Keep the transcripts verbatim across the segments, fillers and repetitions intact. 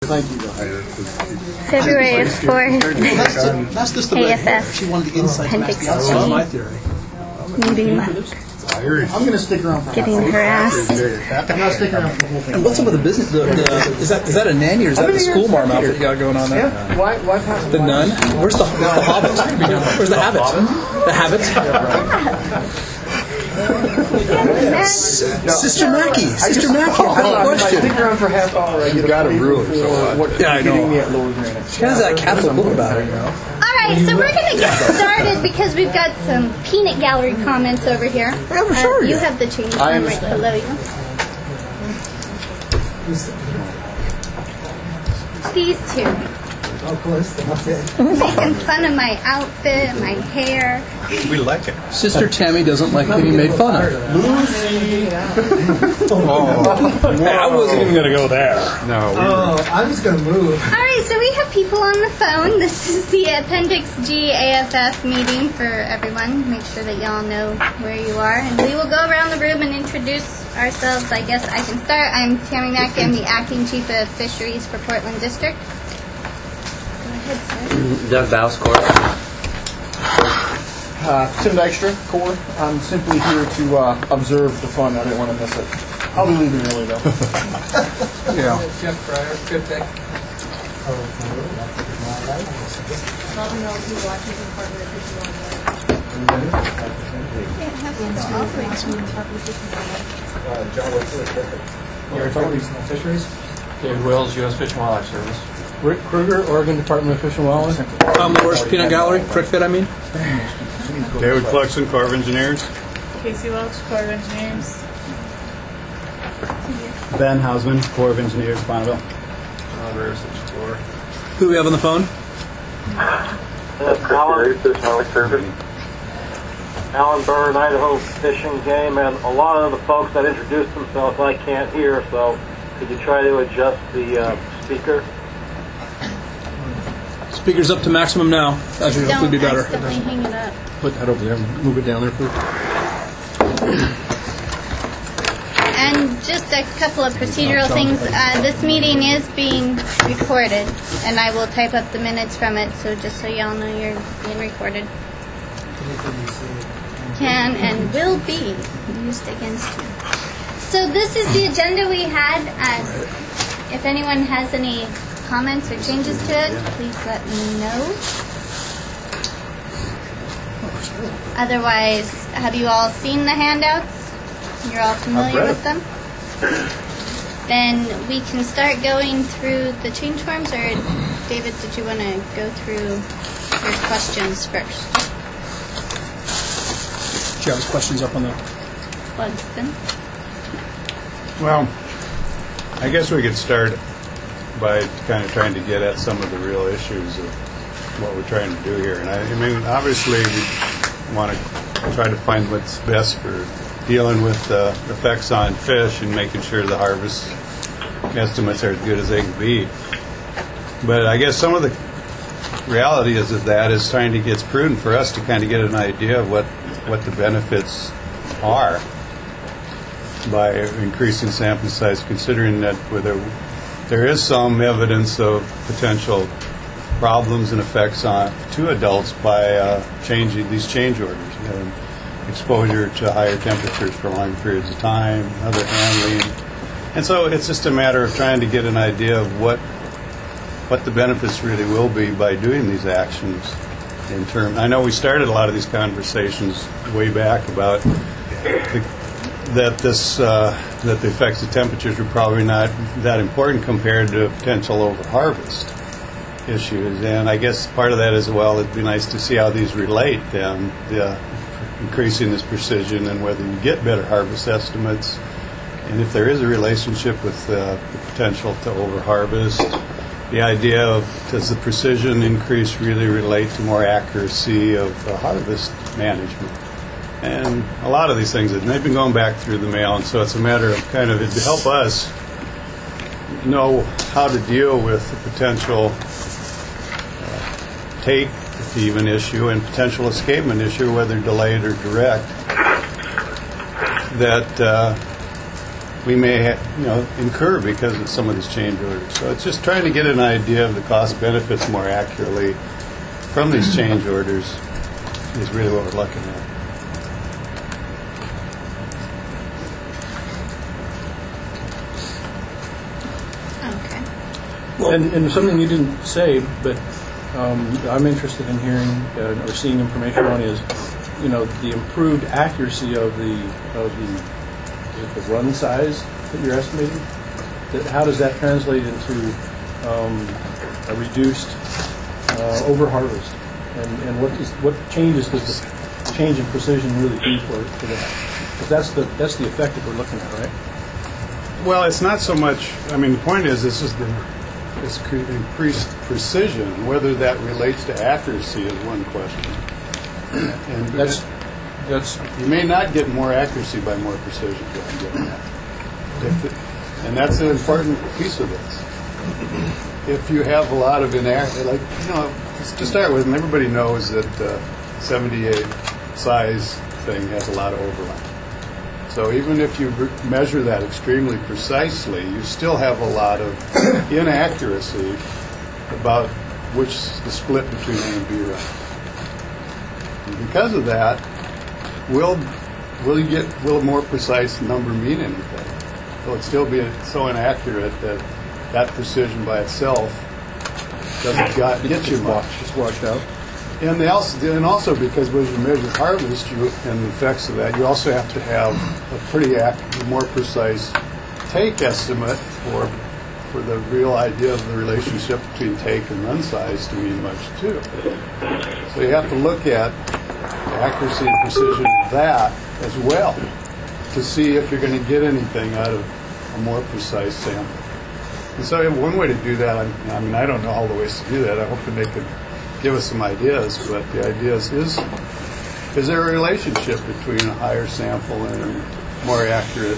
Thank you. February fourth, That's, the, that's just the A F F She wanted the insight. Appendix That's G. my theory. meeting month. I'm going to stick around for Getting harassed. I'm not sticking around for the whole thing. And what's up with the business? The, the, is that is that a nanny or is that the school marm outfit you got going on there? Yeah. Why? Why pass The nun? Where's the, where's the hobbit? Where's the habit? The habit? Sister Mackie, Sister Mackie, I have a I question. stick around for half hour. I get got a flavor ruler, for so what Yeah, I you're know. getting me at Lower Granite. She has that Catholic book about her, you know. Alright, so we're going to get started because we've got some peanut gallery comments over here. Yeah, for sure. Uh, you have the change I room right understand. below you. These two. Making fun of my outfit, my hair. We like it. Sister Tammy doesn't like being made fun of. I wasn't even going to go there. No. Oh, I'm just going to move. Alright, so we have people on the phone. This is the Appendix G A F F meeting for everyone. Make sure that y'all know where you are. And we will go around the room and introduce ourselves. I guess I can start. I'm Tammy Mackey. I'm the Acting Chief of Fisheries for Portland District. Go ahead, sir. Doug Valscourt. Uh, Tim Dykstra, Core. I'm simply here to uh, observe the fun. I didn't want to miss it. I'll be leaving early, though. Yeah. Jeff Pryor, good day. David Wills, U S Fish and Wildlife Service. Rick Kruger, Oregon Department of Fish and Wildlife. Tom Moore's Peanut Gallery, Crick Fit, I mean. David Cluxon, Corps of Engineers. Casey Welch, Corps of Engineers. Ben Hausman, Corps of Engineers, Bonneville. Who do we have on the phone? Alan, Alan Byrne, Idaho Fish and Game, and a lot of the folks that introduced themselves I can't hear, so could you try to adjust the uh, speaker? Speaker's up to maximum now. That should hopefully be better. Don't accidentally hang it up. Put that over there. Move it down there, please. And just a couple of procedural things. Uh, this meeting is being recorded, and I will type up the minutes from it, so just so y'all know you're being recorded. Can and will be used against you. So this is the agenda we had. Uh, if anyone has any comments or changes to it, please let me know. Otherwise, have you all seen the handouts? You're all familiar with them? Then we can start going through the change forms, or David, did you want to go through your questions first? Do you have questions up on the... Plug them. Well, I guess we could start by kind of trying to get at some of the real issues of what we're trying to do here. And I, I mean, obviously, we want to try to find what's best for dealing with uh, effects on fish and making sure the harvest estimates are as good as they can be. But I guess some of the reality is that that is trying to get, it's prudent for us to kind of get an idea of what, what the benefits are by increasing sample size, considering that whether there is some evidence of potential problems and effects on to adults by uh, changing these change orders. You know, exposure to higher temperatures for long periods of time, other handling. And so it's just a matter of trying to get an idea of what what the benefits really will be by doing these actions. In term, I know we started a lot of these conversations way back about the, that this uh, that the effects of temperatures were probably not that important compared to potential overharvest issues. And I guess part of that as well, it'd be nice to see how these relate then, the increasing this precision and whether you get better harvest estimates, and if there is a relationship with uh, the potential to overharvest. The idea of does the precision increase really relate to more accuracy of uh, harvest management? And a lot of these things, and they've been going back through the mail, and so it's a matter of kind of, to help us know how to deal with the potential uh, take even issue and potential escapement issue, whether delayed or direct, that uh, we may ha- you know incur because of some of these change orders. So it's just trying to get an idea of the cost benefits more accurately from these change orders is really what we're looking at. Okay. And, and something you didn't say, but um, I'm interested in hearing uh, or seeing information on is, you know, the improved accuracy of the of the, is it the run size that you're estimating. That, how does that translate into um, a reduced uh, over harvest? And, and what is what changes does the change in precision really do for, for that? Because that's the that's the effect that we're looking at, right? Well, it's not so much. I mean, the point is, this is the this cre- increased precision. Whether that relates to accuracy is one question. And That's that's you may not get more accuracy by more precision. is what I'm getting at. If it- and that's an important piece of this. If you have a lot of inaccuracy, like you know, just to start with, and everybody knows that uh, seventy-eight size thing has a lot of overlap. So even if you re- measure that extremely precisely, you still have a lot of inaccuracy about which the split between A and B runs. And because of that, will will you get will a more precise number mean anything? Will it still be so inaccurate that that precision by itself doesn't got, get you much? just washed out. And they also, and also because when you measure harvest you, and the effects of that, you also have to have a pretty accurate, more precise take estimate for for the real idea of the relationship between take and run size to mean much too. So you have to look at the accuracy and precision of that as well to see if you're going to get anything out of a more precise sample. And so one way to do that, I mean, I don't know all the ways to do that. I hope that they could give us some ideas, but the idea is, is, is there a relationship between a higher sample and a more accurate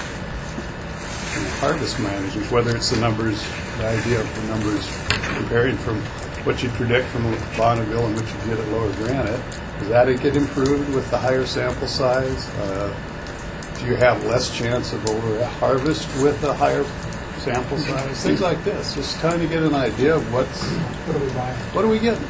you know, harvest management, whether it's the numbers, the idea of the numbers comparing from what you predict from Bonneville and what you get at Lower Granite, does that get improved with the higher sample size? Uh, do you have less chance of over harvest with a higher sample size? Things like this, just trying to get an idea of what's What are we buying? what are we getting?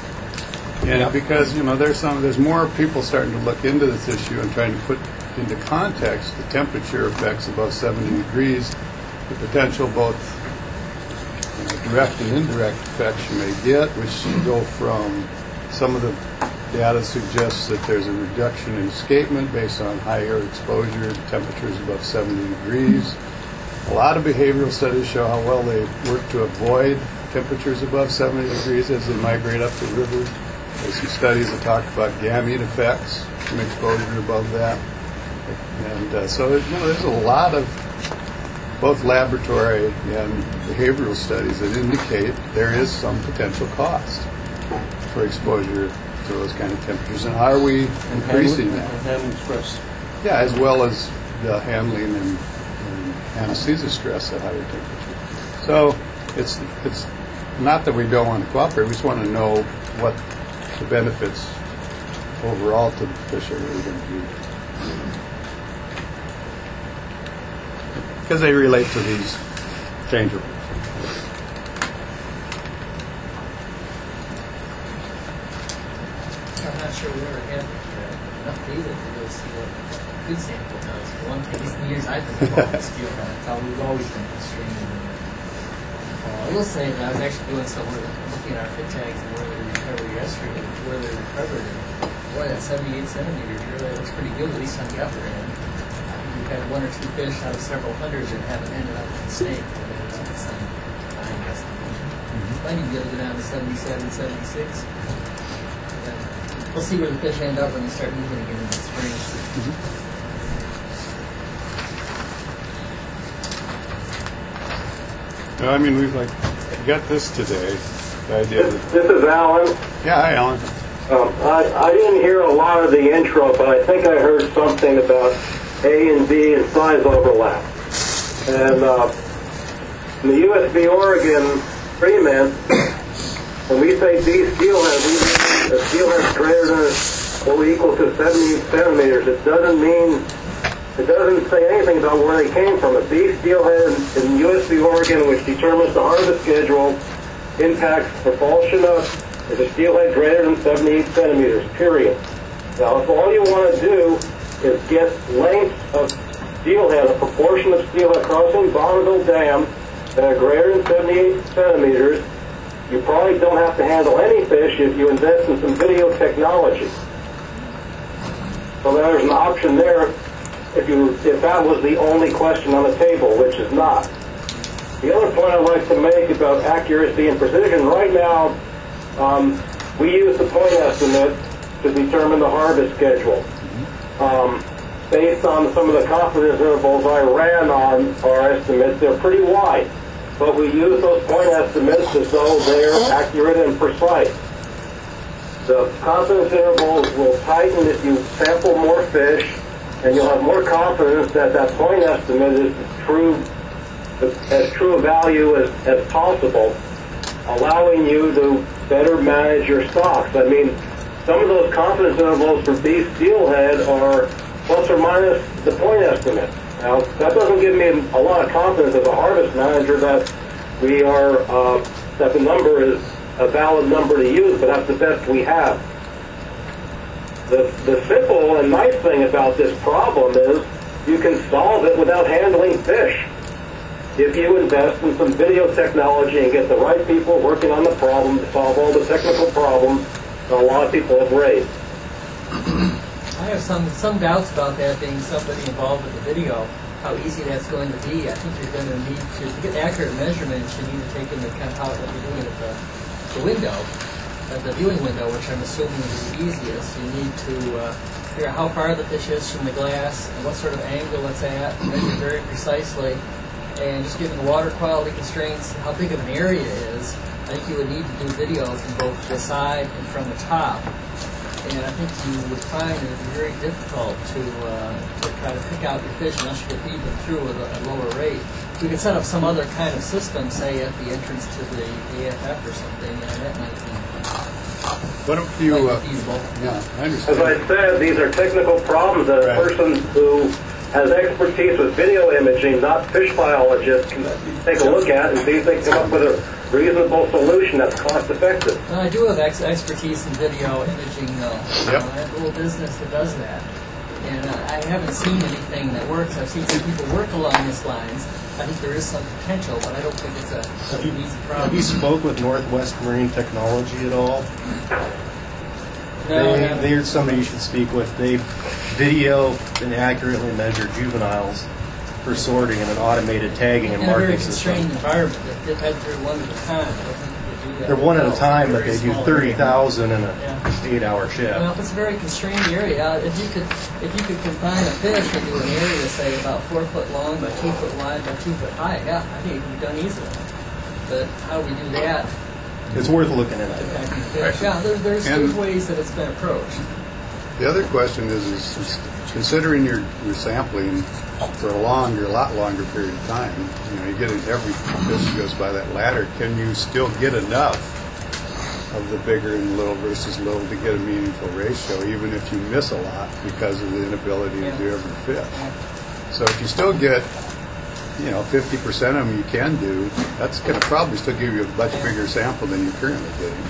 And because you know there's some there's more people starting to look into this issue and trying to put into context the temperature effects above seventy degrees, the potential both you know, direct and indirect effects you may get, which go from some of the data suggests that there's a reduction in escapement based on higher exposure to temperatures above seventy degrees. A lot of behavioral studies show how well they work to avoid temperatures above seventy degrees as they migrate up the river. There's some studies that talk about gamete effects from exposure above that. And uh, so you know, there's a lot of both laboratory and behavioral studies that indicate there is some potential cost for exposure to those kind of temperatures. And how are we increasing handling, that? and handling stress. Yeah, as well as the handling and, and anesthesia stress at higher temperatures. So it's it's not that we don't want to cooperate. We just want to know what the benefits overall to the fish are really going to be. Because they relate to these change orders. I'm not sure we ever had uh, enough data to really see what a good sample does. For one thing, in the years I've been involved in this field, that's how we've always been constrained. Uh, I will say that I was actually doing some work looking at our fit tags and where they recovered yesterday, where they recovered. And boy, that seventy-eight centimeters really looks pretty good, at least on the upper end. We've had one or two fish out of several hundreds that haven't ended up with a snake. But it's not some fine estimation. Might need to be able to go down to seventy-seven, seventy-six. We'll see where the fish end up when they start moving again in the spring. No, I mean, we've like we got this today. The idea This, that, this is Alan. yeah, hi, Alan. Um, I, I didn't hear a lot of the intro, but I think I heard something about A and B and size overlap. And uh, in the U S B Oregon Freeman, when we say B steelhead, we mean a steelhead greater than or equal to seventy centimeters. It doesn't mean It doesn't say anything about where they came from. A B steelhead in U S V Oregon, which determines the harvest schedule, impacts propulsion of is a steelhead greater than seventy-eight centimeters, period. Now, if all you want to do is get lengths of steelhead, a proportion of steelhead crossing Bonneville Dam that are greater than seventy-eight centimeters, you probably don't have to handle any fish if you invest in some video technology. So there's an option there if you if that was the only question on the table, which is not. The other point I'd like to make about accuracy and precision, right now, um, we use the point estimate to determine the harvest schedule. Um, based on some of the confidence intervals I ran on our estimates, they're pretty wide. But we use those point estimates as though they're accurate and precise. The confidence intervals will tighten if you sample more fish, and you'll have more confidence that that point estimate is true, as true a value as, as possible, allowing you to better manage your stocks. I mean, some of those confidence intervals for beef steelhead are plus or minus the point estimate. Now, that doesn't give me a lot of confidence as a harvest manager that we are, uh, that the number is a valid number to use, but that's the best we have. The, the simple and nice thing about this problem is you can solve it without handling fish. If you invest in some video technology and get the right people working on the problem to solve all the technical problems that a lot of people have raised. I have some some doubts about that being somebody involved with the video, how easy that's going to be. I think you're going to need to, to get accurate measurements, you need to take into account how what you're doing at the, the window, at the viewing window, which I'm assuming is the easiest. You need to uh, figure out how far the fish is from the glass, and what sort of angle it's at, measure very precisely. And just given the water quality constraints, how big of an area it is, I think you would need to do video from both the side and from the top. And I think you would find it would be very difficult to uh, to try to pick out your fish unless you could feed them through at a, a lower rate. We could set up some other kind of system, say at the entrance to the A F F or something, and that might be, What if you, might uh, be feasible. yeah, I As understand. I said, these are technical problems that a Right. person who has expertise with video imaging, not fish biologists, can take a look at and see if they can come up with a reasonable solution that's cost effective. Well, I do have ex expertise in video imaging, though. Yep. Uh, I have a little business that does that. And uh, I haven't seen anything that works. I've seen some people work along these lines. I think there is some potential, but I don't think it's a, an easy problem. Have you spoke with Northwest Marine Technology at all? No, they, no. they're somebody you should speak with. They video and accurately measure juveniles for sorting in an automated tagging and in a very marking system. constrained environment. If they've had through one at a time, I don't think you could do that. They're one at a Well, time, but very they do small thirty area. thousand in an Yeah. eight-hour shift. Well, if it's a very constrained area, if you could if you could confine a fish into an area, say about four foot long by two foot wide by two foot high, yeah, I think it can be done easily. But how do we do that? It's worth looking into. Impacting fish. Yeah, there, there's And- there's ways that it's been approached. The other question is, is, is considering your, your sampling for a longer, lot longer period of time, you know, you get in every fish goes by that ladder, can you still get enough of the bigger and little versus little to get a meaningful ratio, even if you miss a lot because of the inability to do every fish? So if you still get, you know, fifty percent of them you can do, that's going to probably still give you a much bigger sample than you're currently getting.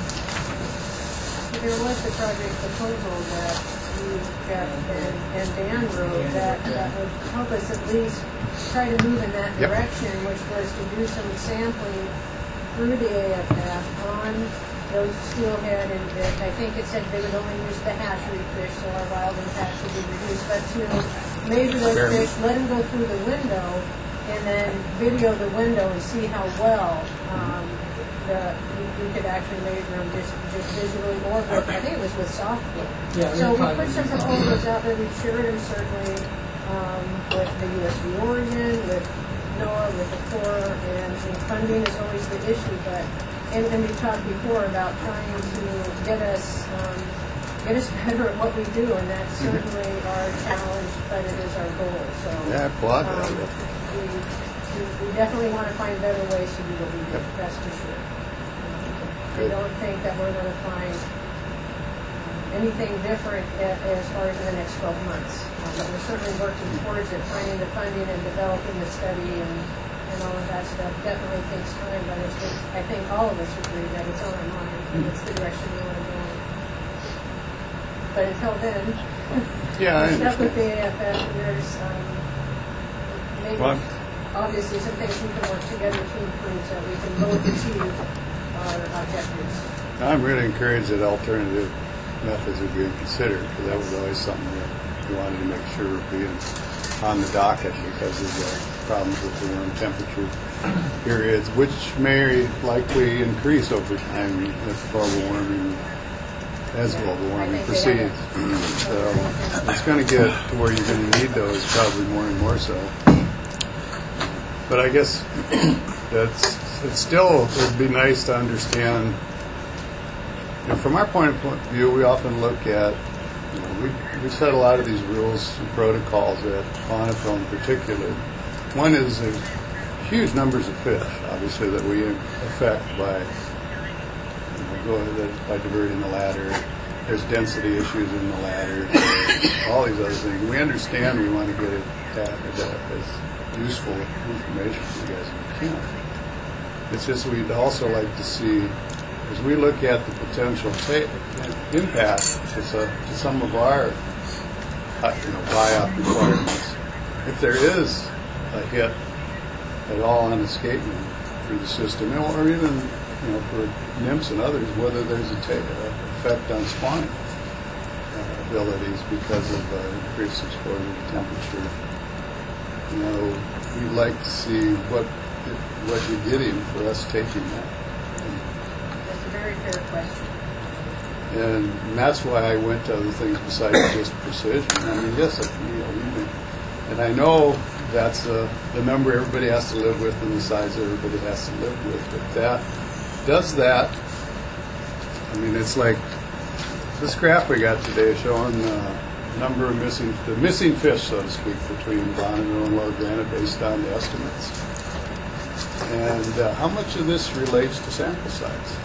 There was the project proposal that you, Jeff, and, and Dan wrote that, that would help us at least try to move in that Yep. direction, which was to do some sampling through the A F F on those steelhead, and and I think it said they would only use the hatchery fish, so our wild impacts would be reduced, but to measure those Fair. fish, let them go through the window, and then video the window and see how well um, the, we, we could actually measure them just, just visually, or with, I think it was with software. Yeah, So we probably put some use that. proposals out there, we've shared them certainly um, with the U S V Oregon, with NOAA, with the Corps, and, and funding is always the issue, but, and, and we talked before about trying to get us, um, get us better at what we do, and that's certainly our challenge, but it is our goal, so. Yeah, I applaud that. um, we, we, we definitely want to find better ways to do what we do, that's for sure. I Good. don't think that we're going to find anything different a- as far as in the next twelve months. Um, But we're certainly working towards it, finding the funding and developing the study and, and all of that stuff. Definitely takes time, but it's, it's- I think all of us agree that it's on our mind and it's the direction we want to go in. But until then, Yeah, I we're stuck with understand. the A F F, and there's, um, maybe, Well, obviously some things we can work together to improve so that we can both achieve our objectives. I'm really encouraged that alternative methods are being considered, because that was always something that we wanted to make sure were being on the docket because of the problems with the warm temperature periods, which may likely increase over time with global warming, as global warming proceeds. So it's going to get to where you're going to need those probably more and more so. But I guess that's, it's still, it'd be nice to understand. You know, from our point of view, we often look at, you know, we, we set a lot of these rules and protocols at Bonneville in particular. One is there's huge numbers of fish, obviously, that we affect by, you know, going, by diverting the ladder. There's density issues in the ladder, all these other things. We understand we want to get it at, as useful information for you guys as we can. It's just we'd also like to see, as we look at the potential ta- impact to, some, to some of our, uh, you know, buy-out requirements, if there is a hit at all on escapement through the system, or even, you know, for nymphs and others, whether there's a ta- uh, effect on spawning uh, abilities because of uh, increased exposure to temperature. You know, we'd like to see what what you're getting for us taking that. That's a very fair question. And that's why I went to other things besides just precision. I mean, yes, you know, you, and I know that's uh, the number everybody has to live with and the size everybody has to live with. But that does that. I mean, it's like this graph we got today showing the number of missing, the missing fish, so to speak, between Bonneville and Lower Granite based on the estimates. And uh, how much of this relates to sample size?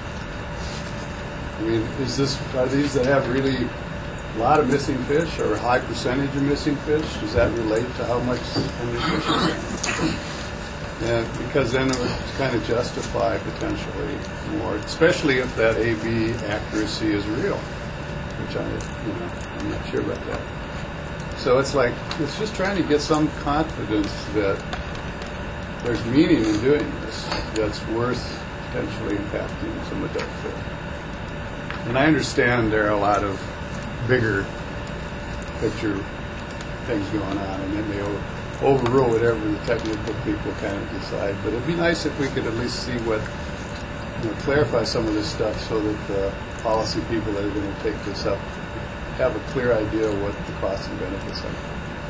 I mean, is this, are these that have really a lot of missing fish or a high percentage of missing fish? Does that relate to how much, how many fish is there? And because then it would kind of justify potentially more, especially if that A B accuracy is real, which I, you know, I'm not sure about that. So it's like, it's just trying to get some confidence that there's meaning in doing this that's worth potentially impacting some adult fish. And I understand there are a lot of bigger picture things going on, and then they over, overrule whatever the technical people kind of decide. But it'd be nice if we could at least see what, you know, clarify some of this stuff so that the policy people that are going to take this up have a clear idea of what the costs and benefits are.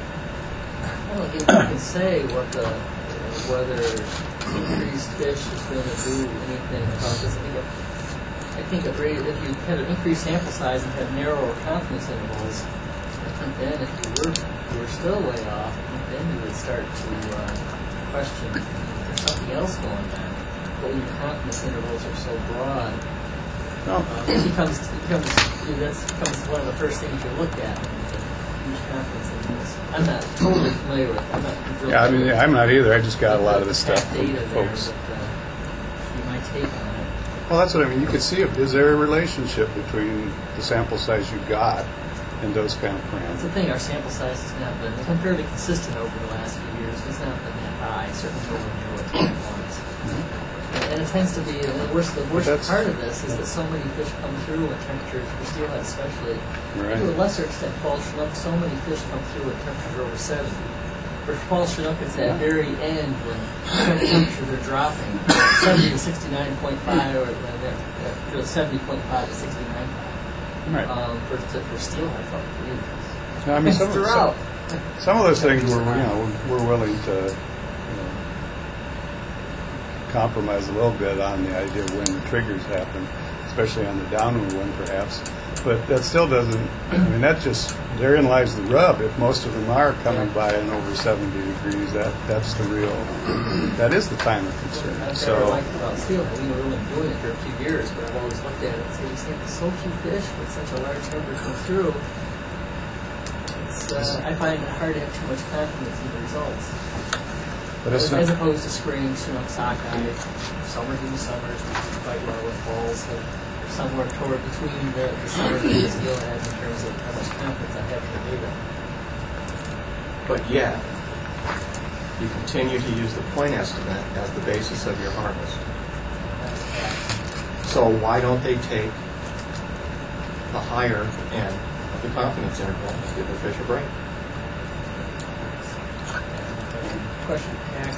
Well, if you can say what the, whether increased fish is going to do anything about this, I think if, I think if, if you had an increased sample size and had narrower confidence intervals, I think then if you were, you were still way off, I think then you would start to uh, question if there's something else going on. But when your confidence intervals are so broad, No. um, it becomes, it becomes, you know, that's becomes one of the first things you look at. Huge confidence intervals. I'm not totally familiar with. I'm not. Really Yeah, I mean, I'm not either. I just got a lot of this stuff from data folks. there, but, uh, you might take on it. Well, that's what I mean. You could see, if, is there a relationship between the sample size you got and those kind of That's the parameters? thing. Our sample size has not been. It's been fairly consistent over the last few years. It's not been that high. Certainly nowhere near what it was. And, and it tends to be. And the worst. The worst That's- part of this is that so many fish come through at temperatures for steelhead, especially. Right. To a lesser extent, fall chinook. So many fish come through at temperatures over seventy. For fall chinook, it's that very end when temperatures are dropping, seventy to sixty-nine point five, or uh, seventy point five to sixty-nine point five. Right. Um, for to, for steelhead, fuck, No, I mean, some, of- throughout. some, some of those things we're, you know, we're willing to, you know, compromise a little bit on the idea of when the triggers happen. especially on the downwind one perhaps. But that still doesn't, I mean, that just, therein lies the rub. If most of them are coming by in over seventy degrees, that that's the real, that is the time of concern. I've So, never liked about steel, but we were really doing it for a few years, but I've always looked at it and said, you see so few fish with such a large number come through. It's, uh, I find it hard to have too much confidence in the results. but it's As, not, as opposed to springs, you know, sockeye, summer through the summers, we can quite well with falls, so somewhere toward between the, the summer and the steel heads in terms of how much confidence I have in the data. But yet, you continue to use the point estimate as the basis of your harvest. So why don't they take the higher end of the confidence interval and give the fish a break? Question, Mac.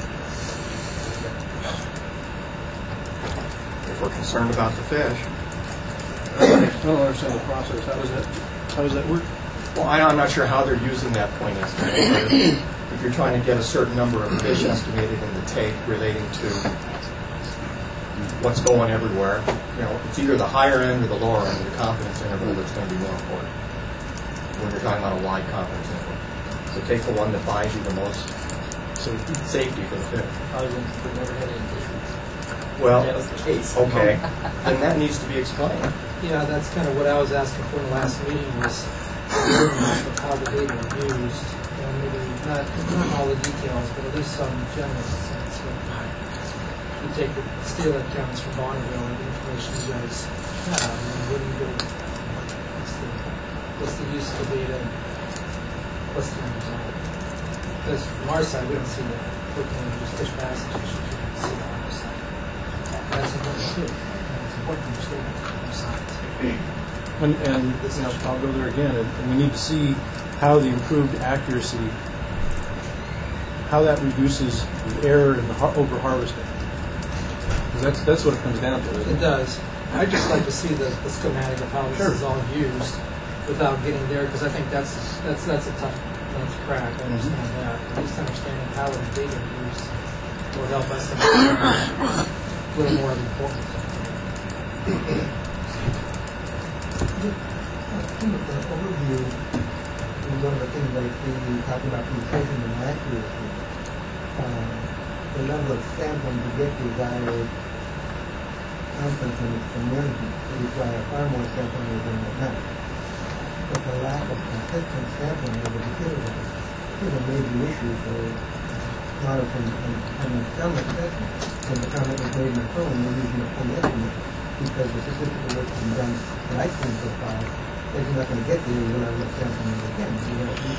If we're concerned about the fish, I don't understand the process. How does that, how does that work? well, I, I'm not sure how they're using that point estimate. If, if you're trying to get a certain number of fish estimated in the take relating to what's going everywhere, you know, it's either the higher end or the lower end of the confidence interval that's going to be more important when you're talking about a wide confidence interval. So take the one that buys you the most safety for the fish. Probably wouldn't- would never had any issues. Well, That was the case. okay, then that needs to be explained. Yeah, that's kind of what I was asking for in the last meeting was of how the data are used. You know, maybe not, not all the details, but at least some general sense. You take the steel that comes from Bonneville and the information you guys have, and what do you go, what's the, what's the use of the data, what's the end result? Because from our side, we don't see that. Looking at just fish passage, we should see that on our side. That's important too. It's important to understand our science. And, and you know, I'll go there again, and, and we need to see how the improved accuracy, how that reduces the error in the har- over-harvesting. Because that's, that's what it comes down to, isn't It it? does. I'd just like to see the, the schematic of how this Sure. is all used without getting there, because I think that's that's that's a tough nut to crack. I understand that. At least understanding how the data is used will help us understand a little more of the importance. Kind of an overview, and one of the things I see you talk about precision and accuracy. Uh, the level of sampling to get desired confidence in its management will require far more sampling than the amount. But the lack of consistent sampling of the materials is a major issue for monitoring and, and some assessment. When the comment was made in the phone, we're using a full estimate because the statistical work has been done that I've seen so far. If you're not going to get there, you're not going to sampling it again. So you have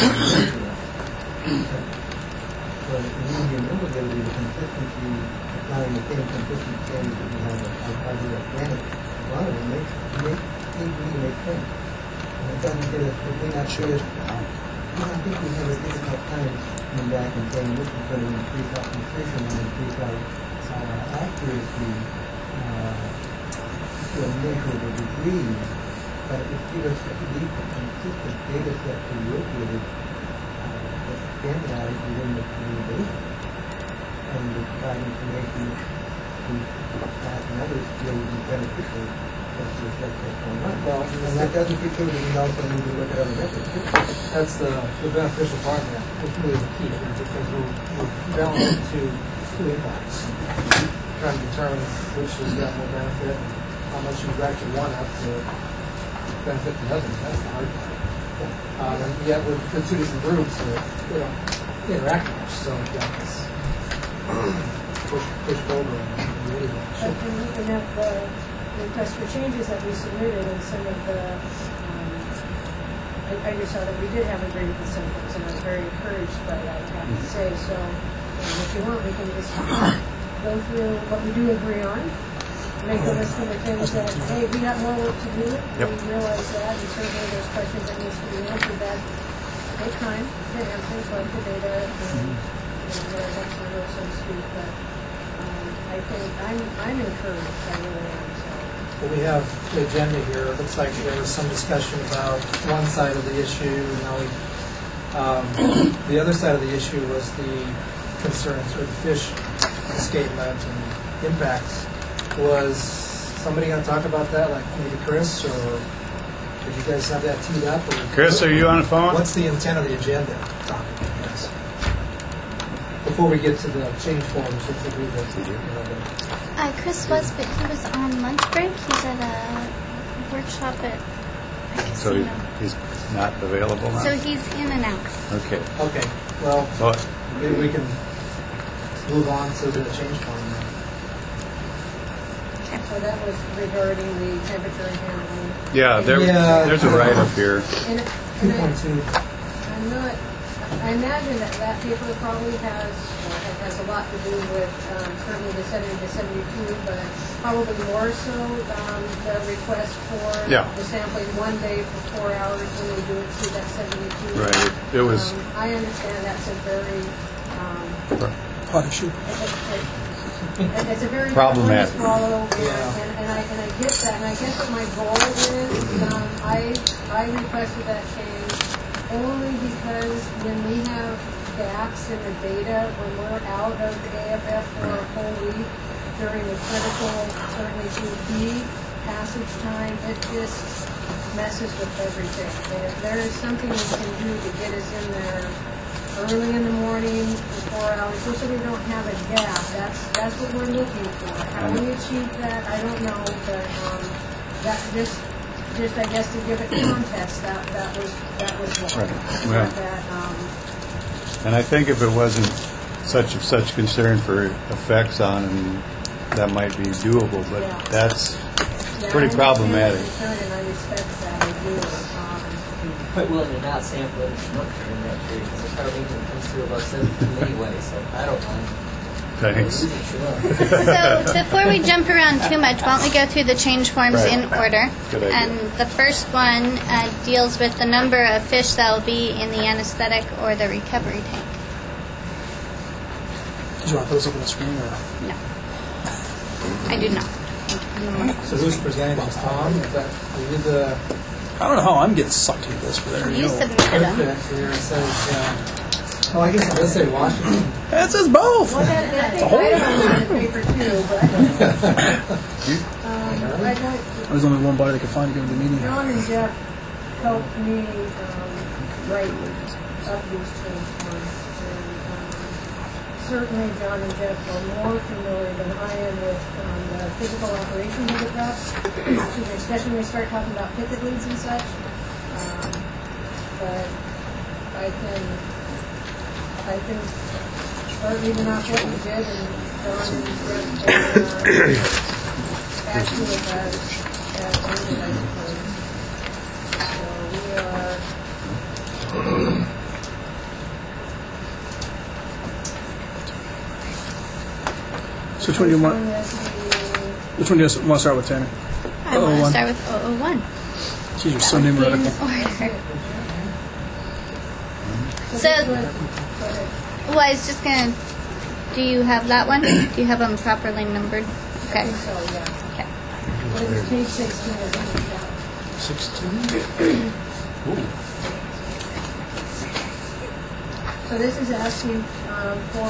to So the medium number there will be the consistency, applying the same consistent standards that we have at Harvard Organic. A lot of it makes, makes, seems to me to make sense. And it doesn't get us, it may not show us, well, I think we have a difficult time coming back and saying this is going to increase our nutrition and increase our uh, accuracy uh, to a measurable degree. But it would give us a deep, consistent data set to work with it. Standardized within the community and to provide information to staff and others feel would be beneficial as to assess what's going on. Well, and that doesn't preclude we also need to look at other methods too. That's the, the beneficial part of that. It's really the key here because we're, we're balancing two, two impacts. Trying to determine which has got more benefit and how much you actually want up to benefit the others. That's the hard part. Um, and yet with the two different groups that they don't interact much, so yeah, it's push, push over and really But when looking at the request for changes that we submitted and some of the, um, I, I just saw that we did have agreement with some things, and I was very encouraged by that, I have to say. So um, if you want, we can just go through what we do agree on, make a list of the things that, hey, we got more work to do. Yep. We realize that, and certainly there's questions that needs to be answered that take time to answer, collect the data, and, and uh, that's the real, so to speak. But um, I think I'm I'm encouraged. I really am. So. Well, we have the agenda here. It looks like there was some discussion about one side of the issue. Now we, um, the other side of the issue was the concerns or the fish escapement and impacts. Was somebody gonna talk about that, like maybe Chris, or did you guys have that teed up? Or Chris, are you on the phone? What's the intent of the agenda topic, I guess? Before we get to the change forms, which will be the, you know, the Uh, Chris was, but he was on lunch break. He's at a workshop at So he, he's not available now? So he's in and out. Okay. Okay, well, Well, maybe we can move on to the change form then. So that was regarding the temperature and handling. yeah, there, Yeah. there's a write-up here. And, Two and I, point two. I'm not, I imagine that that paper probably has, uh, has a lot to do with um, certainly the seventy to seventy-two, but probably more so um, the request for Yeah. the sampling one day for four hours when they do exceed that seventy-two. Right, it- it was- Um, I understand that's a very, um, Hot issue. it- it's a very Problematic. hard one to swallow, and, and, and I and I get that, and I guess what my goal is. Um, I I requested that change only because when we have gaps in the data, when we're out of the A F F for a whole week during the critical, certainly two B passage time, it just messes with everything. And if there is something we can do to get us in there early in the morning for four hours, just so we don't have a gap, that's that's what we're looking for. How we achieve that, I don't know, but um, that just just I guess to give it context, that that was that was one. Right. Well. That, um, And I think if it wasn't such of such concern for effects on him, that might be doable, but Yeah. that's yeah, pretty I understand problematic. the concern, and I respect that. I do. Um, I'm quite willing to not sample it during that period because the carbon comes through about seventy-two anyway, so I don't mind. Thanks. So before we jump around too much, why don't we go through the change forms Right. in order? Good idea. And the first one uh, deals with the number of fish that will be in the anesthetic or the recovery tank. Did you want those up on the screen or? No, I do not. So who's presenting this, Tom? Is that, are you the I don't know how I'm getting sucked into this, but there you You go. submitted them. perfect here? It says, uh, oh, I guess it does say Washington. It says both. Well, that, that thing, I don't know the paper too, but um, I know There's only one body that could find to go to the meeting. John and Jeff helped me um, write up these change forms. And um, certainly John and Jeff are more familiar than I am with um, the physical operations of the trucks, especially when we start talking about picket leads and such. Um, but I can, I can start reading off what we did, and John and Jeff can uh, add to it as, as needed, I suppose. So we are. So which one do you want? This one is Which one do you want to start with, Tammy? I want to oh one. start with oh oh one. She's your Sunday In radical. order. the- So, this one- go ahead. well, I was just going to, do you have that one? Do you have them properly numbered? I Okay. think so, yeah. Okay. What is it, page sixteen is in the shop. Sixteen. So this is asking um, for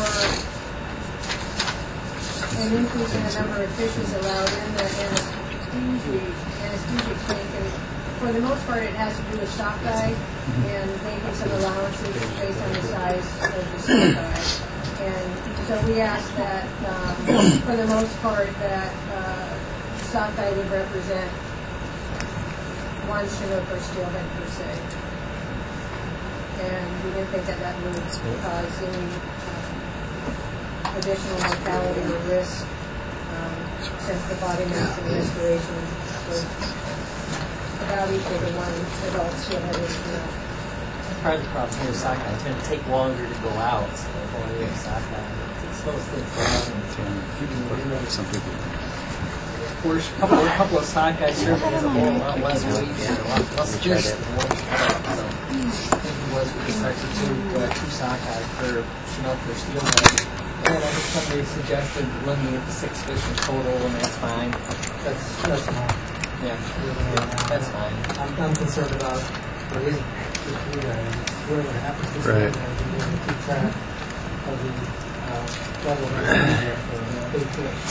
an increase in the number of fishes allowed in the anesthesia, anesthesia tank. And for the most part, it has to do with sockeye and making some allowances based on the size of the sockeye. And so we ask that, um, for the most part, that uh, sockeye would represent one Chinook or steelhead per se. And we didn't think that that would cause any um, additional mortality or risk um, since the body mass and respiration was about equal to one adult steelhead or Chinook. Part of the problem here is sockeye tend to take longer to go out, so when you have sockeye, it slows things down. Some people. We're a couple, a couple of sockeye certainly is a whole lot less weight and a lot less fish than one Chinook, so thinking was we could substitute uh, two sockeye per Chinook or steelhead. And I think somebody suggested limiting it to six fish in total, and that's fine. That's, that's not. Yeah, that's fine. I'm, I'm concerned about what is whatever happens. Right. We need to keep track of the uh, level of activity for big fish.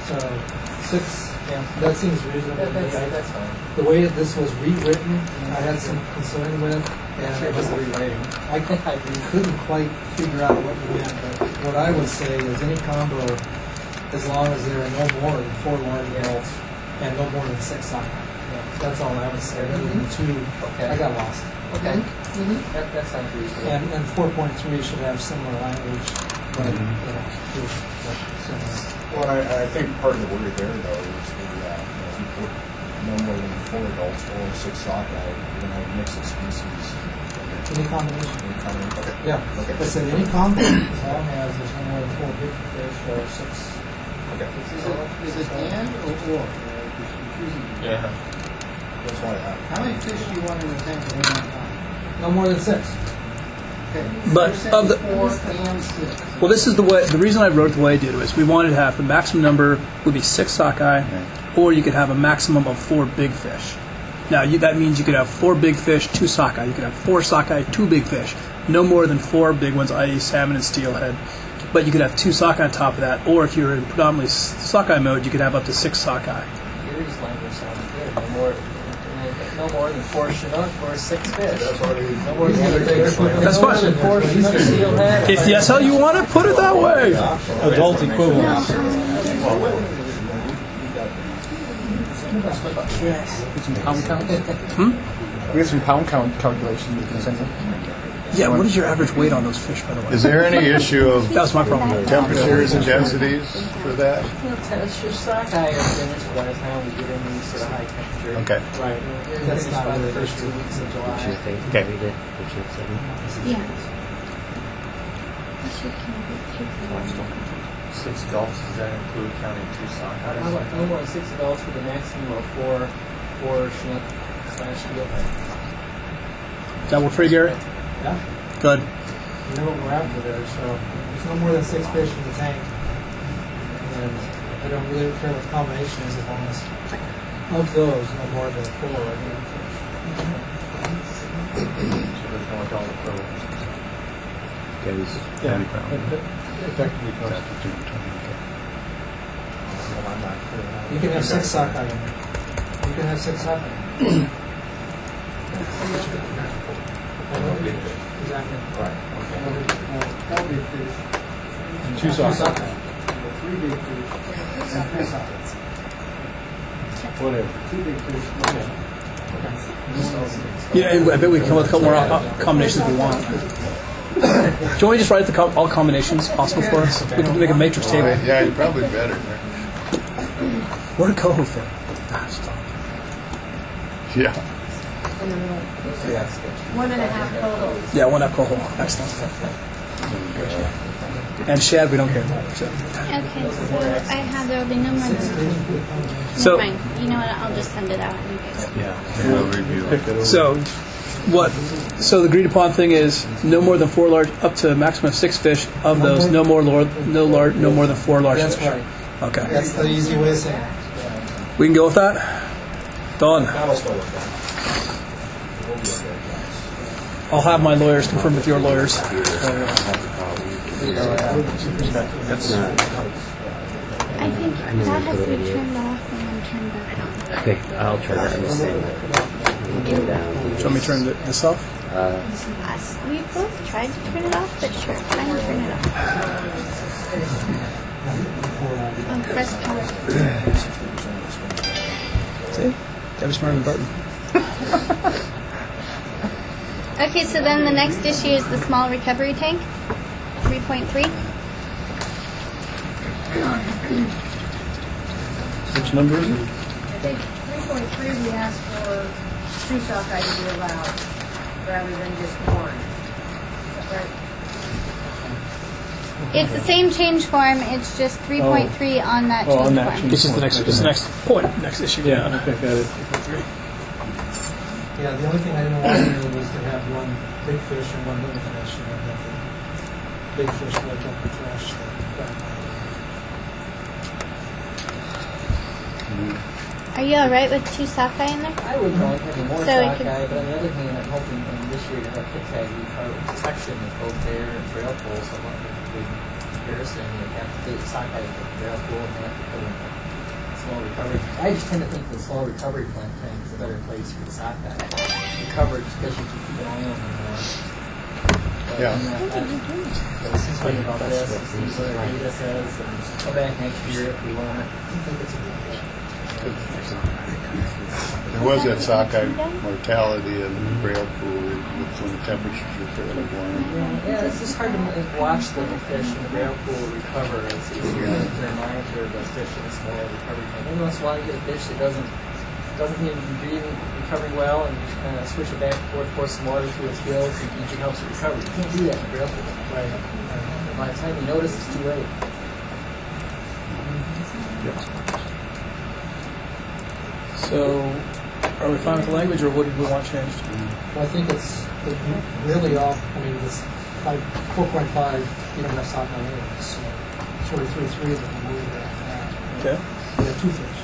uh, six, yeah, that seems reasonable. That- that's- I- that's fine. The way that this was rewritten, I had some concern with, and I Sure, just just, rewriting. I cou- I couldn't quite figure out what you meant, but what I would say is any combo, as long as there are no more than four large adults and no more than six sockeye. That's all I would say, other than two, Okay. I got lost. Okay. That, that sounds reasonable. And, and four point three should have similar language, but, you know, to, but similar. Well, I, I think part of the worry there, though, is the, uh, you know, if you put no more than four adults or six sockeye, you're going to have a mix of species. Any combination. Any combination. Okay. Yeah, Okay. I said any combo, as long as there's no more than four big fish or six. Okay. Is it, is it and or or? Because you're choosing. Yeah. That's why I How many fish do you want in the tank at one time? No more than six. Okay. But You're saying of the- four and six. Well, this is the way. The reason I wrote it the way I did was we wanted to have the maximum number would be six sockeye, or you could have a maximum of four big fish. Now you, that means you could have four big fish, two sockeye. You could have four sockeye, two big fish. No more than four big ones, that is, salmon and steelhead. But you could have two sockeye on top of that, or if you're in predominantly s- sockeye mode, you could have up to six sockeye. Gary's language sounds good. No more, no more than four Chinook or six fish. That's already. No more than That's no more fine. than four Chinook steelhead. If that's how you want it, put it that way. Adult equivalents. Get some pound count. Hmm? We have some pound count calculations we can send you. Yeah, what is your average weight on those fish, by the way? Is there any issue of That was my problem. temperatures and densities for that? It's just sockeye are finished by the time we get into these sort of high temperature. Okay. Right. That's not by the first two weeks of July. Okay. Yeah. Six adults, does that include counting two sockeyes? I want, I want six adults with a maximum of four, four Chinook slash steelhead. Does that work for you, Gary? Yeah. Good. You know what we're after there, so there's no more than six fish in the tank. And I don't really care what the combination is as long as of those, no more than four are big fish. So there's no adult equivalents. Yeah. Effectively constitute. Well, I'm not clear. how- You can have six sockeye in there. You can have six sockeye. Exactly. Right. Four big fish. Two sockeye. Three big fish. And three sockeyes. Whatever. Two big fish. Okay. Yeah, and I bet we can come up with a couple more uh, combinations if we want. Do you want me to just write the com- all combinations possible for us? We can make a matrix table. Yeah, you're probably better. Where'd Coho fit? Yeah. One and a half total. Yeah, one up Coho. Excellent. And shad, we don't care about. So, Okay, so I have there will be no more than. So- Never mind. You know what? I'll just send it out. And you guys. Yeah. We'll review it. so what? So the agreed upon thing is no more than four large, up to a maximum of six fish. Of those, no more, lor- no large, no more than four large That's fish. right. Okay, That's the easy way of saying it. we can go with that. Done. I'll have my lawyers confirm with your lawyers. I think that has to be turned off and then turned back on. Okay, I'll try that in the same way. Go down. Do you want me to turn th- this off? Uh, Us- We both tried to turn it off, but sure, try and turn it off. On press pause. See? Gotta be smarter than Barton. Okay, so then the next issue is the small recovery tank, three point three. Which number is it? I think three point three, we asked for two sockeye to be allowed, rather than just one. Is that right? It's the same change form, it's just three point three on that Oh, change on that form. change. This is the next. This is the next point. Next issue. Yeah, I think I got it. Yeah, the only thing I didn't want here was to have one big fish and one little fish, and then have the big fish lick up the trash. Are you alright with two sockeye in there? I would like having more So it sockeye, could- but on the other hand, I'm hoping um, this year to have pit tag protection with both there and trail pool, so I'm not going to do comparison. You have to take sockeye with the trail pool and have to put in small recovery. I just tend to think the small recovery plant tank is a better place for the sockeye. The coverage, especially if you keep an eye on them more. But Yeah. I'm not, I, but this is funny about this. See what our data says, and come back next year if we want it. I think it's a good idea. There was that sockeye mortality in the Braille Pool with when the temperatures were fairly warm. Yeah, it's just hard to m- watch the fish in the Braille Pool recover. It's easier to monitor the fish in a small recovery tank. Every once in a while you get a fish that doesn't doesn't seem to be breathing, recovering well, and you just kind of switch it back and forth, pour some water through its gills, and it usually helps it recover. You can't do that in the Braille Pool. Right. And by the time you notice, it's too late. So, are we fine with the language, or what did we want changed? Well, I think it's it really all, I mean, it's like four point five, you don't have sockeye anyway, so forty-three three of them are really that. Okay. We have two fish.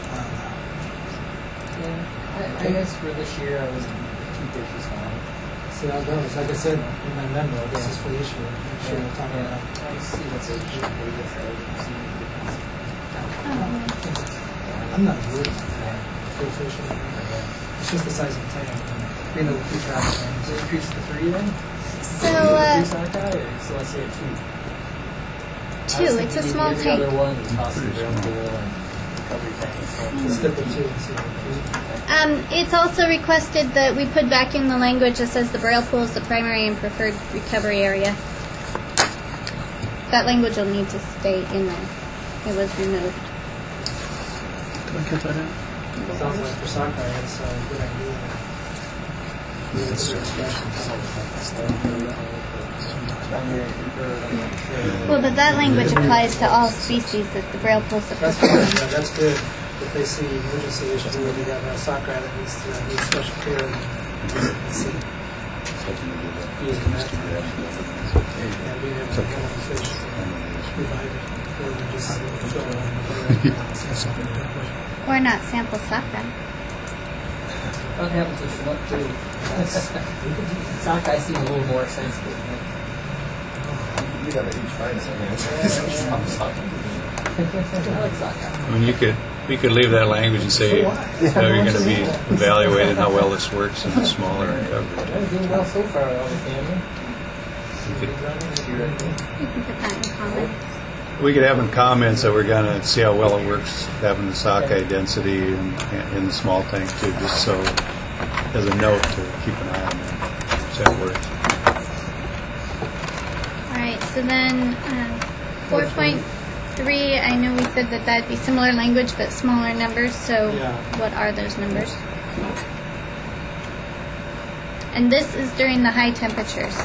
Yeah. I, I guess for this year, I was two fish is fine. See how it goes. Like I said in my memo, this is for this year. Make sure we're talking Yeah. about. I see what's a good data says. and see the difference. I'm not worried about full fish. It's just the size of the tank. Being able to keep track of things. So increase to three then? So, uh, Three sockeye, or so let's say a two. two. It's a small The tank. other one is possibly Braille Pool and recovery tank. Let's stick with two and see what we do. Um, it's also requested that we put back in the language that says the Braille Pool is the primary and preferred recovery area. That language will need to stay in there. It was removed. Can I cut that in? Sounds like for sockeye, it's a good idea. Well, but that language applies to all species that the Braille Pool is the That's preferred. good. Yeah, that's good. If they see emergency issues where they got a sockeye that needs to need special care, and see using that. Yeah, being able to get on the fish, revive it, or just fill it on. Or not sample sockeye. That happens with Chinook too. Sockeye seem a little more sensitive. You got a huge find I like sockeye. I mean, you could you could leave that language and say, you know, you're going to be evaluating how well this works in the smaller recovery. We're doing well so far with all the family. You could, You can put that in comment. we could have in comments that we're going to see how well it works having the sockeye density in, in the small tank too, just so as a note to keep an eye on that. See how it works. All right, so then uh, four point three, I know we said that that'd be similar language but smaller numbers, so Yeah. what are those numbers? And this is during the high temperatures.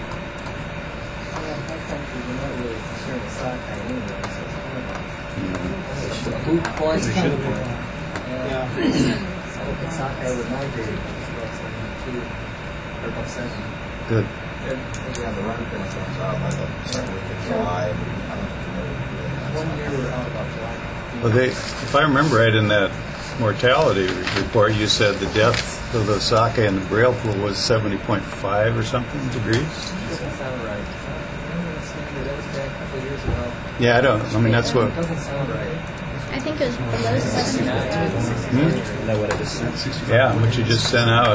Well, it's kind of Yeah. I don't think sockeye would migrate above seventy-two or above seventy. Good. Maybe on the run finish on top by the second week of July. One year we were out about July. Well, they, if I remember right, in that mortality report, you said the depth of the sockeye in the Braille Pool was seventy point five or something degrees. Doesn't sound right. I remember that standard. That was back a couple of years ago. Yeah, I don't. I mean, that's what. It doesn't sound right. I think it was below seventy. Hmm? Isn't that what it is? Yeah, what you just sent out.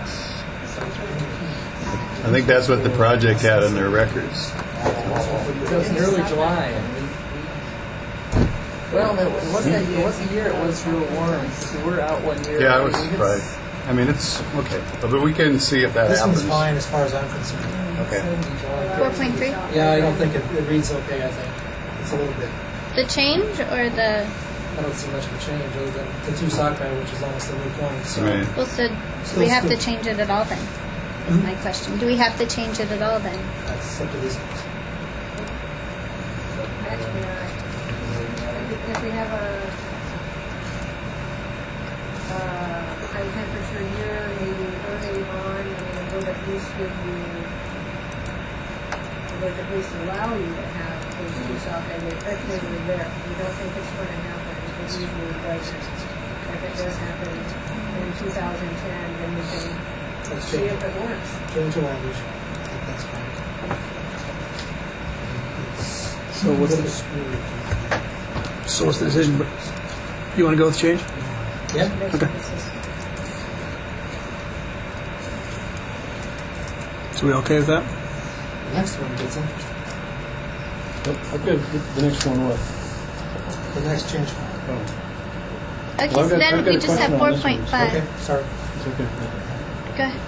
I think that's what the project had in their records. It was in early July. And we, we, well, it was that year. It was the year it was real warm. So we're out one year. Yeah, I was mean, it's- surprised. I mean, it's okay, but we can see if that This happens. one's fine as far as I'm concerned. Okay. four point three? Yeah, I don't think it, it reads okay, I think. It's a little bit. The change or the... I don't see much of a change other than the two sockeye, which is almost the new point. So Right. Well, so do Still we have to still- change it at all then? Is my question. Do we have to change it at all then? that's up to these guys. Actually, uh, if we have a, uh, high temperature year, maybe early on, and would at least give you, would at least allow you to have those two sockeye, effectively there. You don't think it's going to happen, it usually doesn't. If it does happen in two thousand ten, then we can Let's see change, if it works. change the language. I think that's fine. It's So what's a little the screwed. so what's the decision? You want to go with change? Yeah. Okay. So we okay with that? The next one gets interesting. Okay, the next one what? The next change file. Oh. Okay, Well, I've so got- then I've got we a just have question on four this one. point five. Okay, sorry. It's okay. Go ahead.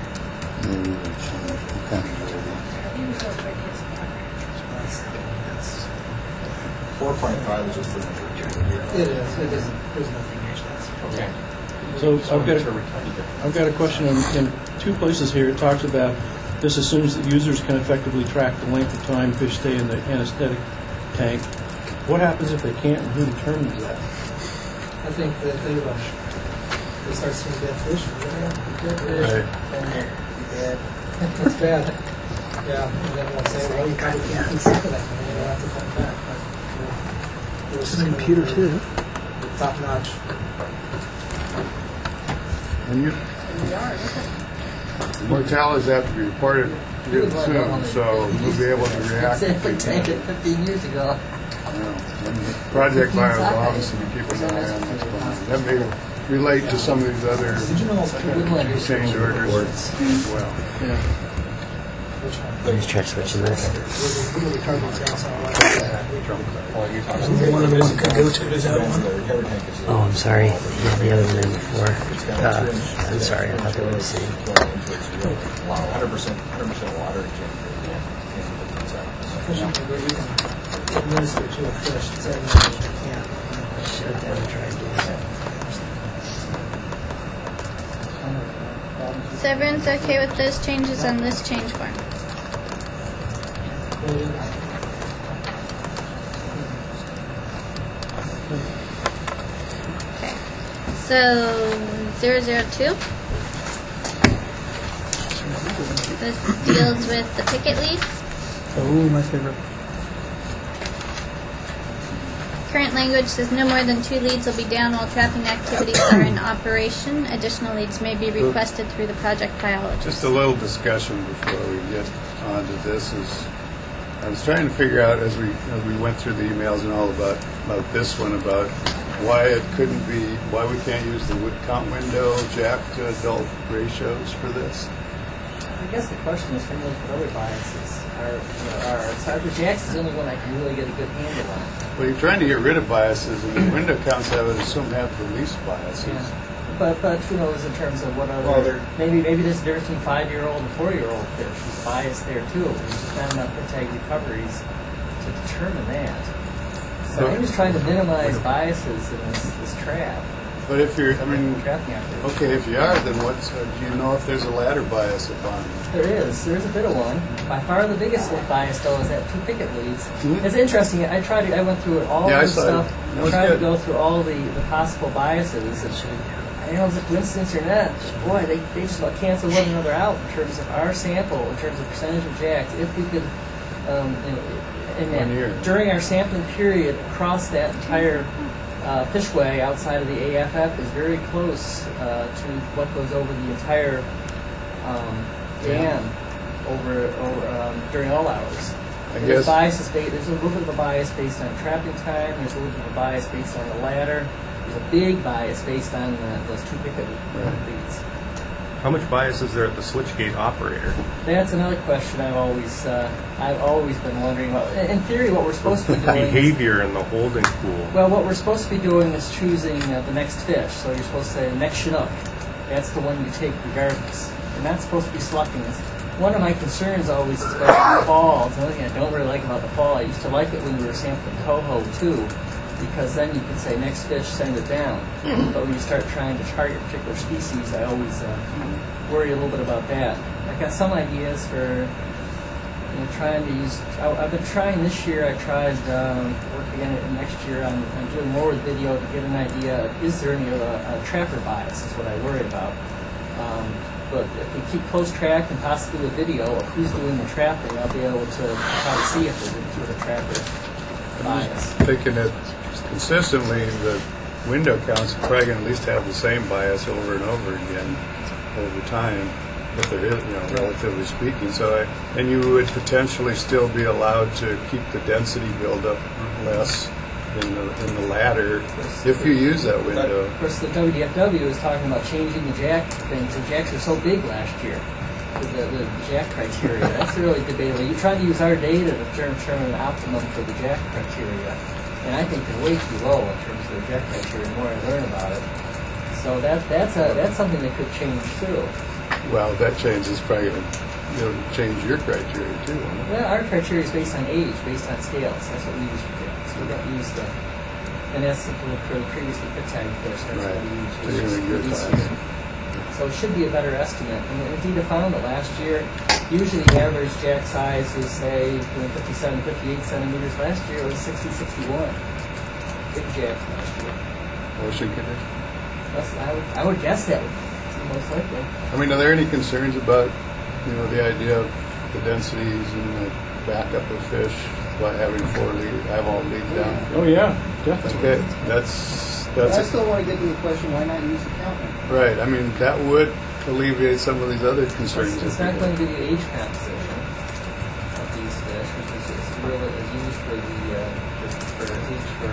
Four point five is just for It is, it isn't, there's nothing here that's. Okay. So I've got a, I've got a question in, in two places here. It talks about this assumes that users can effectively track the length of time fish stay in the anesthetic tank. What happens if they can't, and who determines that? I think that they, uh, they start seeing dead fish. Dead fish. Right. Bad. It's bad. Yeah, and then we'll say, well, you probably can't keep track of that, and you'll have to come back. But, you know, It's a computer too. Top notch. And you, mortalities have to be reported real soon, so we'll be able to react. Exactly, take it fifteen years ago. Project Bio will obviously be keeping an eye on this one. That may relate to some of these other change orders as well. Yeah. Let me try switching this. One of the ones could go to is that one. Oh, I'm sorry. Yeah, the other one in before. Uh, I'm sorry. I thought they were the same. Wow, one hundred percent, one hundred percent water. Administer to a fish, it's everything you can. Shut down and try again. So everyone's okay with those changes on this change form? Okay. So zero zero two. This deals with the picket leads. Oh, my favorite. Current language says no more than two leads will be down while trapping activities are in operation. Additional leads may be requested through the project biologist. Just a little discussion before we get on to this is, I was trying to figure out as we as we went through the emails and all about, about this one, about why it couldn't be, why we can't use the wood count window jack to adult ratios for this. I guess the question is, from those other biases, are, you know, are Sergeant Jack's is the only one I can really get a good handle on. Well, you're trying to get rid of biases, and the window counts I would assume have the least biases. Yeah. But but who knows in terms of what other Well, they're- maybe maybe there's a difference between five year old and four year old fish. There's bias there too. There's just not enough pit tag recoveries to determine that. So I'm just trying to minimize biases in this, this trap. But if you're, I mean, Trapping operation. okay, if you are, then what's, uh, do you know if there's a ladder bias upon it? There is. There's a bit of one. By far the biggest bias, though, is that two picket leads. Mhm. It's interesting. I tried to, I went through it all Yeah, I the saw it. stuff. That I was tried to good. go through all the, the possible biases. And I don't know if it's a coincidence or not. Boy, they, they just about cancel one another out in terms of our sample, in terms of percentage of jacks. If we could, um, you know, and, One year. and during our sampling period, across that entire uh, fishway outside of the A F F is very close uh, to what goes over the entire um, dam over, over um, during all hours. I There's guess- biases ba- There's a little bit of a bias based on trapping time. There's a little bit of a bias based on the ladder. There's a big bias based on the, those two picket leads. How much bias is there at the switchgate operator? That's another question I've always uh, I've always been wondering about. In in theory, what we're supposed to be doing is, Behavior in the holding pool. well, what we're supposed to be doing is choosing uh, the next fish. So you're supposed to say next Chinook. That's the one you take regardless. You're not supposed to be selecting this. One of my concerns always is about the fall. It's one thing I don't really like about the fall. I used to like it when we were sampling coho too, because then you could say next fish, send it down. But when you start trying to target a particular species, I always uh, worry a little bit about that. I've got some ideas for you know, trying to use. I, I've been trying this year. I tried um, working on it next year. I'm, I'm doing more with video to get an idea. Of, is there any uh, uh, trapper bias? Is what I worry about. Um, but if we keep close track and possibly with video of who's doing the trapping, I'll be able to try to see if there's a trapper bias. Thinking that consistently, the window counts are probably going to at least have the same bias over and over again over time, if there is, you know, relatively speaking. So, I, and you would potentially still be allowed to keep the density buildup less in the, in the ladder if you use that window. Of course, the W D F W is talking about changing the jack thing, because jacks were so big last year. The, the, the jack criteria. That's really debatable. You try to use our data to determine the optimum for the jack criteria, and I think they're way too low in terms of the jack criteria. The more I learn about it, so that that's a that's something that could change too. Well, that change is probably going to you know, change your criteria too. Won't it? Well, our criteria is based on age, based on scales. That's what we use for jacks. We don't use the, and that's the, for the previously pit tag fish. That's Right. what we use. So which you're is in your this class. year. So it should be a better estimate. And indeed, I found that last year, usually the average jack size is, say, between fifty-seven, fifty-eight centimeters. Last year it was sixty, sixty-one. Big jacks last year. Ocean condition. That's, I, would, I would guess that would be most likely. I mean, are there any concerns about you know the idea of the densities and the backup of fish by having four lead, eyeball lead down? Oh yeah, definitely. Okay, that's But that's I a, still want to get to the question, why not use the counter? right. I mean, that would alleviate some of these other concerns. It's, it's that not people- going to give you age composition of these fish, which is, is really is used for the uh, just for age for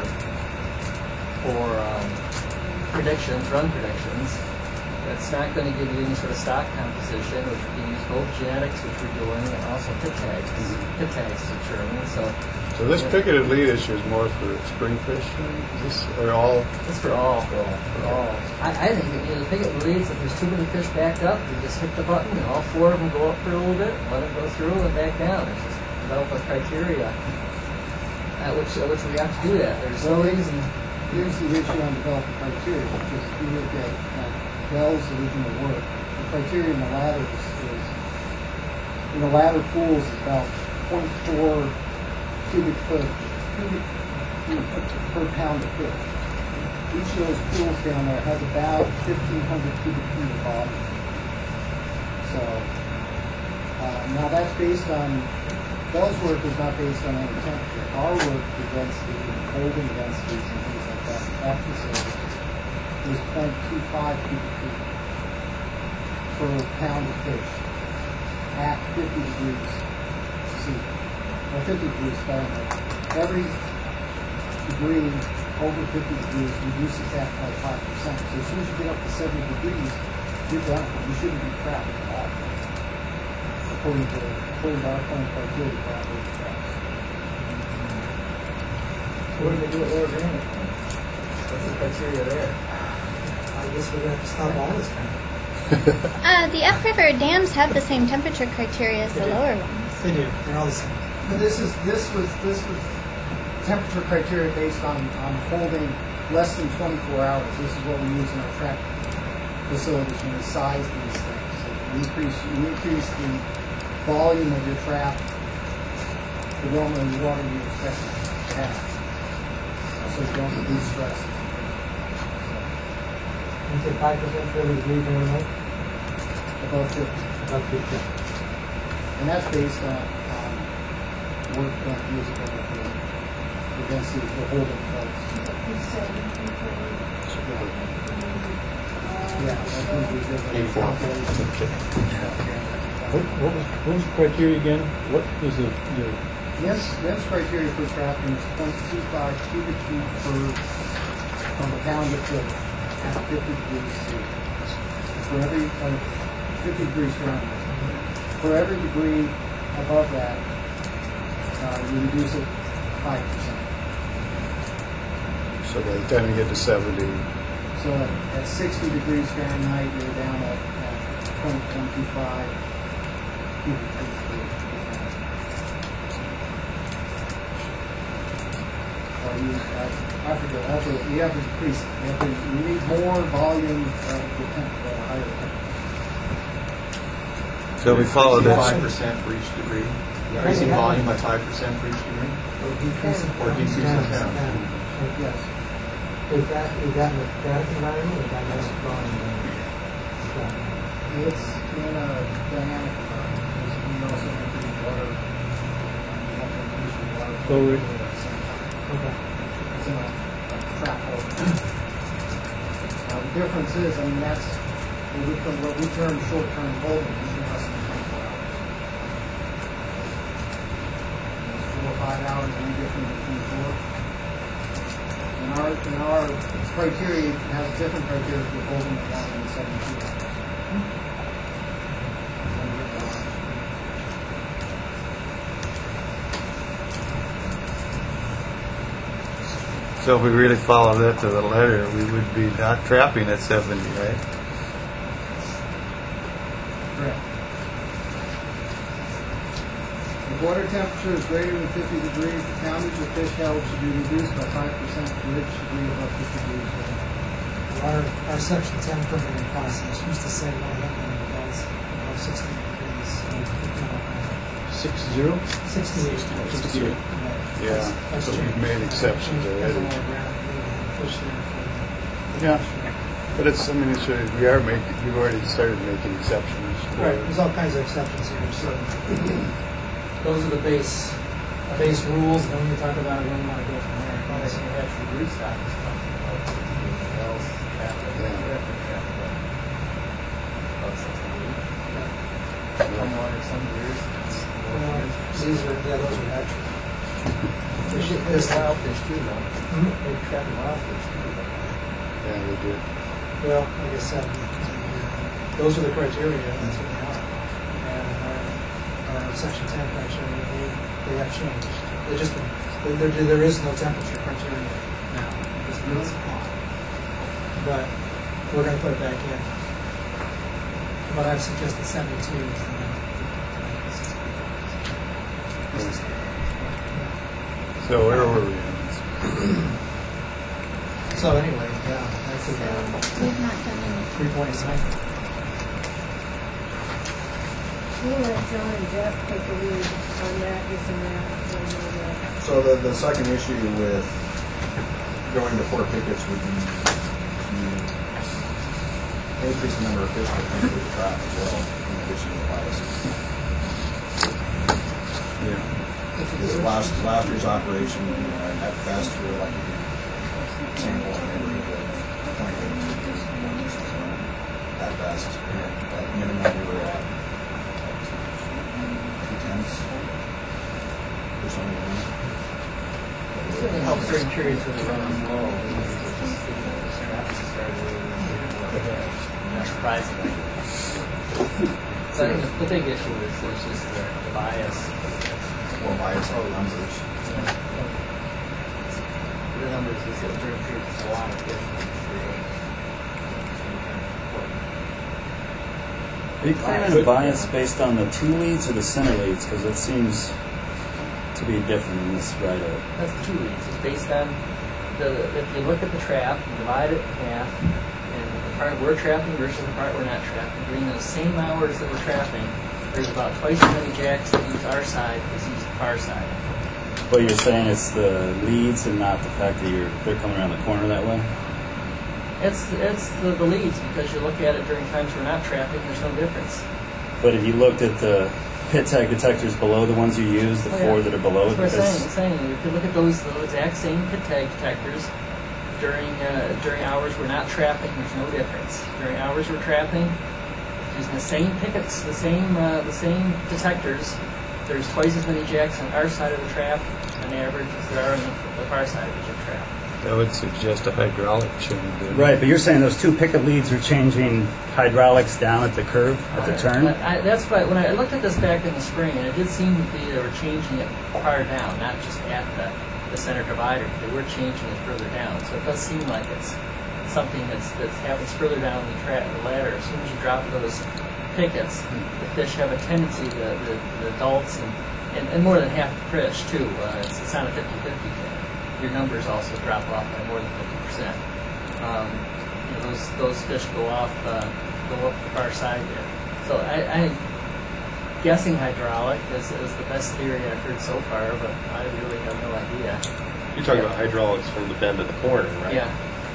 for um, predictions, run predictions. That's not going to give you any sort of stock composition, which we can use both genetics, which we're doing, and also pit tags, pit tags to determine. So, So this yeah. picketed lead issue is more for spring fish. Is this or all? It's for all, for all, for all. I, I think that, you know, the pickup leads, if there's too many fish backed up, you just hit the button and all four of them go up for a little bit, let them go through and back down. It's just develop a criteria at which, at which we have to do that. There's no reason. Here's the issue on developing criteria, because if you look at uh, Bell's original work, the criteria in the ladder is, is in the ladder pools is about zero point four cubic foot cubic feet per pound of fish. Each of those pools down there has about fifteen hundred cubic feet of volume. So uh, now that's based on Bell's work is not based on any temperature. Our work, the density, holding densities and things like that, at facility is zero point two five cubic feet per pound of fish at fifty degrees C, or fifty degrees Fahrenheit. Every degree over fifty degrees reduces that by five percent. So as soon as you get up to seventy degrees, you're done. You shouldn't be trapped at all, according to, according to our current criteria for operating traps. What do they do with lower granite? What's the criteria there? I guess we're going to have to stop all this kind of. Uh, the upriver dams have the same temperature criteria as the lower ones. They do. They're all the same. But this is, this was, this was temperature criteria based on, on holding less than twenty-four hours. This is what we use in our trap facilities when we size these things. So you increase, you increase the volume of your trap, the warmer the water you expect it to have. So you don't reduce stress. You say five percent for every degree Fahrenheit? Above fifty. About fifty. And that's based on, on work done years ago for, for density for holding boats. Yeah, I think we did a Eighty-four. calculation. What, what was what was the criteria again? What is the, the Yes, yes, criteria for trapping is zero point two five cubic feet per, from a pound of fish at fifty degrees C. For every, uh, fifty degrees Fahrenheit. For every degree above that, uh, you reduce it five percent. So by the time you get to seventy, So at, at sixty degrees Fahrenheit, you're down at, at zero point two five cubic feet per pound. Or you, I, I forget, I have to, you have to decrease it. You have to, you need more volume of the temp, uh, higher temperature. So we follow this. Five percent for each degree. Increasing volume by five percent for each degree. Or decreasing. Or decreasing down. down. Yes. Is that, is that in a static environment or is that nice drawing? It's in a dynamic environment. There's- We also increase water. um, you have to increase your water flow Flow rate. at the same time. Okay. It's in a, a trap hole. Now, the difference is, I mean, that's what we, term- what we term short-term holding, usually less than twenty-four hours. It's four or five hours, any different between four. And our, and our criteria has different criteria for holding it down in seven feet. So if we really follow that to the letter, we would be not trapping at seventy, right? Correct. If water temperature is greater than fifty degrees, the poundage of fish held should be reduced by five percent for each degree above fifty degrees. Our, our section ten permitting process used to say no handling above above sixty degrees. Six zero? Sixty-eight. Sixty-eight. Yeah, That's so we've changed. made exceptions That's already. all around, we have fish there for- Yeah, but it's, I mean, it's, uh, we are making, we've already started making exceptions. for- Right, there's all kinds of exceptions here, so those are the base, base rules, and then we talk about where we want to go from there. Well, they can actually root stock is talking about anything else, traffic, traffic, traffic, about sixty-eight. Some water, some years, it's more Well, years. these are, yeah, those are actually. Fish, there's wild fish too, though. They trap wild fish too, though. Yeah, we do. Well, like I said, those are the criteria, that's what they are. And our, our section ten criteria, they, they have changed. They just, there, there, there is no temperature criteria now. It's really hot. But we're gonna put it back in. But I've suggested seventy-two. So where were we? So anyway, yeah, that's it. We've not done anything. Three point nine. We'll let John and Jeff take the lead on that, this and that. and we'll, uh, So the, the second issue with going to four pickets would be to increase the number of fish that enter the trap as well, in addition to the biases. Yeah. This last, last year's operation, you know, at best, we were like a sample in the neighborhood of twenty-eight at best. And at minimum, we were at two tenths or something like that. Certainly helps during periods where they're running low. The traffic started really not surprisingly. So I think the, the big issue is there's just the, the bias. Or bias on the numbers. Yeah. The numbers is that during periods there's a lot of fish coming through. Are you claiming a bias based on the two leads or the center leads? Because it seems to be different in this write-up. That's the two leads. It's based on the, if you look at the trap, you divide it in half, and the part we're trapping versus the part we're not trapping. During those same hours that we're trapping, there's about twice as many jacks that use our side as use the far side. But you're saying it's the leads and not the fact that you're they're coming around the corner that way? It's it's the, the leads, because you look at it during times we're not trapping, there's no difference. But if you looked at the pit tag detectors below the ones you use, the Oh, four yeah. that are below it, That's what I'm because saying. I'm saying if you look at those the exact same pit tag detectors during uh, during hours we're not trapping, there's no difference. During hours we're trapping, using the same pickets, the same uh, the same detectors, there's twice as many jacks on our side of the trap on average as there are on the, the far side of the trap. That would suggest a hydraulic change. right. But you're saying those two picket leads are changing hydraulics down at the curve at the turn. I, I, that's why when I looked at this back in the spring, and it did seem to be they were changing it far down, not just at the, the center divider. They were changing it further down, so it does seem like it's something that's that happens further down the, tra- the ladder. As soon as you drop those pickets, the fish have a tendency, the, the, the adults, and, and, and more than half the fish too. Uh, it's, it's not a fifty-fifty thing. Your numbers also drop off by more than fifty percent. Um, you know, those those fish go off, uh, go up the far side there. So I, I'm guessing hydraulic is, is the best theory I've heard so far, but I really have no idea. You're talking about hydraulics from the bend of the corner, right? Yeah.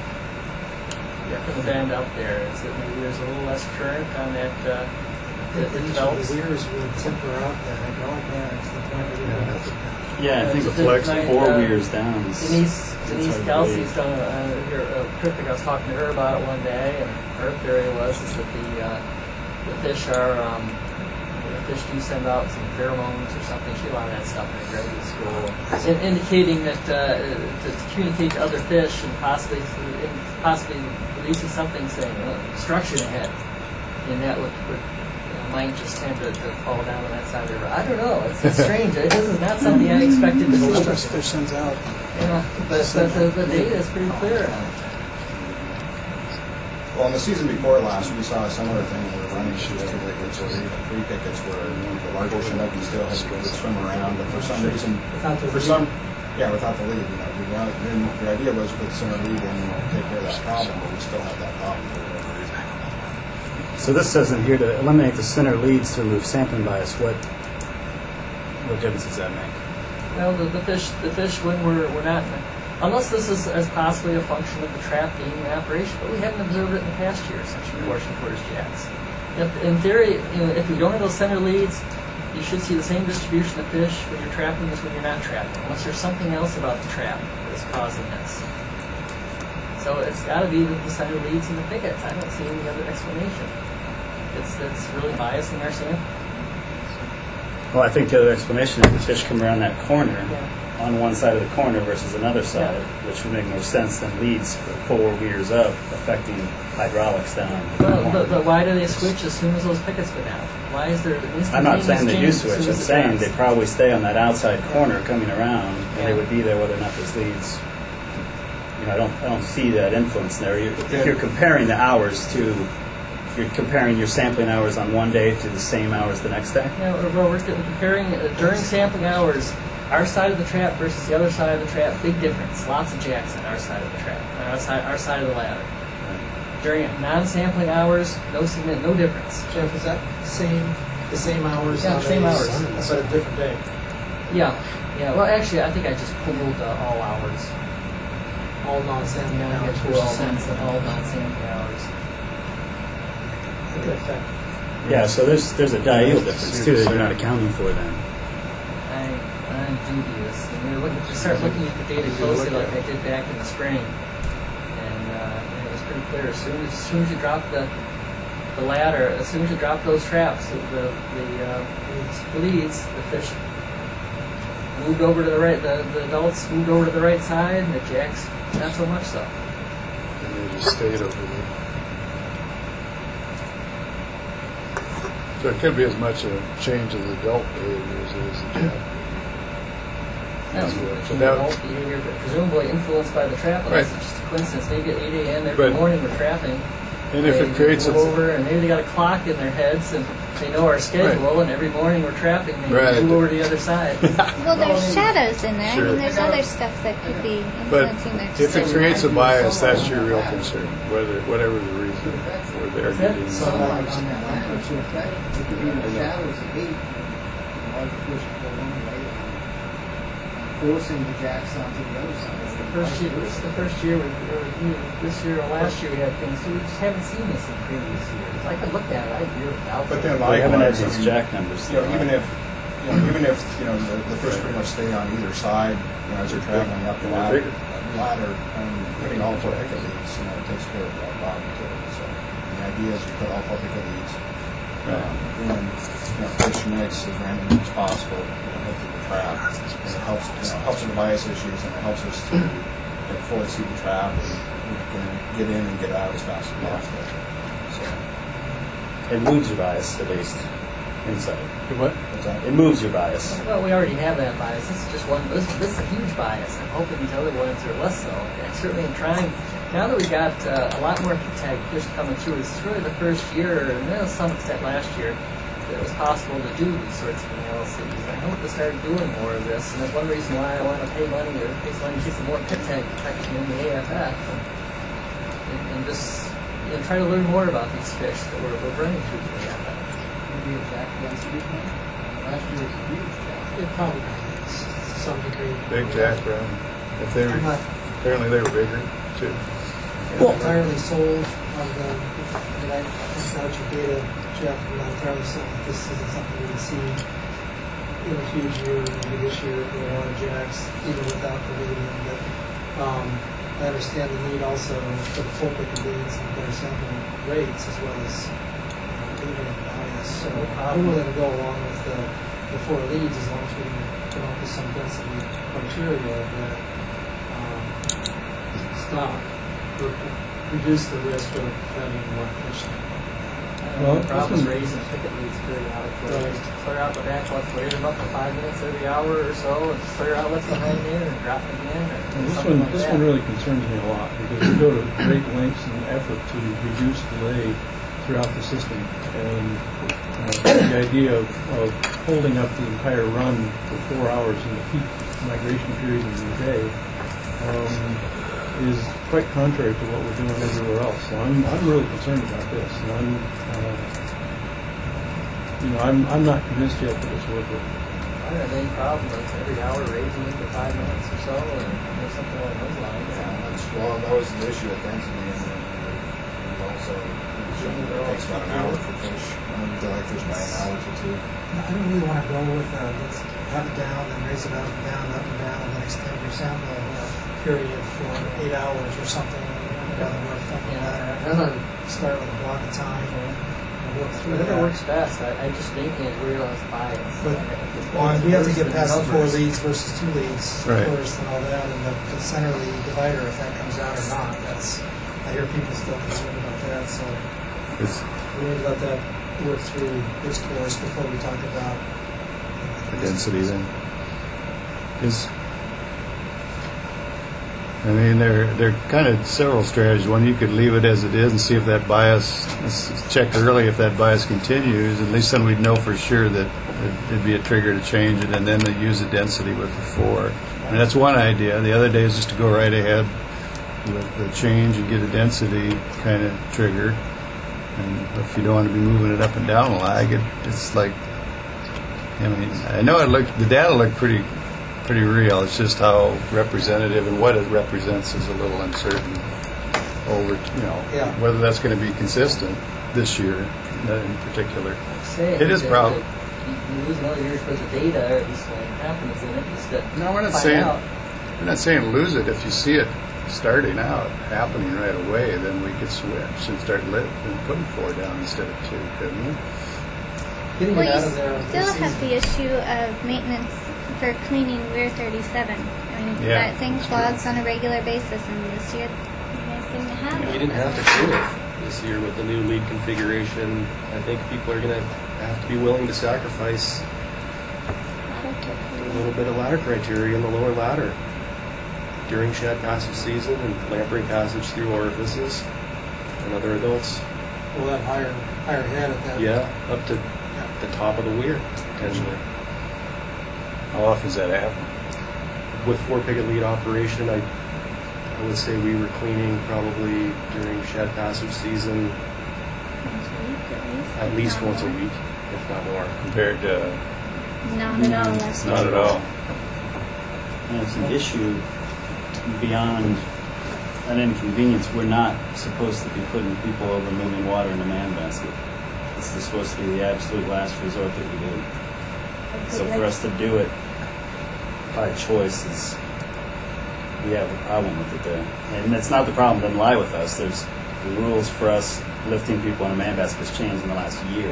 Yeah, from the bend up there, is that maybe there's a little less current on that. Uh, that that Each of develops. the weirs would temper out that hydraulic balance to the point where you have to. Yeah, I think Uh, the flex my, four uh, weirs down is. Denise, it's Denise hard to Kelsey's believe. done a, uh, her, a cryptic. I was talking to her about it one day, and her theory was is that the uh, the fish are um, the fish do send out some pheromones or something. She had a lot of that stuff in graduate school, in, indicating that uh, to, to communicate to other fish and possibly and possibly releasing something saying uh, destruction ahead, and that would, would you know, might just tend to, to fall down on that side of the river. I don't know. It's, it's strange. This is not something I expected to see. Fish, fish sends out. You know, but, but the, the data is pretty clear on it. Well, in the season before last, we saw a similar thing where running shoes to wickets or free pickets where the larger Chinook still had would swim around, but for some reason, for some, yeah, without the lead, you know, the, then the idea was put the center lead in and take care of that problem, but we still have that problem for whatever reason. So this says in here to eliminate the center leads to remove sampling bias. What what difference does that make? Well, the, the fish, the fish when we're we're not. Unless this is as possibly a function of the trap being in operation, but we haven't observed it in the past year, such proportion towards jacks. If, in theory, you know, if we don't have those center leads, you should see the same distribution of fish when you're trapping as when you're not trapping, unless there's something else about the trap that's causing this. So it's got to be the center leads and the pickets. I don't see any other explanation. It's that's really biasing our sample. Well, I think the other explanation is the fish come around that corner. Yeah. On one side of the corner versus another side, yeah. which would make more sense than leads forward, meters up, affecting hydraulics down. Well, but, but why do they switch as soon as those pickets go down? Why is there? I'm not saying they do switch. I'm saying they probably stay on that outside corner coming around, and yeah. they would be there whether or not those leads. You know, I don't, I don't see that influence there. You're, if you're comparing the hours to, you're comparing your sampling hours on one day to the same hours the next day. Yeah, well, we're comparing uh, during sampling hours. Our side of the trap versus the other side of the trap, big difference. Lots of jacks on our side of the trap, on our side, our side of the ladder. During non-sampling hours, no significant, no difference. Jeff, is that same the same hours? Yeah, on same a, hours, but a different day. Yeah, yeah. Well, actually, I think I just pulled uh, all hours, all non-sampling yeah, hours. Get all sense of all non-sampling hours. Good effect. Yeah, so there's there's a diel difference too that you're not accounting for then. I'm dubious. And we were looking, to start looking at the data closely, like I did back in the spring, and, uh, and it was pretty clear. As soon as, as soon as you drop the the ladder, as soon as you drop those traps, the the, the uh, leads, the fish moved over to the right. The, the adults moved over to the right side, and the jacks not so much so. And they just stayed over there. So it could be as much a change of the adult behavior as it is the jack. Yeah, so adult behavior, but presumably influenced by the trap. Unless Right. it's just a coincidence. Maybe at eight a.m. every But- morning we're trapping. And if they it creates move a- over, and maybe they got a clock in their heads, and they know our schedule, and every morning we're trapping, they Right. move over to the other side. Well, there's shadows in there. I Sure. mean, there's other stuff that could be But influencing their if it decision. creates a bias, that's your real concern, whether whatever the reason or they're getting. So like on that ladder to affect, it could be in the shadows of eight, larger fish pull one way, forcing the jacks onto the other side. The first year, this is the first year, we, or we, this year or last year we had things, so we just haven't seen this in previous years. I could look at it, I agree with Al. But then We haven't had likewise, those jack numbers. you know, even if, you know, even if, you know, the, the fish pretty much stay on either side, you know, as they're traveling up the ladder, ladder, and putting all four picket leads, you know, it takes care of that bottom too. So the idea is you put all four picket leads, um, and, you know, fish mix as randomly as possible, you know, hit the trap. And it helps, you know, helps with the bias issues, and it helps us to, you know, fully see the trap and we can get in and get out as fast as possible. So, It moves your bias at least inside. What? what's that? It moves your bias. Well, we already have that bias. This is just one. This, this is a huge bias. I'm hoping these other ones are less so. I certainly am trying. Now that we've got uh, a lot more tag fish coming through, this is really the first year, and to some extent last year, that it was possible to do these sorts of analyses. I hope to start doing more of this, and that's one reason why I want to pay money or pay some money to get some more pit tag protection in the A F F, and, and just you know, try to learn more about these fish that we're, we're bringing through the A F F. Maybe a jack density thing. Last year was a huge jack. It probably is to some degree. Big jack brown. If they were, I'm not apparently they were bigger too. well, entirely sold on the, and I, that's not your data, Jeff, I'm not entirely sold. This isn't something we can see in a huge year, maybe this year, with a lot of jacks, even without the leading. But um, I understand the need also for the full picket leads and better sampling rates, as well as um, even a bias. So I'm willing to go along with the, the four leads as long as we can come up with some density criteria that um, stop or reduce the risk of having more fish. Well, the problem this is one- raising picket leads periodically. Right. Just clear out the back left clear them up for five minutes every hour or so, and clear out what's behind there and drop it again. Or And this something one, like this that. one really concerns me a lot because we go to great lengths and effort to reduce delay throughout the system, and uh, the idea of, of holding up the entire run for four hours in the peak migration period of the day um, is quite contrary to what we're doing everywhere else. So I'm, I'm really concerned about this, and I'm, uh, you know, I'm, I'm not convinced yet that it's worth it. I don't have any problem with every hour raising it for five minutes or so, or you know, something along those lines. That's, well, that was the issue at density, and then we also, it takes about an hour for fish. I mean, you delay fish by an hour or two. I don't really want to go with uh, let's have it down, then raise it up and down, up and down, and then extend your sample uh, period for eight hours or something. Rather work something Yeah. that, or rather start with a block of time or, or work through Whatever that. works best. I, I just think it realize bias. But It's well, we have to worse get than past the four numbers. leads versus two leads Right. first and all that, and the, the center lead divider, if that comes out or not. That's I hear people still concerned about that, so It's we need to let that work through its course before we talk about the density then. Is I mean, there there are kind of several strategies. One, you could leave it as it is and see if that bias, check early if that bias continues. At least then we'd know for sure that it'd be a trigger to change it, and then to use the density with the four. And that's one idea. The other day is just to go right ahead with the change and get a density kind of trigger. And if you don't want to be moving it up and down a lag, it, it's like, I mean, I know it looked, the data looked pretty pretty real. It's just how representative and what it represents is a little uncertain over, you know, Yeah. whether that's going to be consistent this year uh, in particular. Say, It is that- probably. that You you lose another year's worth of data, or at least like confidence in it, just to No, we're not find saying out. we're not saying lose it. If you see it starting out happening right away, then we could switch and start lit and putting four down instead of two, couldn't we? getting Well, it out you of there. still this have season. the issue of maintenance for cleaning Weir thirty-seven. I mean, Yeah, that thing that's clogs on a regular basis, and this year you guys didn't have You it. didn't have to clean it this year with the new lead configuration. I think people are going to have to be willing to sacrifice a little bit of ladder criteria in the lower ladder during shad passage season and lamprey passage through orifices and other adults. Well, that higher higher head at that. Yeah, up to the top of the weir, potentially. How often does that happen? With four picket lead operation, I, I would say we were cleaning probably during shad passage season Once a week, at least. at least Not once a more. week, if not more. Compared to Not at all. Last not year. at all. And it's an issue beyond an inconvenience. We're not supposed to be putting people over moving water in a man basket. It's supposed to be the absolute last resort that we do. So for us to do it by choice is, we have a problem with it there. And it's not the problem, doesn't lie with us. There's the rules for us lifting people in a man basket has changed in the last year.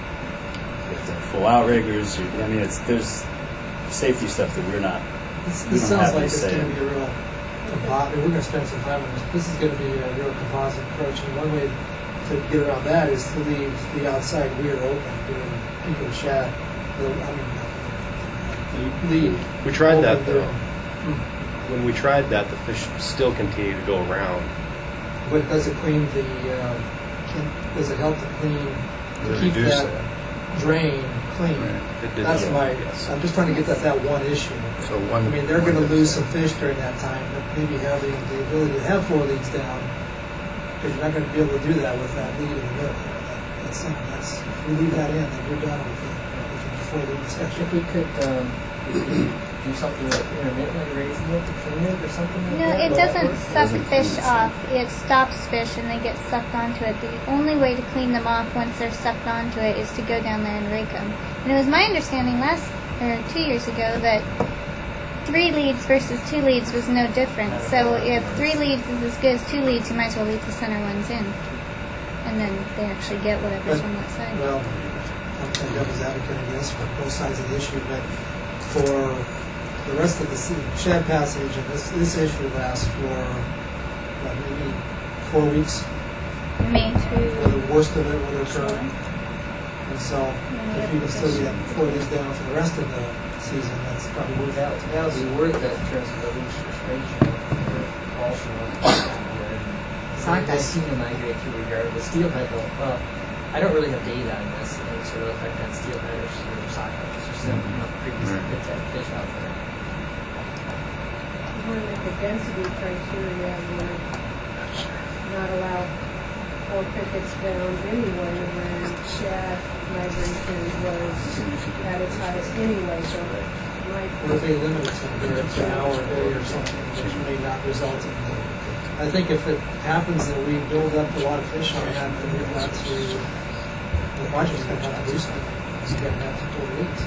If they're full outriggers, you, I mean, it's there's safety stuff that we're not. This, we this don't sounds have like any it's say going in. to be a real composite. We're going to spend some time on this. This is going to be a real composite approach, and one way to get around that is to leave the outside weir open during peak of the shad. The- I mean, leave. We tried that open though. during- When we tried that, the fish still continued to go around. But does it clean the? Uh, can, does it help to clean to To keep reduce that, that. drain clean? It did That's not, my. yes. I'm just trying to get at that one issue. So one. I mean, they're going to one lose some fish during that time, but maybe having the ability to have four leads down, because you're not going to be able to do that with that lead in the middle. That, that's something. That's if you leave that in, then you're done with the, with the four lead discussion. If we could um, do something like intermittently raising it to clean it or something like No, that. it will that doesn't work? suck fish off. It stops fish and they get sucked onto it. The only way to clean them off once they're sucked onto it is to go down there and rake them. And it was my understanding last, or two years ago, that three leads versus two leads was no different. So if three leads is as good as two leads, you might as well leave the center ones in. and then they actually get whatever's But- on that side. Well, I'm playing devil's advocate, I guess, for both sides of the issue, but for the rest of the se- Shad Passage, and this, this issue lasts for, what, maybe four weeks, May where to the worst of it would occur. And so, if you can still get four days down for the rest of the season, that's probably worth That, it. that would be worth it in terms of the leash restriction or propulsion on the sockeye seem to migrate through regardless. Steelhead don't. Well, I don't really have data on this. Any sort of effect on steelhead or sort of sockeye. It's just some you know, previously picked up fish out there. You want to make the density criteria would not allow four pickets down anyway when shad migration was at its highest anyway, so it might. Or if they limit it to an hour a day or something, which may not result in. I think if it happens that we build up a lot of fish on that, then we've got to, the project's going to have to do something. It's going to have to pull weeds.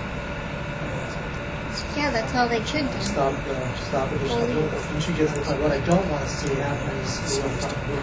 yeah, that's all they could do. Stop, uh, stop additional buildup. Once you get to the point, what I don't want to see happen is the one top of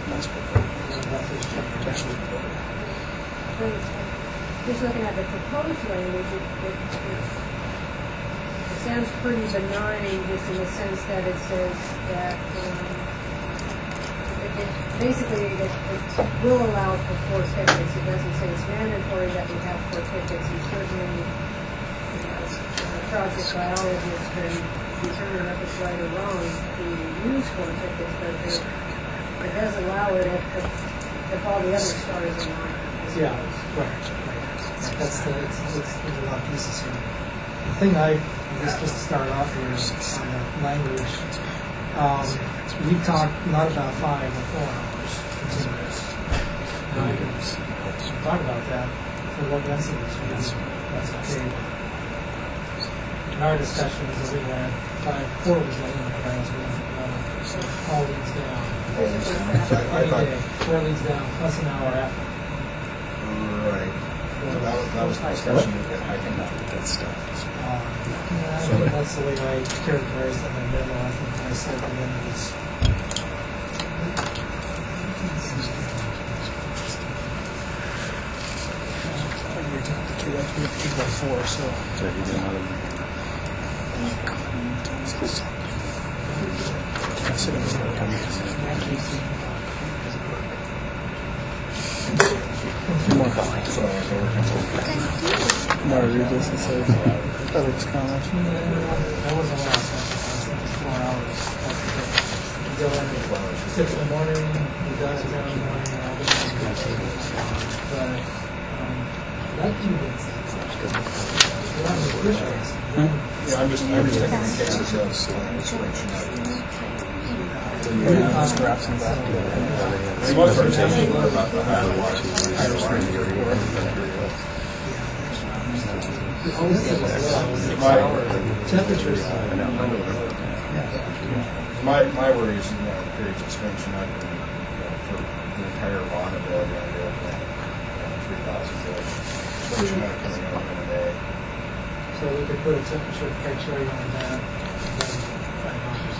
Just looking at the proposed language, it, it, it, it sounds pretty benign, just in the sense that it says that um, it, it, basically it, it will allow for four tickets. It doesn't say it's mandatory that we have four tickets. And certainly, you know, a project biologist can determine if it's right or wrong to use four tickets, but it, it does allow it if, if, if all the other stars are not. Yeah, right. That's the, it's, it's, there's a lot of pieces here. The thing I, I guess just to start off here is on the language. Um, we've talked not about five or four hours continuous. Now I can talk about that for low densities, because that's okay. In our discussions that we had, five, four was the limit, but I was going to all leads down. Any day, four leads down, plus an hour after. Right. That was, that was the discussion that I think that that stuff. Uh, yeah, I think that's the way I characterized it in the middle. I think I said the end was. Two by four, so. So you did another. More More read this and say, that looks kind of much. That wasn't the last one. That was four hours. Go in at six in the morning, we done at seven in the morning, and I'll be done. But, um, that can be. Yeah, I'm just, I'm just thinking in cases of installation. Yeah, straps and back. There was a presentation about the higher water. Temperatures. My, my worry is, you know, the period's expansion, I can, you know, for the entire lawn of it, I go like three thousand fish, expansion out coming out in a day. So we could put a temperature criteria on that, and then five hours.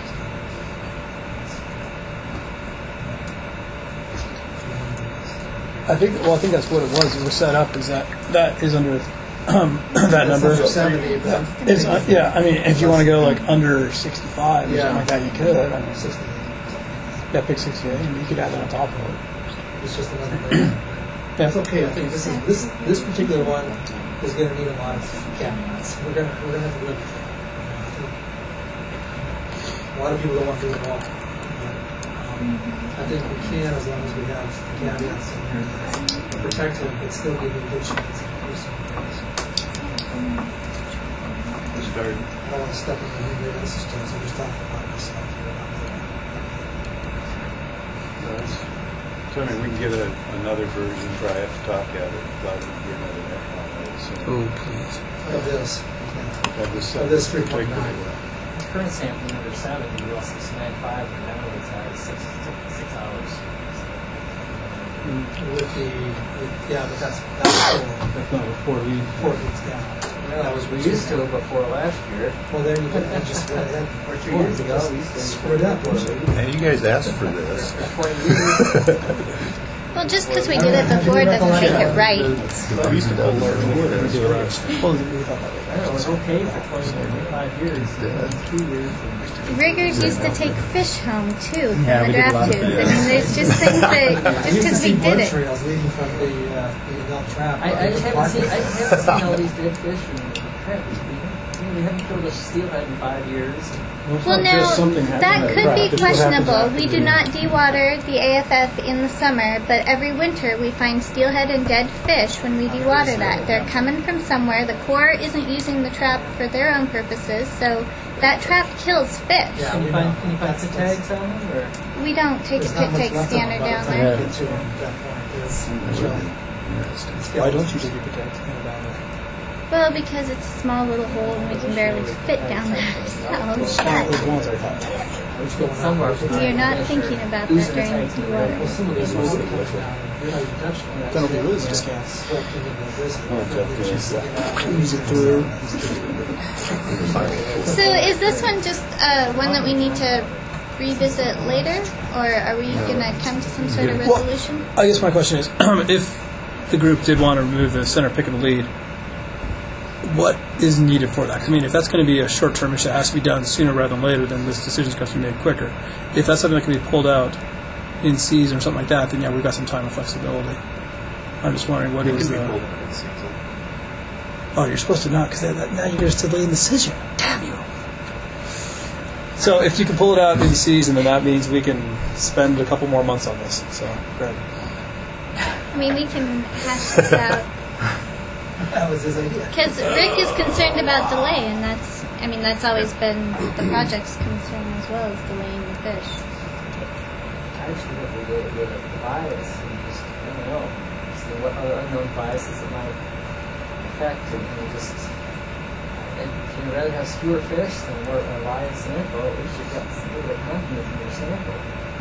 I think, well, I think that's what it was. It was set up as that, that is under um, that number. seventy, but It's, uh, yeah, I mean, if you want to go like under sixty-five or Yeah. something like that, you could. I mean, sixty-eight. yeah, pick sixty-eight, and you could add that on top of it. It's just another variable. That's okay. I think this is this this particular one is going to need a lot of caveats. We're going to we're going to have to live with it. I think a lot of people don't want to do it all, but um, I think we can as long as we have the caveats in there that protect it, but still give it a good chance of producing things. I don't want to step on anybody else's toes. I'm just talking about myself here. So I mean, we can get a, another version, try it, talk at it, but we can get another one on it. So. Oh, please. Of this. Of this, Of this three point nine. The current sample number seven, U L six ninety-five, and downloads at six six hours. With the, with, yeah, but that's, that's still. That's not a four lead. Four leads down. Well, that was we used to it before last year. Well, there you go. I just read that. Or two years ago, we used to Screwed up. Hey, you guys asked for this. twenty years. Well, just because we did it before doesn't make it right. We used to pull large wood. and do it. Well, we thought that I don't know, it was okay for twenty, twenty-five years, two years. Riggers used to take fish home too from Yeah, the we did a lot draft of tubes. I that. mean, there's just things that I just used to because see we blood did it. trails leading from the, uh, the adult trap. I, I just haven't seen, I haven't seen all these dead fish and crap. We, we haven't killed a steelhead in five years. Well, now that could be questionable. We do not dewater the A F F in the summer, but every winter we find steelhead and dead fish when we dewater that. They're coming from somewhere. The Corps isn't using the trap for their own purposes, so that trap kills fish. Yeah, can you find, can you find pit tags on them? Or? We don't take a pit take scanner down there. Why don't you take your protect down there? Well, because it's a small little hole and we can barely fit down there ourselves. But Somewhere. you're not thinking about that during the dewater. Well, some of these ones that come down, you know, you touch them. Then it'll be loose. Just can't slip into the grizzly. Use it through. So is this one just uh, one that we need to revisit later? Or are we going to come to some sort of Well, resolution? I guess my question is, if the group did want to remove the center pick of the lead, what is needed for that? 'Cause, I mean, if that's going to be a short-term issue that has to be done sooner rather than later, then this decision is going to be made quicker. If that's something that can be pulled out in season or something like that, then yeah, we've got some time and flexibility. I'm just wondering what It is can be the... pulled out in season. Oh, you're supposed to not, because now you're just delaying the decision. Damn you. So if you can pull it out in season, then that means we can spend a couple more months on this. So, great. I mean, we can hash this out. That was his idea. Because Rick is concerned about delay, and that's, I mean, that's always been the project's concern as well, is delaying the fish. I actually think we did it with a bias and just, I don't know, see what other unknown biases it might affect, and we just, and if you'd rather have fewer fish than more a live sample, at least you've got a little bit of confidence in your sample.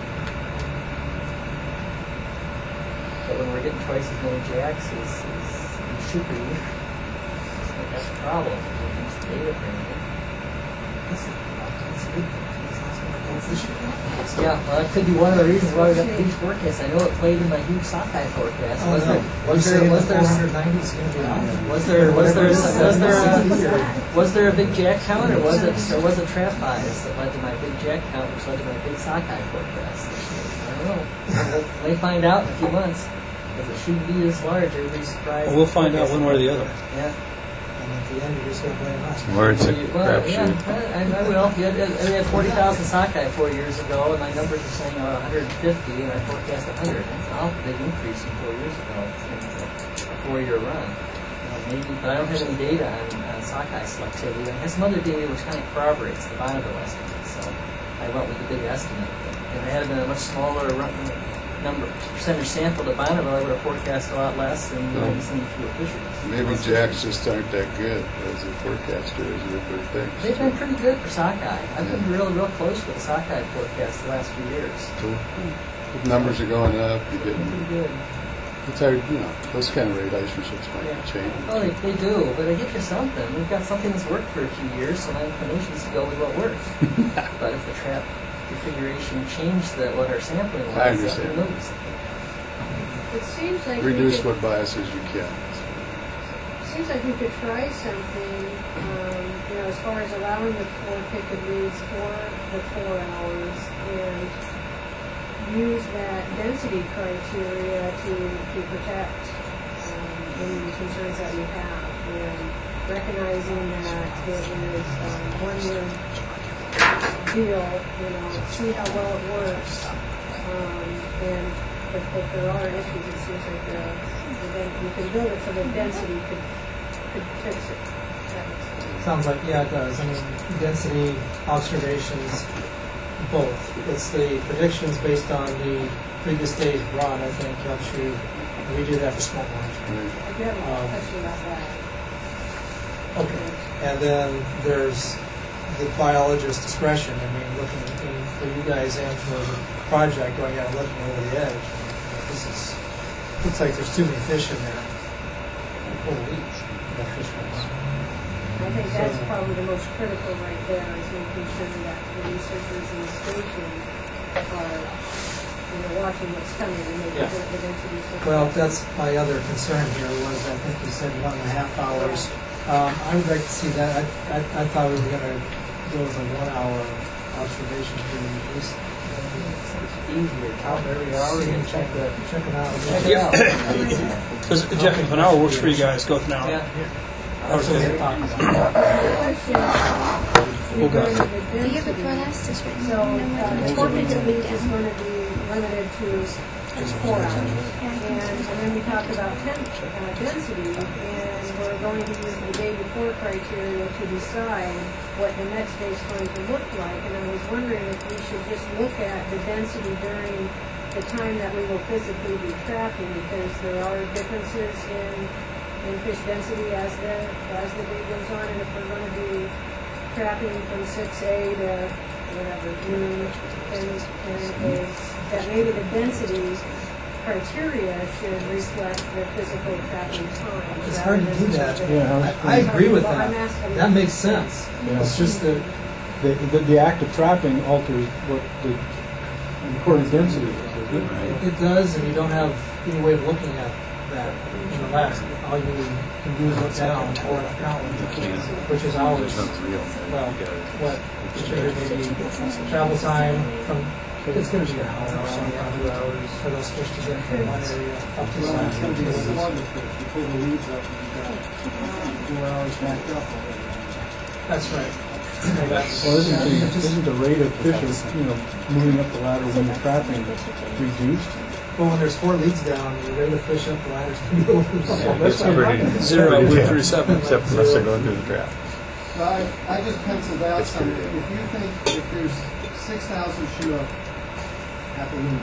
But when we're getting twice as many jacks as, as we should be, I think that's a problem. We use the data for anything. That's a good thing. Yeah, well, that could be one of the reasons why we got the huge forecast. I know it played in my huge sockeye forecast. Oh, Was no. there, was there, was there, four ninety is going to be off. was there, was there, was there, a, was there a big jack count, or was it, or was it trap bias that led to my big jack count, which led to my big sockeye forecast? I don't know. We'll may find out in a few months, because it shouldn't be this large. Everybody's surprised. Well, we'll find out one way or the other. Yeah. And at the end, you're just going to blame us. Or it's a Well, yeah, crapshoot. I, I will. We had, we had forty thousand sockeye four years ago, and my numbers are saying uh, one hundred fifty, and I forecast one hundred. That's an awful big increase from four years ago in a four-year run. You know, maybe, but I don't have any data on, on sockeye selectivity. I have some other data which kind of corroborates the Bonneville estimate, so I went with the big estimate. If it had been a much smaller run, number percentage sample to Bonneville, I would have forecast a lot less and No. maybe some fewer fisheries. Maybe jacks just aren't that good as a forecaster as Rick thinks. They've been pretty good for sockeye. I've been real, real close with the sockeye forecast the last few years. So, if numbers are going up, you're getting. Pretty good. It's hard, you know, those kind of relationships might Yeah. change. Well, they, they do, but they get you something. We've got something that's worked for a few years, so my inclination is to go with what worked. But if the trap configuration changed the, what our sampling was, I understand. who knows? It seems like Reduce we what could, biases you can. seems like we could try something, um, you know, as far as allowing the four picket leads for the four hours and use that density criteria to, to protect um, any concerns that we have, and recognizing that it is um, one year deal, you know, see how well it works, um, and if, if there are issues, it seems like the, the den- you can build it so the density could could fix it. That makes sense. Sounds like, yeah, it does. I mean, density observations, both. It's the predictions based on the previous day's run, I think, helps you. We do that for small monitoring. I do have a Um, question about that. Okay. And then there's the biologist's discretion. I mean, looking in, for you guys and for the project, going out and looking over the edge. This is looks like there's too many fish in there. Pull the leech. That fish was. I think that's probably the most critical right there, is making sure that the researchers in the station are you know, watching what's coming and making Yeah. sure the density's. Well, that's my other concern here was, I think you said one and a half hours. Um, I would like to see that. I, I, I thought we were going to go with a one-hour observation period at least. Easier, count every hour and check the, Check it out. Yep. So, Jeff, if an hour works for you guys, go with an hour. Yeah. Hour's That's what good. we're talking about. We'll go. The year before last is written. So, No more uh, than four twenty weeks a week down. is going to be limited to just four hours. And, and then we talked about temp, uh, density, and we're going to use the day before criteria to decide what the next day is going to look like. And I was wondering if we should just look at the density during the time that we will physically be trapping, because there are differences in, in fish density as the, as the day goes on. And if we're going to be trapping from six A to whatever, noon, and, and it is, that maybe the density criteria should reflect the physical trapping time. It's hard to do that. Yeah, I, I agree with Well, I'm that. asking- That makes sense. Yeah. It's just that The, the, the act of trapping alters what the recorded density is, isn't it? it does, and you don't have any way of looking at that in the last. All you can do is look down or an account, which is always, well, what, you figure maybe travel time from, it's going to be an hour or something, two hours for those fish to get from one area up to the Well, it's going to be a next. slugger fish. You pull the leads up and you've got four hours backed up already. That's right. Well, isn't the, isn't the rate of fish, you know, moving up the ladder when you're trapping reduced? Well, when there's four leads down, the rate of fish up the ladder is going to be a little bit Yeah, That's it's why pretty- I'm- Zero, we're through seven. Except unless they're going through the trap. Well, I, I just penciled out It's some, pretty if you think, if there's six thousand Chinook at the limit,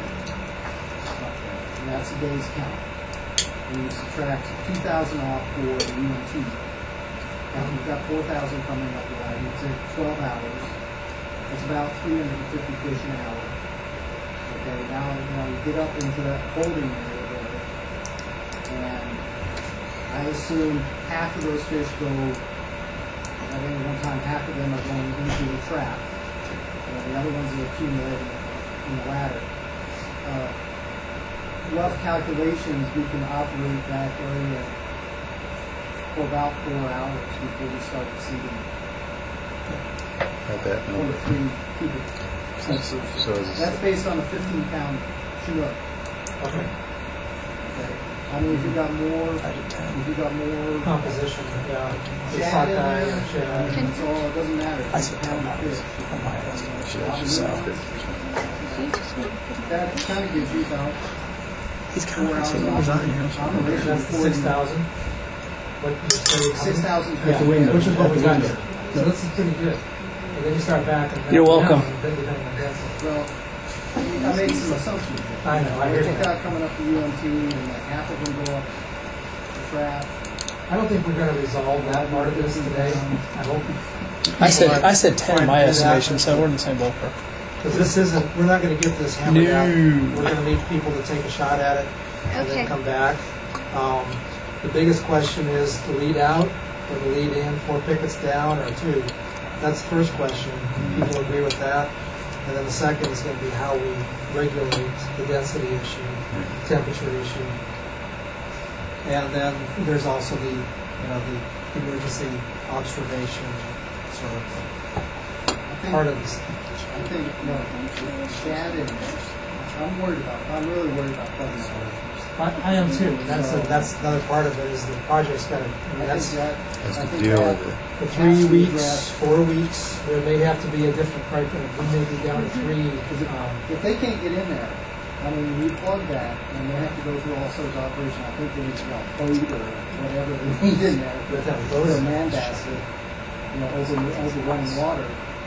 and that's a day's count, and you subtract two thousand off for the U N T, now you've got four thousand coming up the ladder, you take twelve hours, it's about three hundred fifty fish an hour. Okay, now, you know, you get up into that holding area there, and I assume half of those fish go, at any one time, half of them are going into the trap, and the other ones are accumulating in the ladder. Uh, rough calculations, we can operate that area for about four hours before we start seeding. At that Or number. three cubic sensors. So is- That's based on a fifteen pound Chinook. Okay. Okay. I mean, if you got more, if you got more Composition, yeah. The shad in sockeye there, and shad. I mean, it's all, it doesn't matter. I It's a said pound ten of hours. fish. On my estimation, so. That kind of gives you about He's kind four of hours the same numbers on here. operation That's the for six you. thousand. What you say? Six thousand Yeah, fish. which is what we got here. So this is pretty good. And then you start back and back You're down, welcome. and then depending on density. Well, I made some assumptions. I know, I hear Take that. out coming up to U N T and like half of them go up the trap. I don't think we're going to resolve that part of this today. I hope. I said I said ten in my estimation, so we're in the same ballpark. Because this isn't, we're not going to get this hammered out. No. We're going to need people to take a shot at it and Okay. then come back. Um, the biggest question is the lead out or the lead in, four pickets down or two. That's the first question. People agree with that. And then the second is going to be how we regulate the density issue, temperature issue. And then there's also the, you know, the emergency observation sort of think- part of this. I think, no, shad and, I'm worried about, I'm really worried about pleasant water. I, I am too. And that's a, that's another part of it is the project's got to. I mean, I that's think that, Has I to think deal that with it. for has three to be weeks, addressed. four weeks. There may have to be a different criteria. We may be down to three. Um, If they can't get in there, I mean, you plug that, and they have to go through all sorts of operations. I think they need to go boat or whatever they need in there. With that Put boat. a man basket, you know, over, over running water.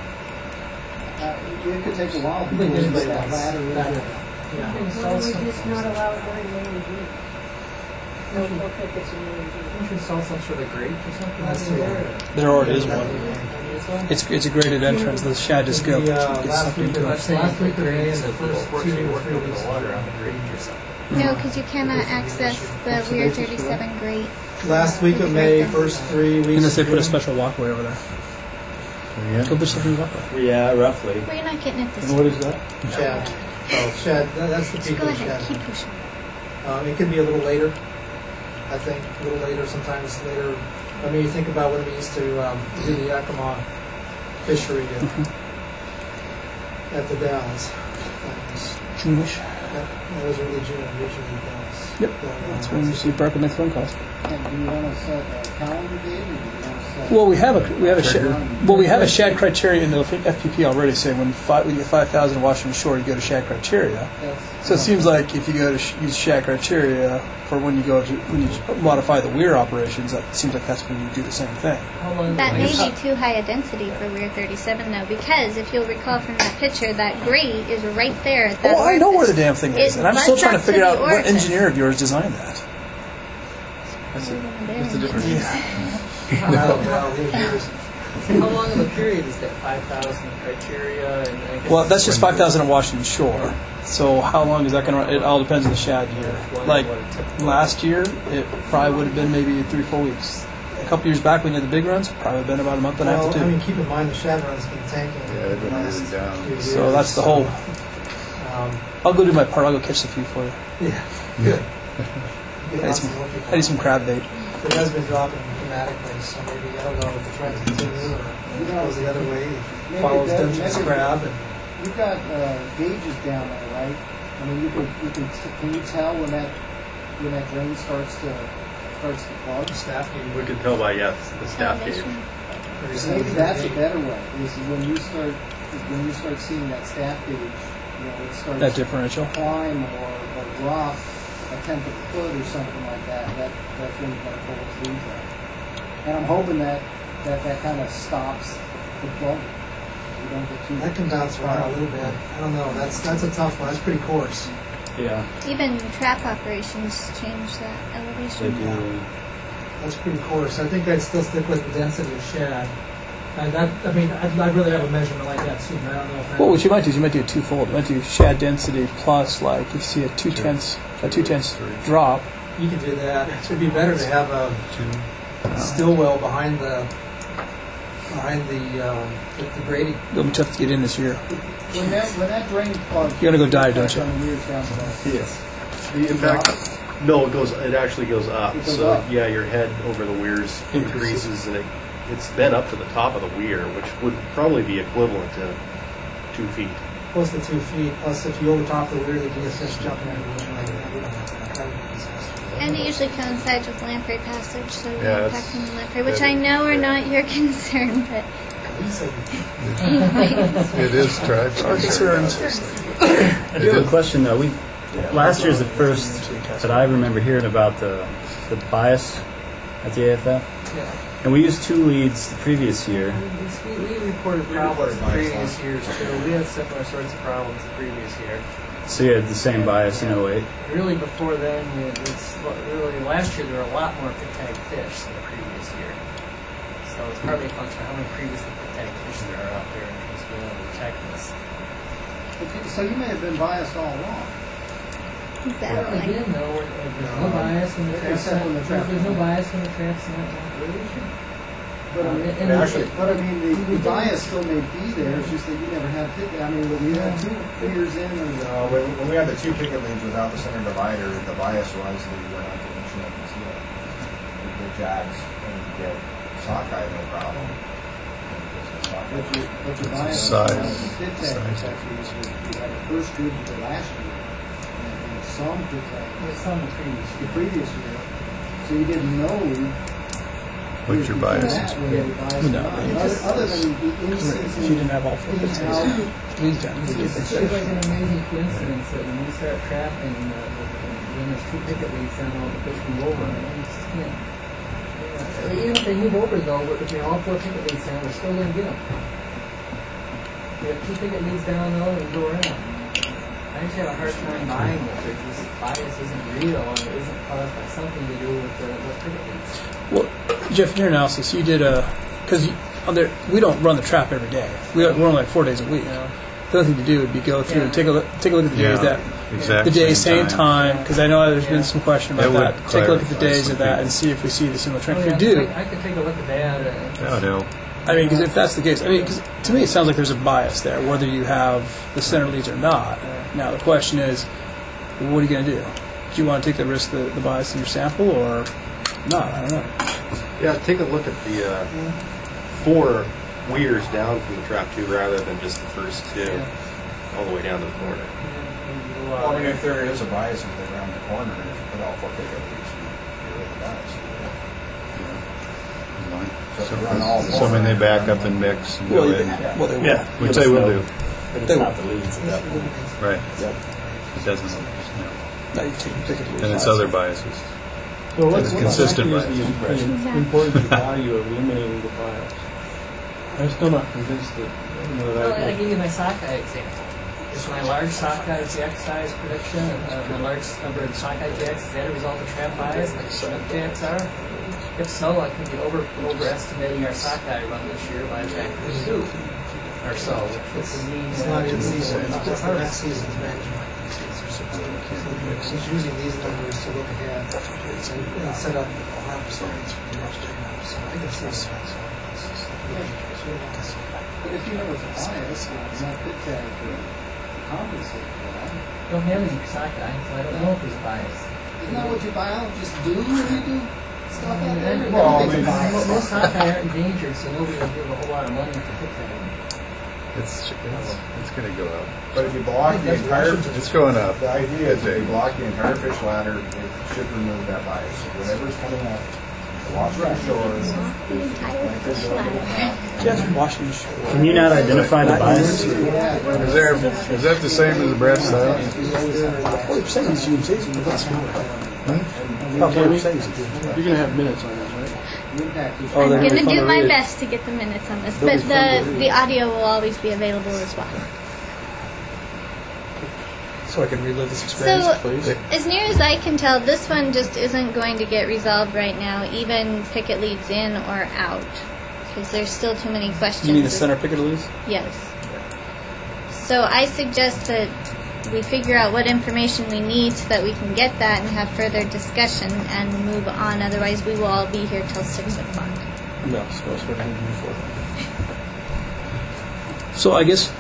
Uh, it could take a while I before think we anybody get that wants ladder in that. there. Yeah. Why don't we just not allow it during May and June? No, no pickets in May and June. We should install some sort of grate or something. That's in the there. area. There already is one. one. It's it's a graded entrance. The shad just go The, uh, gets last sucked week, into of- it. last week of May and So the people first work- two you or work three over weeks. the water on the grate or something. No, because you cannot access the Weir thirty-seven grate. Last week of May, first three weeks. Unless they of put a June. special walkway over there. Yeah. Go put something walkway. Yeah, roughly. Well, you're not getting it this And what is that? Shad. Oh, shad, that- that's the Just peak go of the ahead, shad. keep pushing. Um, it can be a little later, I think, a little later, sometimes later. I mean, you think about when we used to um, do the Yakima fishery at, at the Dalles. That was, June-ish. that, that was early June, originally Dalles. Yep. That's when you see Burke and make phone calls. And do you want to set a calendar date, or do you want to set? Well, we have a we have a shad, well we have a shad criteria in the F P P already saying when five, when you get five thousand Washington Shore, you go to shad criteria. Yes. So it seems like if you go to sh- use shad criteria for when you go to when you modify the weir operations, that seems like that's when you do the same thing. That may be too high a density for Weir thirty-seven, though, because if you'll recall from that picture, that grate is right there at that Oh, I know where the orifice. damn thing is, It and I'm still butts trying to up figure the out what orifice. engineer of yours designed that. That's, a, that's the difference. How long of a period is that five thousand criteria? And I guess Well, that's just five thousand at Washington Shore. So how long is that going to? It all depends on the shad year. Like last year, it probably would have been maybe three, four weeks. A couple years back when you had the big runs, probably been about a month and a half Well, to two. I mean, keep in mind the shad run's been tanking. Yeah, they've been the really last down. few So years, that's the whole. Um, I'll go do my part. I'll go catch the few for you. yeah, good. I need some, I need some crab bait. It has been dropping dramatically, so maybe, I don't know if the trend continues or if it goes the other way. It Maybe follows it does, Dungeness maybe- crab. And You've got uh, gauges down there, right? I mean, you can, you can, t- can you tell when that, when that drain starts to, starts to plug? staff gauge. We can tell by, yes, the staff gauge. Maybe that's a better way, is when you start, when you start seeing that staff gauge, you know, it starts That differential. to climb or, or drop a tenth of a foot or something like that, that, that's when you gotta pull those leads out. And I'm hoping that, that, that kind of stops the plugging. You don't get too. That can bounce around a little bit. I don't know. That's that's a tough one. That's pretty coarse. Yeah, Even trap operations change that they elevation. do. That's pretty coarse. I think I'd still stick with the density of shad. And that, I mean, I'd, I'd really have a measurement like that too, but I don't know if that. Well, what you might do is you might do a twofold. You might do shad density plus, like, if you see a two tenths, a two tenths drop. You could do that. It would be better to have a still well behind the behind the um, the, the grading. It'll be tough to get in this year. When that, when that drain plugs. You're gonna go dive, don't you? on the weirs down to that. Yes. The impact, no, it goes, it actually goes up. It goes So, up. yeah, your head over the weirs increases, and it, it's been up to the top of the weir, which would probably be equivalent to two feet. Close to two feet. Plus, if you overtop the weir, there'd be a fish jumping in the water like that. We don't want that. That would be a disaster. And it usually coincides with lamprey passage, so Yeah, yeah, it's- impacting the lamprey, which I know are not your concern, but It is tried. Our concerns. I do have a question though. We last year's the first that I remember hearing about the the bias at the A F F, and we used two leads the previous year. We, we reported problems the previous years too. We had similar sorts of problems the previous year. So you had the same bias in oh eight. Really, before then, it was really last year there were a lot more pit tag fish than the previous year. So it's partly a function of how many previously pit tag fish there are out there in terms of being able to detect this. Okay, so you may have been biased all along. exactly. Again, though, we're- there's no bias in the traps. Except in the trap. There's no bias in the traps in that operation. But I Um, mean, and- actually, but I mean, the, the bias still may be there. It's just that you never had pit. I mean, when you had two figures in, or No, when, when we had the two picket leads without the center divider, the bias was that we were not getting chinook and seal. We get jags and we get sockeye, no problem. but your but your bias Size. on the pit tag protection is you you had the first good year last year, and, and some pit tag There's some the previous the previous year. So you didn't know. What's your bias? Whether your bias or No, not. you Other, just- other than the in-season. If you didn't have all four pit in-house- leads down, you It's, get it's like an amazing coincidence that when we start trapping, uh, when there's two picket leads down, all the fish move over. And you just can't. You know, even if they move over, though, if we have all four picket leads down, we're still going to get them. We have two picket leads down, though, and go around. I actually have a hard time buying this if this bias isn't real and it isn't caused by something to do with the, the picket leads. Well, Jeff, in your analysis, you did a because we don't run the trap every day. We we're only like four days a week. The other thing to do would be go through and take a look, take a look at the days Yeah, that exact the days same same time. time because I know there's been some question about That would that. Take a look at the clarify days some of that things. and see if we see the similar Oh, trend. yeah, If I we could do, take- I could take a look at that. uh, That would help. I mean, because if that's the case, I mean, 'cause to me it sounds like there's a bias there, whether you have the center leads or not. Now the question is, what are you going to do? Do you want to take the risk of the, the bias in your sample or not? I don't know. Yeah, take a look at the uh, four weirs down from the trap too, rather than just the first two, all the way down to the corner. Well, I mean, if there is a bias if they round the corner, if you put all four pickup leads, you're really biased. So if you run all four, Assuming they back up and mix and Well, go they- in. well, they will. Yeah, which they will do. But it's They not will. the leads at that point. Right. Yep. It doesn't, no. Now you take pick it And it's other biases. So what, It's what consistent exactly is bias. the Exactly. important value of eliminating the bias? I'm still not convinced that, you know, Well, I that. give you my sockeye example. Is my large sockeye jack size prediction, uh, my large number of sockeye jacks, is that a result of trap bias like Chinook jacks are? If so, I could be over overestimating our sockeye run this year by a factor of two or so, which would mean It's not in season, it's just the uh, next season's management. He's using these numbers to look ahead and, and set up a harvest rates for the next year. So I think it's this. But if you know it's a bias, it's not pit tag to compensate for that. I don't have any sockeye, so I don't know if there's a bias. Isn't that what your biologists do when you do stuff out there? And, Well, I most- mean- most most sockeye aren't endangered, so nobody will give a whole lot of money for pit tagging. It's, it's, it's going to go up. but if you block the entire, It's going up. the idea is Good if you day. block the entire fish ladder, it should remove that bias. So whatever's coming up, wash the shores, The entire fish ladder. Just Washington Shore. Can you not identify the bias? Is there, is that the same as the breast style? Forty percent is G M Cs. About forty percent is You're going to have minutes on that, right? Oh, I'm they're going to gonna do be my fun to read. best to get the minutes on this, They'll but be fun to the read. the audio will always be available as well. So I can relive this experience, So, please. as near as I can tell, this one just isn't going to get resolved right now, even picket leads in or out, because there's still too many questions. You mean the center picket leads? Yes. So I suggest that we figure out what information we need so that we can get that and have further discussion and move on. Otherwise, we will all be here till six o'clock. No, so that's what I need before that. So I guess,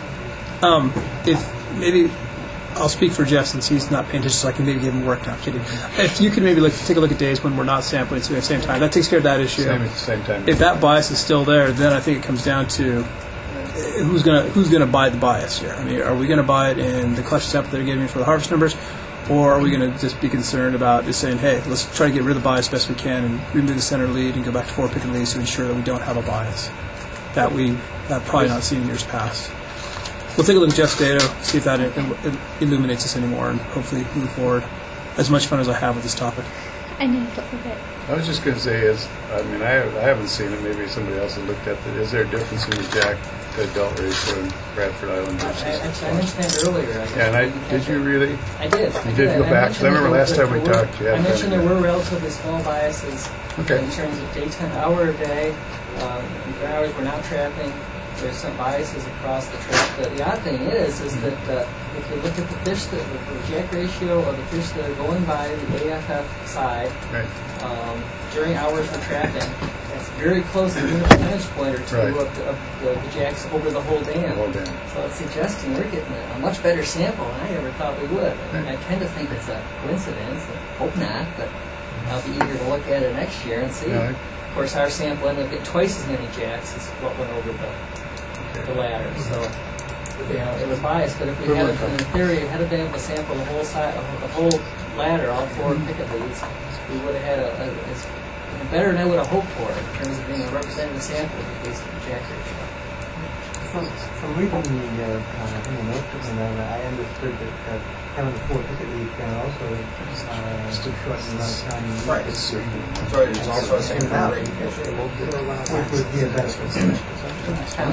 um, if maybe I'll speak for Jeff since he's not paying attention, so I can maybe give him work. No, kidding. If you could maybe look, take a look at days when we're not sampling at the same time, that takes care of that issue. Same at the same time. If that bias is still there, then I think it comes down to who's gonna who's gonna buy the bias here. I mean, are we gonna buy it in the collection sample they're giving for the harvest numbers, or are we gonna just be concerned about just saying, hey, let's try to get rid of the bias best we can and remove the center lead and go back to four picket leads to ensure that we don't have a bias that we have probably not seen in years past. We'll take a look at Jeff's data, see if that il- il- illuminates us anymore, and hopefully move forward. As much fun as I have with this topic. I need a little bit. I was just going to say, is I mean, I, I haven't seen it. Maybe somebody else has looked at it. Is there a difference in the jack to adult ratio in Bradford Island I, versus? I, I mentioned that earlier. I Yeah, and I did you really? I did. You I did go I back. 'Cause I mentioned remember there last were- time we there were- talked, you had I mentioned kind there of- were relatively small biases Okay. in terms of daytime hour a day. Um, in hours we're not trapping. There's some biases across the trap. But the odd thing is, is that uh, if you look at the fish, that the, the jack ratio of the fish that are going by the A F F side Right. um, during hours we're trapping, that's very close to a percentage point or two Right. of, the, of the, the jacks over the whole dam. The whole dam. So it's suggesting we're getting a, a much better sample than I ever thought we would. I, mean, I tend to think it's a coincidence. I hope not, but I'll be eager to look at it next year and see. Yeah, I- Of course, our sample ended up getting twice as many jacks as what went over the, the ladder. So, you know, it was biased. But if we had, in theory, had been able to sample the whole side, the whole ladder, all four picket leads, we would have had a, a, a better than I would have hoped for in terms of being a representative sample of the basic jack ratio. From, from reading the, uh, uh, in the notes, and then I understood that uh, having the four ticket lead can also uh, shorten the amount of time. you Right. need to- So it's also a secondary rate issue. Which would be a benefit. Well,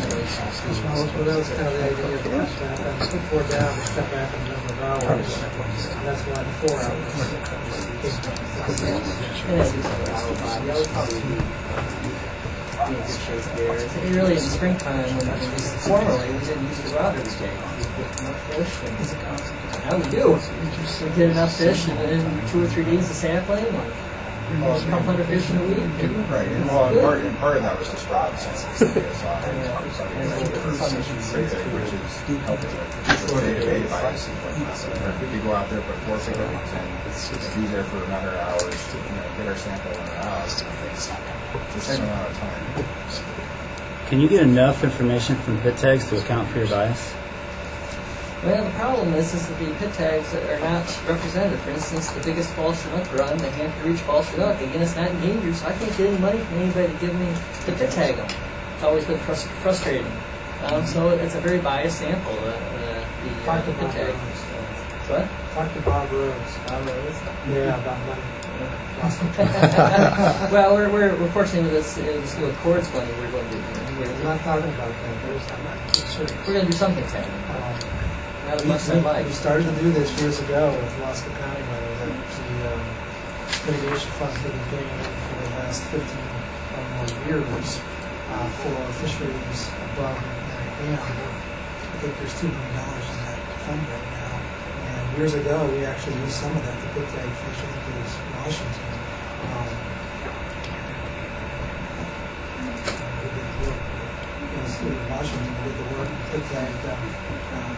that was kind of the idea of the step back, put four down, step back in the number of hours. And that's why the four hours. And that's just an hour body. I would probably be be in good shape there. It's really in springtime when I mean, formerly we didn't used to go out every day. We get enough fish, and now we do. We get enough fish, and then two or three days of sampling, and pump under fish in a week. Right, and well, and part, and part of that was to spread out since it's the biggest off, which is helping with day-to-day bias. If you go out there, put four pickups in, if he's there for another hour, to, you know, get our sample in an hour, it's the same amount of time. Can you get enough information from pit tags to account for your bias? Well, the problem is, is that the pit tags are not representative. For instance, the biggest fall Chinook run, the Hanford Reach fall Chinook, again, it's not endangered, so I can't get any money from anybody to give me to pit tag them. It's always been frust- frustrating. Um, so it's a very biased sample, uh, uh, the uh, pit tag. What? Talk to Bob Rose. Bob Rose? Yeah, about money. Well, we're, we're, we're fortunately with this, this with Chords money, we're going to do. We're, I'm not talking about that. There's, I'm not sure. we're going to do something, Sam. Um, Not as we, much as I'd like. we started to do this years ago with Wasco County money that the um, mitigation fund has been paying in for the last fifteen or more years uh, for fisheries above and beyond. I think there's two million dollars in that fund right now. And years ago, we actually used some of that to pit tag fish. I think it was Washington. Um, it was Washington did the work, pit tagged. Um, um,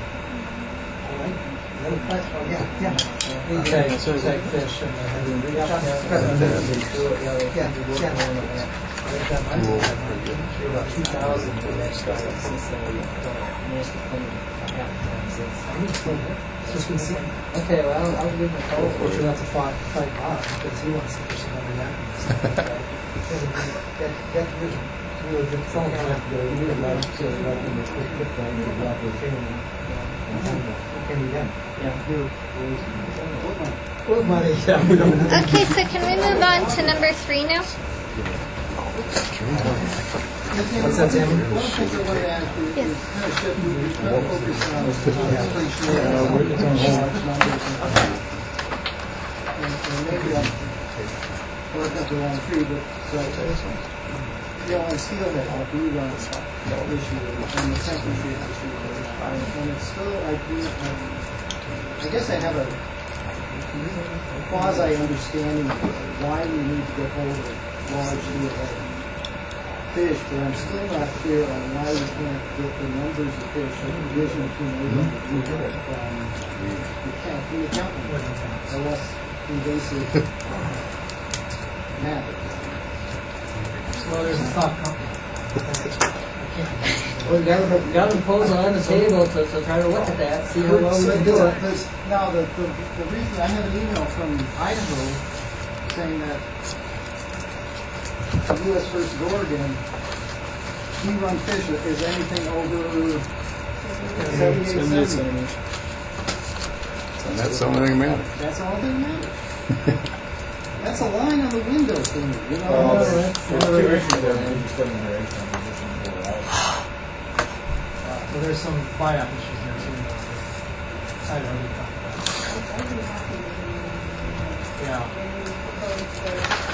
Yeah, yeah. Okay, so it's like fish and then Yeah, yeah, yeah. about two thousand for the next started since then we managed to clean half the time since. Just been sitting. Okay, well, I'll, I'll give him a call. Fortunately enough to fight, fight Bob because he wants to fish another yak. That's really good. It's all kind of good. You would like to like in the quick quick thing to drop the thing. What can be done? Yeah. Well, money. Yeah, we don't have. Okay, so can we move on to number three now? What's that, Tammy? One thing I wanted to ask you is kind of shift, we kind of focus on inflation. And and maybe I'm working up the wrong tree, but so, you know, on steelhead, on blue run issue, and the temperature issue, and it's still, I do, um, I guess I have a quasi understanding of why we need to get hold of large steelhead fish, but I'm still not clear on why we can't get the numbers of fish in the original two million we get from the count, from the accountant, or less invasive matter. Well, there's a stock company. Well, we got to, got to proposal on the table to, to try to look at that, see how well we can do it. Because now the, the, the reason, I have an email from Idaho saying that the U S versus Oregon, we run fish is anything over seventy-eight centimeters. And that's the only thing that matters. That's all that matters. That's a line on the window thing, you know. Well, Uh, there's, there's two issues there. Maybe seven or eight on position four also. Well, there's some buyout issues there too. I don't know. Yeah.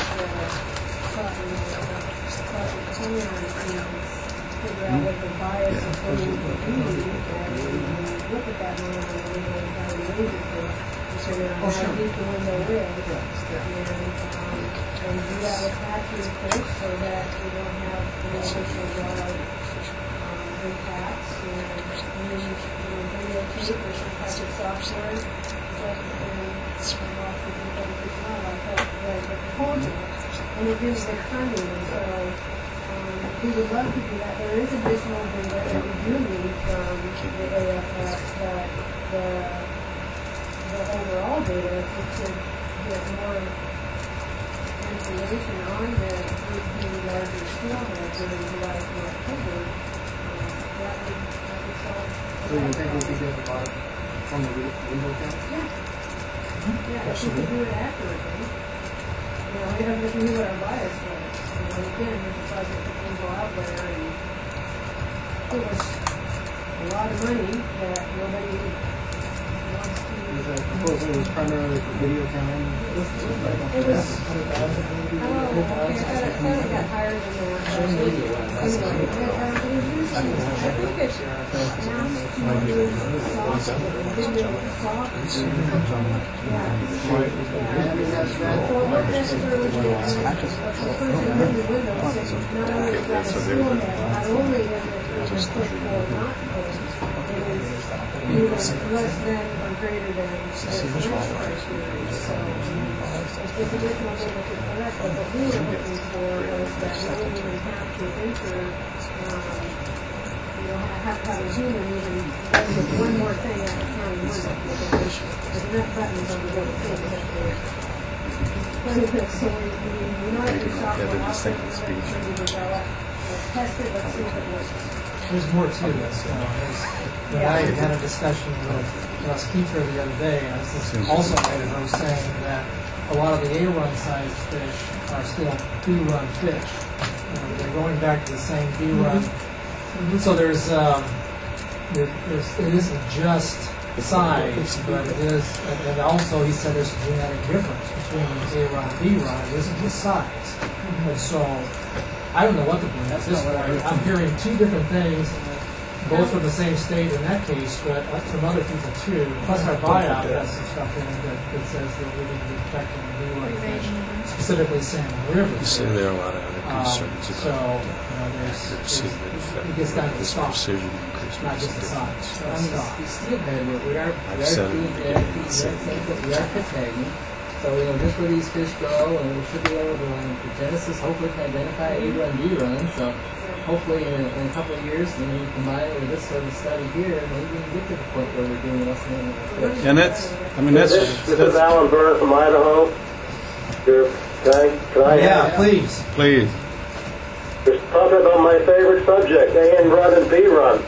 Figure out what the bias is going to be, and when you look at that line on the window and how you raise it for, you figure out Oh, how sure. deep the window is. Yeah. And, um, and do that with hatchery fish so that we don't have any additional large um, impacts. And use, you know, videotape or some type of software. But, and, and also do that if it's not like that, like the proposal. And it gives the funding, and so um, we would love to do that. There is additional data that we do need from the A F F, but the, the overall data, if we could get more information on the routine larger steelhead during July to October, um, that would, that would solve. So you think we could get a lot from the window count? Yeah. Yeah, if we could do it accurately. You know, we have to knew what our bias was. You know, again, there's a project that can go out there and give us a lot of money that nobody wants to. Was that proposal was primarily for video counting? It was, oh, okay, I thought it, I thought it got higher than that. Anyway, it was less than or greater than it's additional data to collect, but what we were looking for was that we wouldn't even have to enter, um, you know, have to have a human even with one more thing at a time. There's enough buttons on the little thing that play this. So we, we, we know that your software also is ready to be developed. Let's test it, let's see if it works. There's more to this. You know, there's, when I had a discussion with Russ Kiefer the other day, and this is also I was saying that a lot of the A-run sized fish are still B-run fish. You know, they're going back to the same B-run. Mm-hmm. So there's, um, there, there's, it isn't just size, but it is, and also he said there's a genetic difference between A-run and B-run. It isn't just size. Mm-hmm. And so I don't know what to believe. That's just what I, I'm hearing two different things, both from the same state in that case, but from other people too. Plus our buyout has some stuff in it that, that says that we need to be protecting the B-run fish, specifically salmon river. You say there are a lot of other concerns um, so, about you know, there's, there's, there's it gets down to the stock, precision increase. not just the size. I mean, we still had, we are, we I've are said doing it. that, we are, we are pit tagging. So, you know, just where these fish go, and we should be able to, um, the Genesis hopefully can identify A-run, B-run, so hopefully in a, in a couple of years, when we combine it with this sort of study here, maybe we can get to the point where we're doing less than the fish. And that's, I mean, that's... This, this is Alan Byrne from Idaho. You're, can I, can I yeah, please. Please. Just talking about my favorite subject, A and run and B run.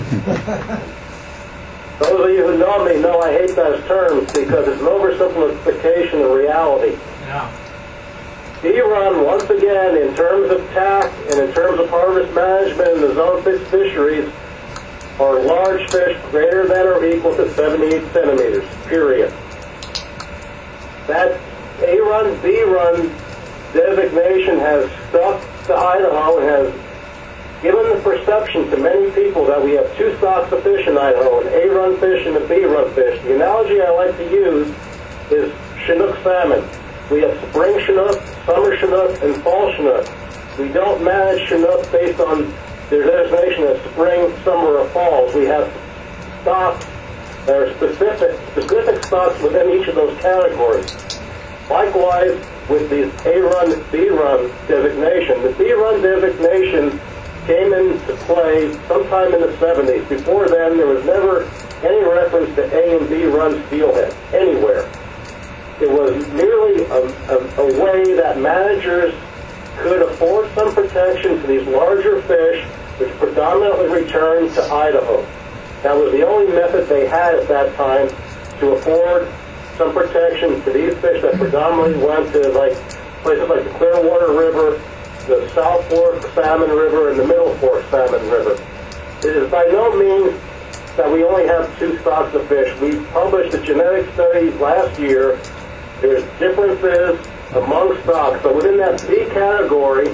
Those of you who know me know I hate those terms because it's an oversimplification of reality. Yeah. B-run, once again, in terms of T A C and in terms of harvest management in the zone six fisheries, are large fish greater than or equal to seventy-eight centimeters, period. That A-run, B-run designation has stuck to Idaho and has given the perception to many people that we have two stocks of fish in Idaho, an A-run fish and a B-run fish. The analogy I like to use is Chinook salmon. We have spring Chinook, summer Chinook, and fall Chinook. We don't manage Chinook based on their designation as spring, summer, or fall. We have stocks that are specific, specific stocks within each of those categories. Likewise, with the A-run, B-run designation. The B-run designation came into play sometime in the seventies. Before then, there was never any reference to A and B run steelhead anywhere. It was merely a, a, a way that managers could afford some protection to these larger fish, which predominantly returned to Idaho. That was the only method they had at that time to afford some protection to these fish that predominantly went to like places like the Clearwater River, the South Fork Salmon River, and the Middle Fork Salmon River. It is by no means that we only have two stocks of fish. We published a genetic study last year. There's differences among stocks. So within that B category,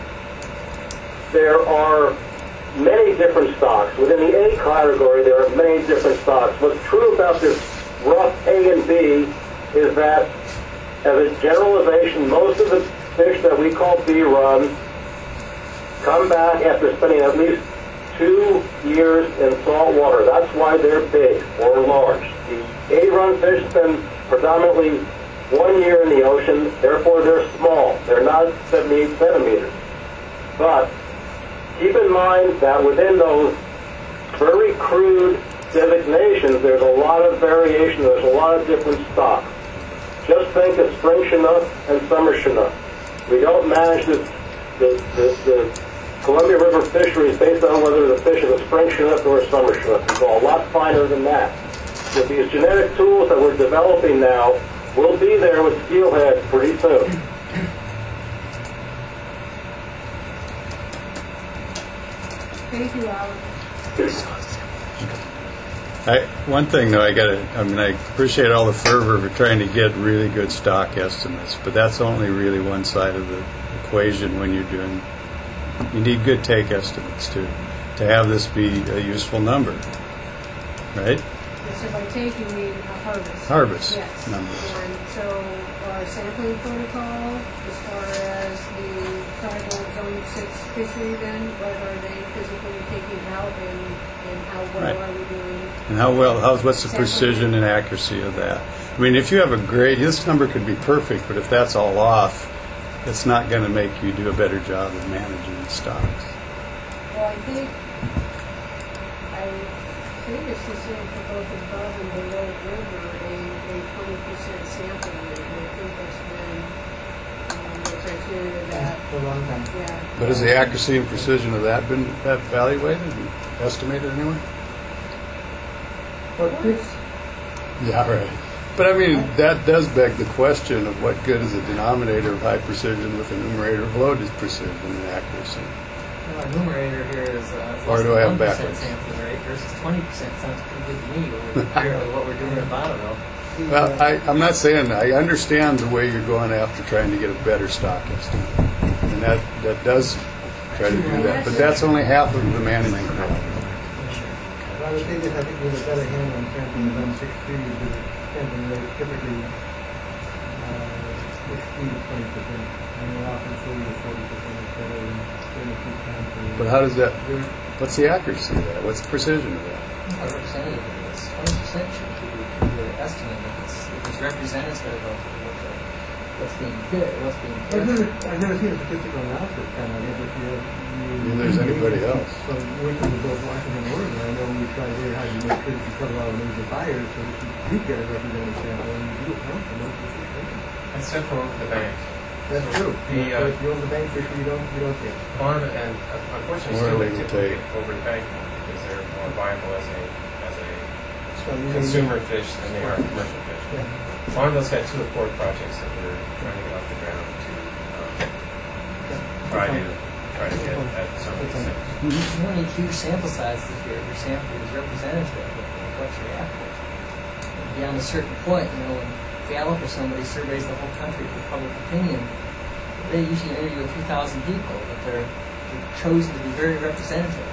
there are many different stocks. Within the A category, there are many different stocks. What's true about this rough A and B is that, as a generalization, most of the fish that we call B-run come back after spending at least two years in salt water. That's why they're big or large. The A-run fish spend predominantly one year in the ocean, therefore they're small. They're not seventy-eight centimeters. But keep in mind that within those very crude designations, there's a lot of variation. There's a lot of different stocks. Just think of spring Chinook and summer Chinook. We don't manage the, the, the, the Columbia River fisheries based on whether the fish is a spring Chinook or a summer Chinook. We go a lot finer than that. With these genetic tools that we're developing now, we'll be there with steelhead pretty soon. Thank you, Alan. I, one thing though, I gotta, I mean, I appreciate all the fervor for trying to get really good stock estimates, but that's only really one side of the equation when you're doing, you need good take estimates too. to have this be a useful number, right? So by taking the uh, harvest. Harvest Yes. numbers. And so our sampling protocol, as far as the tribal zone six fishery then, what are they physically taking out and, and how well Right. are we doing? And how well, how, what's the Sampling. precision and accuracy of that? I mean, if you have a great, this number could be perfect, but if that's all off, it's not going to make you do a better job of managing the stocks. Well, I think, I think it's the same for both above and below river, a, a twenty percent sampling rate. And I think that's been um, the criteria that, For a long time. yeah. But has the accuracy and precision of that been evaluated and estimated anyway? Well, this, Yeah, right. But I mean, that does beg the question of what good is a denominator of high precision with a numerator of low precision and accuracy? Well, our numerator here is uh, Or less do than I have one percent backwards? sampling rate versus twenty percent. Sounds pretty good to me when we compare to what we're doing at Bonneville. Well, I, I'm not saying, I understand the way you're going after trying to get a better stock estimate. And that, that does try to do that, but that's only half of the management problem. I would think that I think we have a better handle on sampling the zone six trees, but sampling rate typically uh, exceed twenty percent. And we're often thirty to forty percent is better than thirty-two sampling. But how does that, what's the accuracy of that? What's the precision of that? A representative of this, twenty percent should be the estimate if it's, if it's representative of what the, what's being fit, what's being I've cared never, for. I've never seen a statistical analysis kind of, if you have. If there's anybody else. So working with both Washington and Oregon, I know we try very hard to make sure that you cover all the major buyers so that you do get a representative sample and you do account for most of the Except for the bank. That's true. The, So uh, if you own the bank fishery, you don't, you don't take. Bond and uh, unfortunately Or still they will typically take- over the bank because they're more viable as a as a So you consumer fish than they are commercial fish. Yeah. Bonneville's got two accord projects that we're trying to get off the ground to um, try to try to get at some of these things. You don't need huge sample sizes if your, your sample is representative of what you're after. Beyond a certain point, you know, when Gallup or somebody surveys the whole country for public opinion, they usually interview a few thousand people, but they're, they're chosen to be very representative.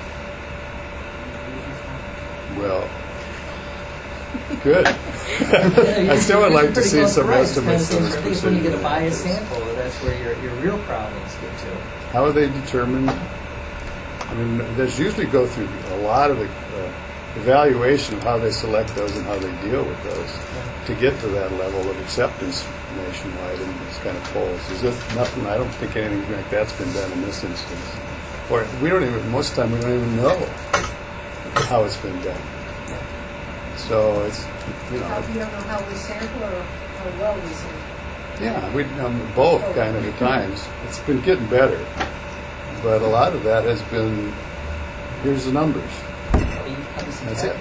Well, good. Yeah, I still would you're like to pretty see close some right. It's kind of estimates the of same the for things when you get a precision. biased sample, that's where your, your real problems get to. How are they determined? I mean, there's usually go through a lot of uh, evaluation of how they select those and how they deal with those to get to that level of acceptance nationwide in these kind of polls. Is this nothing? I don't think anything like that's been done in this instance. Or we don't even, most of the time we don't even know how it's been done. So it's, you How, know, you don't know how we sample or how well we sample. yeah, we, um, both kind of at times. It's been getting better. But a lot of that has been, here's the numbers. That's it.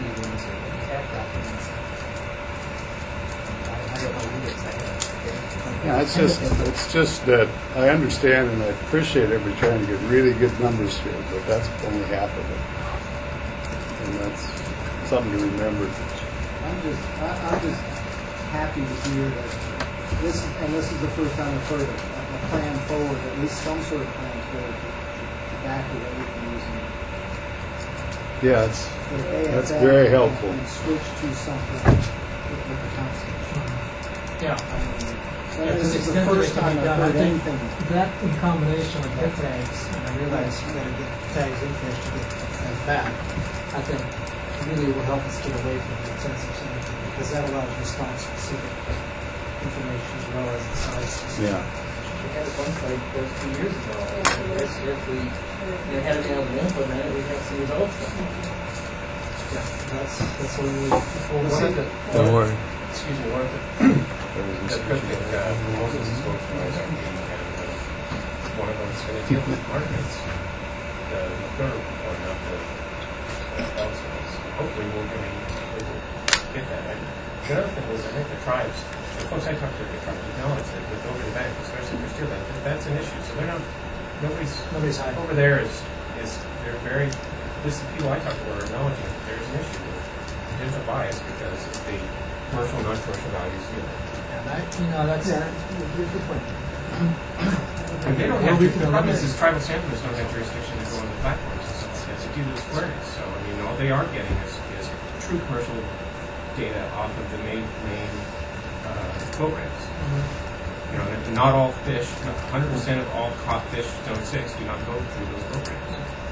Yeah, it's just, it's just that I understand and I appreciate everybody trying to get really good numbers here, but that's only half of it. And that's something to remember. I'm just, I, I'm just happy to hear that this, and this is the first time I've heard a, a plan forward, at least some sort of plan forward to, to back away from using Yeah, it's, the A F F that's very helpful. and switch to something with, with the concept. Yeah. I mean, so Yeah, this to the is the extent that first it can time be I've done, I heard think anything. That in combination with pit tags, and I realize you gotta get tags in fish to get tags back, I think really will help us get away from the intensive sampling, because that allows response-specific information as well as the size specific. Yeah. We had it once like those two years ago. This year, if we you know, had been able to implement it, we'd have some results. Yeah, that's, that's what we, Well, we'll one see. of the, Don't worry. excuse me, one of the, the cryptic uh, proposals is going from I S R P, and uh, one of them is going to deal with markets, the third one, not the uh, else ones. Hopefully we're going to get that. And the other thing is, I think the tribes, the folks I talked to, the tribes acknowledge that with over the bank, especially for steelhead, that that's an issue. So they're not, nobody's, Nobody's hiding. over there is, is, they're very, this, the people I talk to are acknowledging that there's an issue with potential bias because of the commercial and non-commercial values. You know. And I, you know, that's, Yeah, here's the point. And they don't Well, have, we the can problem is, eliminate- is tribal samplers don't have jurisdiction to go on the platforms and stuff like that to do the squareness. So, I mean, all they are getting is, is true commercial data off of the main, main uh, boat ramps. Mm-hmm. You know, and not all fish, not one hundred percent of all caught fish zone six do not go through those boat ramps.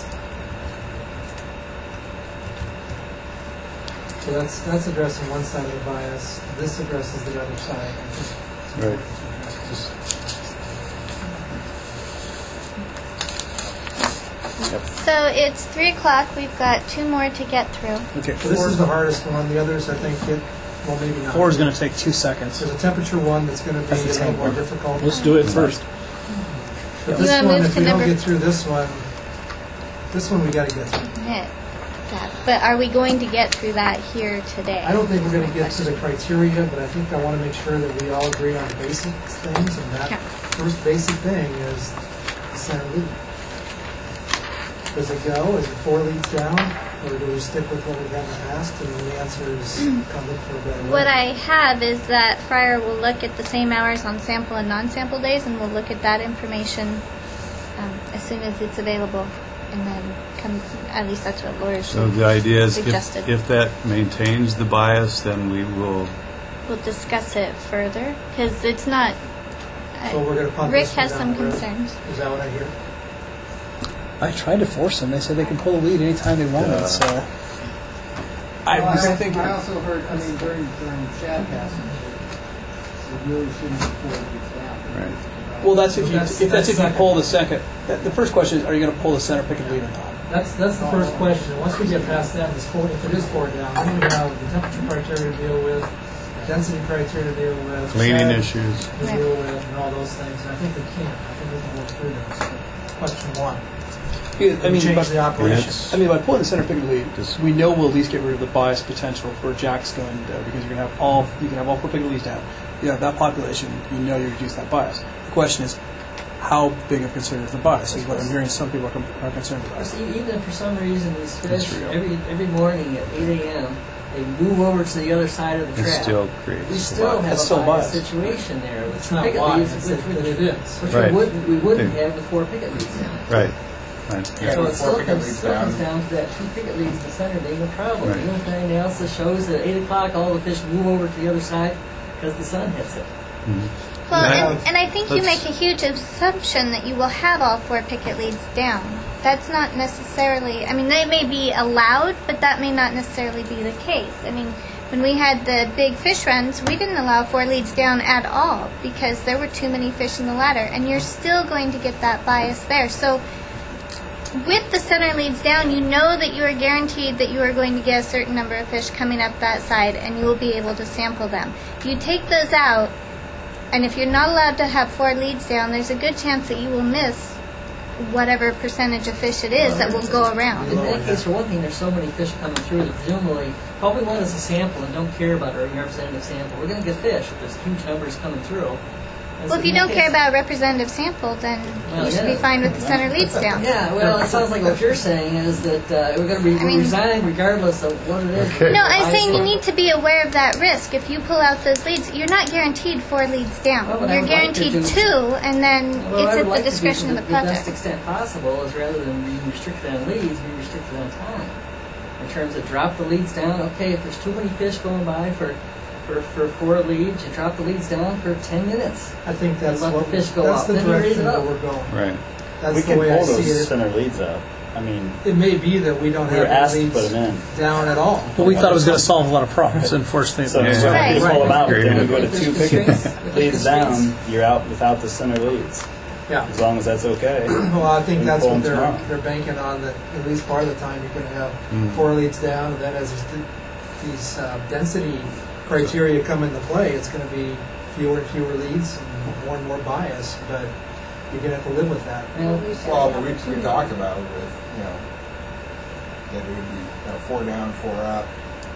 So that's that's addressing one side of the bias. This addresses the other side. Right. So it's three o'clock. We've got two more to get through. Okay, So this is the hardest one. The others, I think, get, well, maybe not. Four is going to take two seconds. There's a temperature one that's going to be That's the a little same more one. difficult. Let's do it first. But You this wanna one, move if to we don't number- get through this one, this one we got to get through. Hit that. But are we going to get through that here today? I don't think we're going to get to the criteria, but I think I want to make sure that we all agree on basic things, and that Yeah. first basic thing is the center lead. Does it go? Is it four leads down? Or do we stick with what we've had in the past? And the answer is come look for a better way. What I have is that Fryer will look at the same hours on sample and non-sample days, and we'll look at that information um, as soon as it's available, and then come. At least that's what lawyers So the idea is suggested. if, if that maintains the bias, then we will, We'll discuss it further because it's not. Uh, So we're gonna punt Rick this one has down some the road. concerns. Is that what I hear? I tried to force them. They said they can pull the lead anytime they wanted. Uh, So I Well, was I, thinking. I also heard, I mean, during, during shad passing, we really shouldn't afford these down. right. Well, that's if you That's- if that's, that's if you second. pull the second. that- The first question is, are you going to pull the center picket lead or not? That's that's the first question. Once we get past that, it's four, if it is four down, then we have the temperature criteria to deal with, density criteria to deal with, Cleaning shad issues. to deal with, and all those things. And I think we can. I think we can work through those. So, question one. Yeah, I mean, change by, the operation. Yes. I mean, by pulling the center picket lead, we know we'll at least get rid of the bias potential for Jack's going there because you're going to have all you can have all four picket leads down. You have that population, you know you reduce that bias. The question is, how big of a concern is the bias? Is what I'm hearing some people are, com- are concerned about. Because e- even if for some reason these That's fish real. every every morning at eight a.m. they move over to the other side of the It trap, still creates we the still bias. have It's a still bias bias. situation there with It's not picket why, leads, it's which, that which, it is. which Right. we wouldn't we wouldn't They- have with four picket leads down. Right. Right. Yeah, So with it four still picket comes, leads still comes down. down to that two picket leads in the center being a problem. Right. The only thing analysis shows that at eight o'clock all the fish move over to the other side because the sun hits it. Well, Yeah. and, and I think you Let's- make a huge assumption that you will have all four picket leads down. That's not necessarily, I mean, they may be allowed, but that may not necessarily be the case. I mean, when we had the big fish runs, we didn't allow four leads down at all because there were too many fish in the ladder, and you're still going to get that bias there. So with the center leads down, you know that you are guaranteed that you are going to get a certain number of fish coming up that side, and you will be able to sample them. You take those out, and if you're not allowed to have four leads down, there's a good chance that you will miss whatever percentage of fish it is that will go around. In that case, for one thing, there's so many fish coming through that presumably probably one is a sample and don't care about a representative sample. We're going to get fish if there's huge numbers coming through. And Well, so if you in that don't care case- about a representative sample, then Well, you should yeah. be fine with the center leads down. Yeah, well, it sounds like what you're saying is that uh, we're going to be I mean- resigning regardless of what it is. Okay. No, I'm I saying you see. need to be aware of that risk. If you pull out those leads, you're not guaranteed four leads down. Well, but I You're would like to guaranteed do- two, and then Well, I it's would at like the to discretion do of the to the best project. extent possible is rather than being restricted on leads, be restricted on time. In terms of drop the leads down, okay, if there's too many fish going by for For, for four leads, you drop the leads down for ten minutes. I think that's and let what the fish go that's up. the Then you raise direction it that up. we're going. Right. That's we the can way I pull see those it. center leads up. I mean, It may be that we don't we were have asked the to put leads them in. down at all. Well, we thought it was going to solve a lot of problems, and fortunately, So it yeah. didn't. Right. we just pull them out. Then we go to If two there's picket constraints- if leads there's down. constraints- You're out without the center leads. Yeah. As long as that's okay. Well, I think We that's pull what them they're tomorrow. they're banking on. That at least part of the time you're going to have Mm. four leads down, and then as these, these uh, density criteria come into play, it's going to be fewer and fewer leads and more and more bias. But you're going to have to live with that. Well, but we, we talked about it with, you know, that it would be, you know, four down, four up.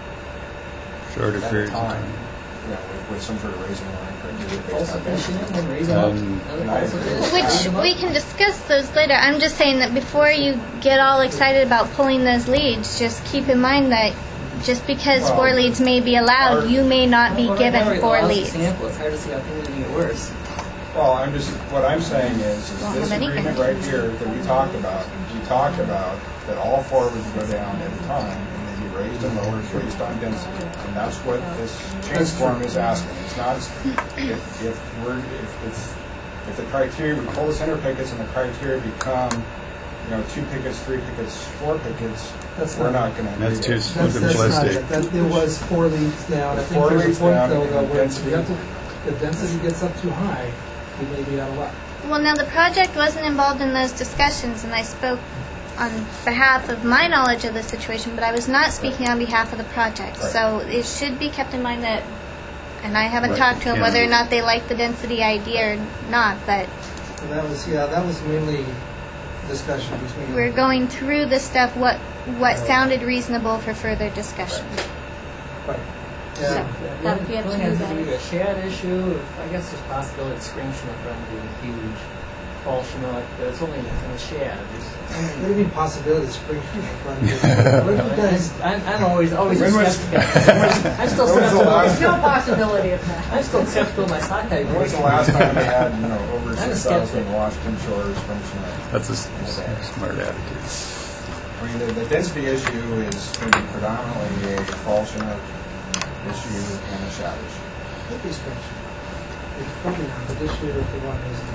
Shorter at a periods of time, time. You know, with, with some sort of raising line criteria based Also on fishing density. them and raising them Um, up. and I Also agree. fish. Which raise them up. we can discuss those later. I'm just saying that before you get all excited about pulling those leads, just keep in mind that just because Well, four leads may be allowed, you may not be Well, right now given we four lost the leads. Sample. It's hard to see how things are going to get worse. Well, I'm just, what I'm saying is, is Won't this have any agreement right here that we talked about, we talked about that all four would go down at a time, and they'd be raised and lowered based on density. And that's what this change form is asking. It's not, if, if we're, if, if, if the criteria, we pull the center pickets and the criteria become, you know, two pickets, three pickets, four pickets, That's we're not- not gonna That's agree too to it. That's, that's not simplistic. it. That, it was four leads down. I think Four there was leads a point down though, and though, the where density- you have to, the density gets up too high, we may be out of luck. Well, now the project wasn't involved in those discussions, and I spoke on behalf of my knowledge of the situation, but I was not speaking on behalf of the project. Right. So it should be kept in mind that, and I haven't Right. talked to them Yeah. whether or not they like the density idea or not, but And that was, yeah, that was mainly discussion between. we're going through the stuff, what, what sounded reasonable for further discussion. Right. So, Yeah. that we have to really do has to that. be a shed issue. I guess there's possibility that spring chinook run into a huge fall chinook, but it's only in a shed. There's- What do you mean possibility, spring chinook run? What You have know, you guys? I'm, I'm always always a When was- skeptical. I'm still when was the skeptical. last- There's no possibility of that. I'm still skeptical of my sockeye. When was the last time we had, you know, over I'm a six skeptic. thousand Washington Shores from Chinook? That's a s- smart attitude. I mean, the, the density issue is going to be predominantly a fall Chinook issue and a shad issue. Could be spring chinook. It's probably not, but this year if the one isn't.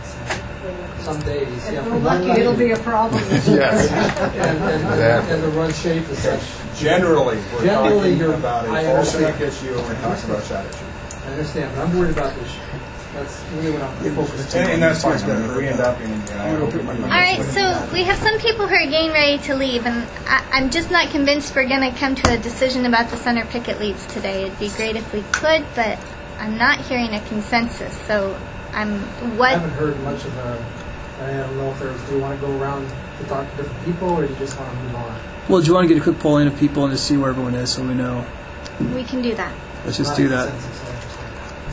Some days, yeah. If we're lucky, it'll be a problem. Yes. And, and, and, and the run shape is such. Generally, we're Generally, talking you're- about a I fall understand. Chinook issue and we're talking about shad issue. I understand, but I'm worried about this. That's really what I'm focused on. And, and that's fine. I mean, if we end up in, and I hope we All right, so we have some people who are getting ready to leave, and I, I'm just not convinced we're going to come to a decision about the center picket leads today. It'd be great if we could, but I'm not hearing a consensus. So I'm I what haven't heard much of a, I don't know if there's, do you want to go around to talk to different people, or do you just want to move on? Well, do you want to get a quick poll in of people and just see where everyone is so we know? we can do that. Let's just Not do a that. consensus, I understand.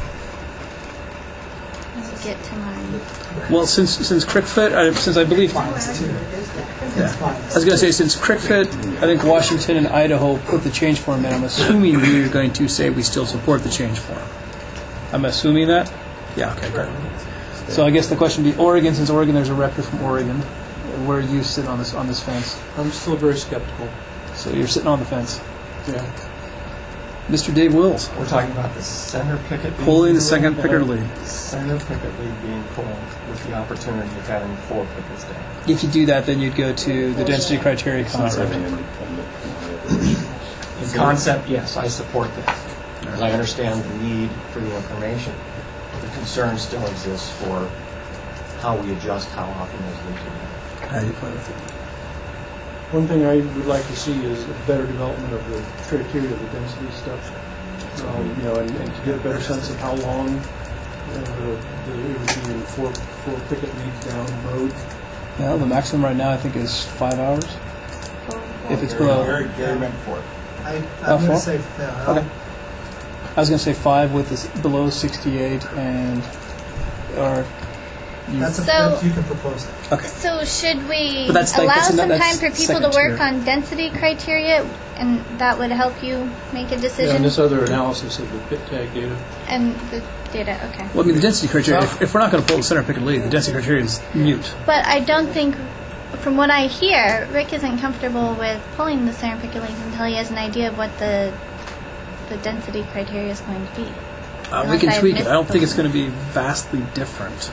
Let's get to mine. Well, since since CrickFit, I, since I believe, Fine, it's two. yeah. It's fine. I was going to say since CrickFit, I think Washington and Idaho put the change form in. I'm assuming we're going to say we still support the change form. I'm assuming that. Yeah. Okay. Great. So I guess the question would be Oregon, since Oregon, there's a rep here from Oregon. Where do you sit on this on this fence? I'm still very skeptical. So you're sitting on the fence, Yeah. Mister Dave Wills. We're talking about the center picket. being Pulling the pulled second and picket a lead. Center picket lead being pulled with the opportunity of having four pickets down. If you do that, then you'd go to the density criteria It's not concept. really independent. In concept, yes, I support this. Because I understand the need for the information. The concern still exists for how we adjust how often those leads are done. How do you play with it? One thing I would like to see is a better development of the criteria of the density stuff. Um, you know, and, and to get a better sense of how long uh, the, the, it would be in four, four picket leads down the road. Well, the maximum right now I think is five hours. If it's below. Gary, Gary meant four. I, I'm Oh, going four? to say, yeah, Okay. I was going to say five with this below sixty-eight and or you, that's a, So- that's- you can propose that. okay. So should we But that's like- allow that's in that- some time that's for people to second work tier. on density criteria, and that would help you make a Yeah, decision? and this other analysis of the pit tag data. And the data, okay. Well, I mean the density criteria. If, if we're not going to pull the center picket lead, the density criteria is mute. But I don't think, from what I hear, Rick isn't comfortable with pulling the center picket leads until he has an idea of what the the density criteria is going to be. Uh, we Unless can I've tweak it. missed I don't think it's something. going to be vastly different.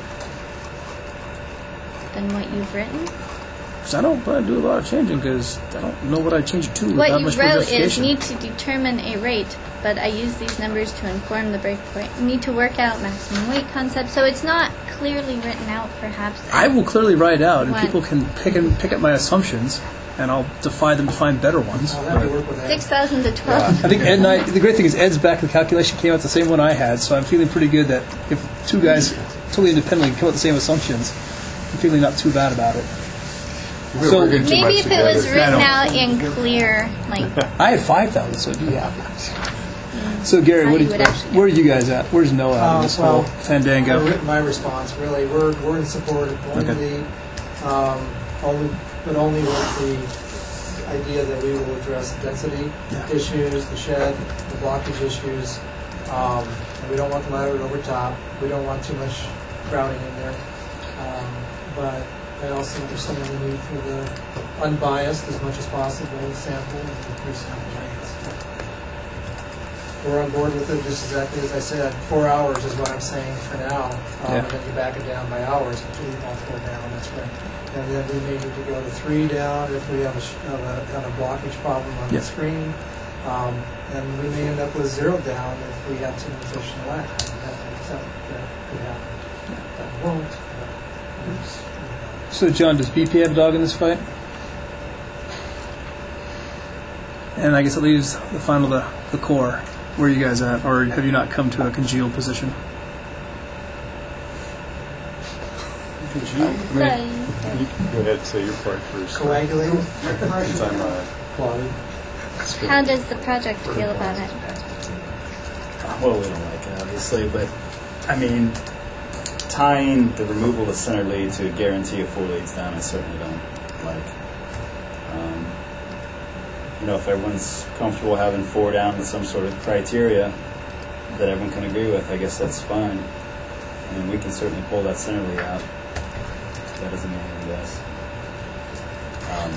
Than what you've written? Because I don't plan to do a lot of changing because I don't know what I change it to What without you much more wrote is justification. need to determine a rate, but I use these numbers to inform the breakpoint. Need to work out maximum weight concept, so it's not clearly written out, perhaps. I will clearly write out, and What? people can pick and pick at my assumptions, and I'll defy them to find better ones. I'll have to work with that. Six thousand to twelve. I think Ed and I, the great thing is Ed's back, the calculation came out the same one I had, so I'm feeling pretty good that if two guys totally independently come up with the same assumptions, I'm feeling not too bad about it. So Maybe if it was written out in clear, like I had five thousand, so I'd be happy. So Gary, How what you did, would actually where are you guys at? Where's Noah out of Uh, this well, whole fandango? My, my response, really, we're, we're in support of pulling the Okay. lead, um, only, but only with the idea that we will address density Yeah. issues, the shed, the blockage issues. Um, and we don't want to ladder it over top. We don't want too much routing in there. Um, but I also understand the need for the unbiased as much as possible sample and the pre-sample rates. We're on board with it just exactly as I said. Four hours is what I'm saying for now. Um, Yeah. And then you back it down by hours, but you leave all four down, that's right. And then we may need to go to three down if we have a, sh- have a, have a blockage problem on Yeah. the screen. Um, and we may end up with zero down if we have too many fish in the line. That, that, that could happen. That won't. But it's, So, John, does B P have a dog in this fight? And I guess it leaves the final, the, the core. Where are you guys at? Or have you not come to a congealed position? I mean, you can go ahead and say your part first. Coagulated? Since I'm uh, Clotted. How does the project feel about it? Well, we don't like it, obviously, but I mean, tying the removal of the center lead to a guarantee of four leads down, I certainly don't like. Um, you know, if everyone's comfortable having four down with some sort of criteria that everyone can agree with, I guess that's fine. I mean, we can certainly pull that center lead out. That doesn't mean anything to us. Um,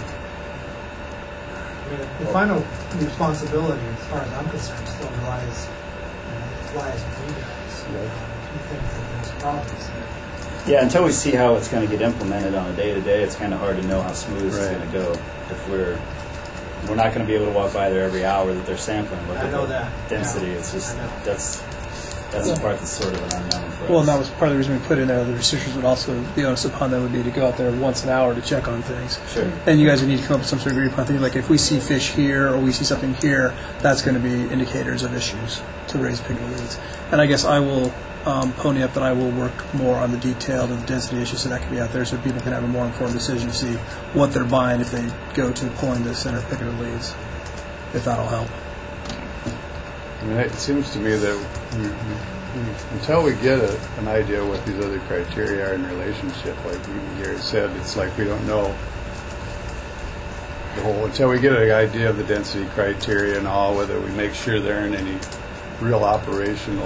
The final responsibility, as far as I'm concerned, still lies, you know, lies with you guys. Um, if you think that there's problems there. Yeah, until we see how it's going to get implemented on a day-to-day, it's kind of hard to know how smooth it's Right. going to go. If we're we're not going to be able to walk by there every hour that they're sampling. Look I at know the that. density. Yeah. It's just I know. that's that's the part that's sort of an unknown for Well, us. and that was part of the reason we put in there. The restrictions would also, the onus upon them would be to go out there once an hour to check on things. Sure. And you guys would need to come up with some sort of agreed upon thing. Like if we see fish here or we see something here, that's going to be indicators of issues to raise picking leads. And I guess I will um, pony up that I will work more on the detail of the density issue so that can be out there so people can have a more informed decision to see what they're buying if they go to pulling the center picker leads, if that'll help. I mean, it seems to me that we, we, until we get a, an idea what these other criteria are in relationship, like even Gary said, it's like we don't know the whole, until we get an idea of the density criteria and all, whether we make sure there aren't any real operational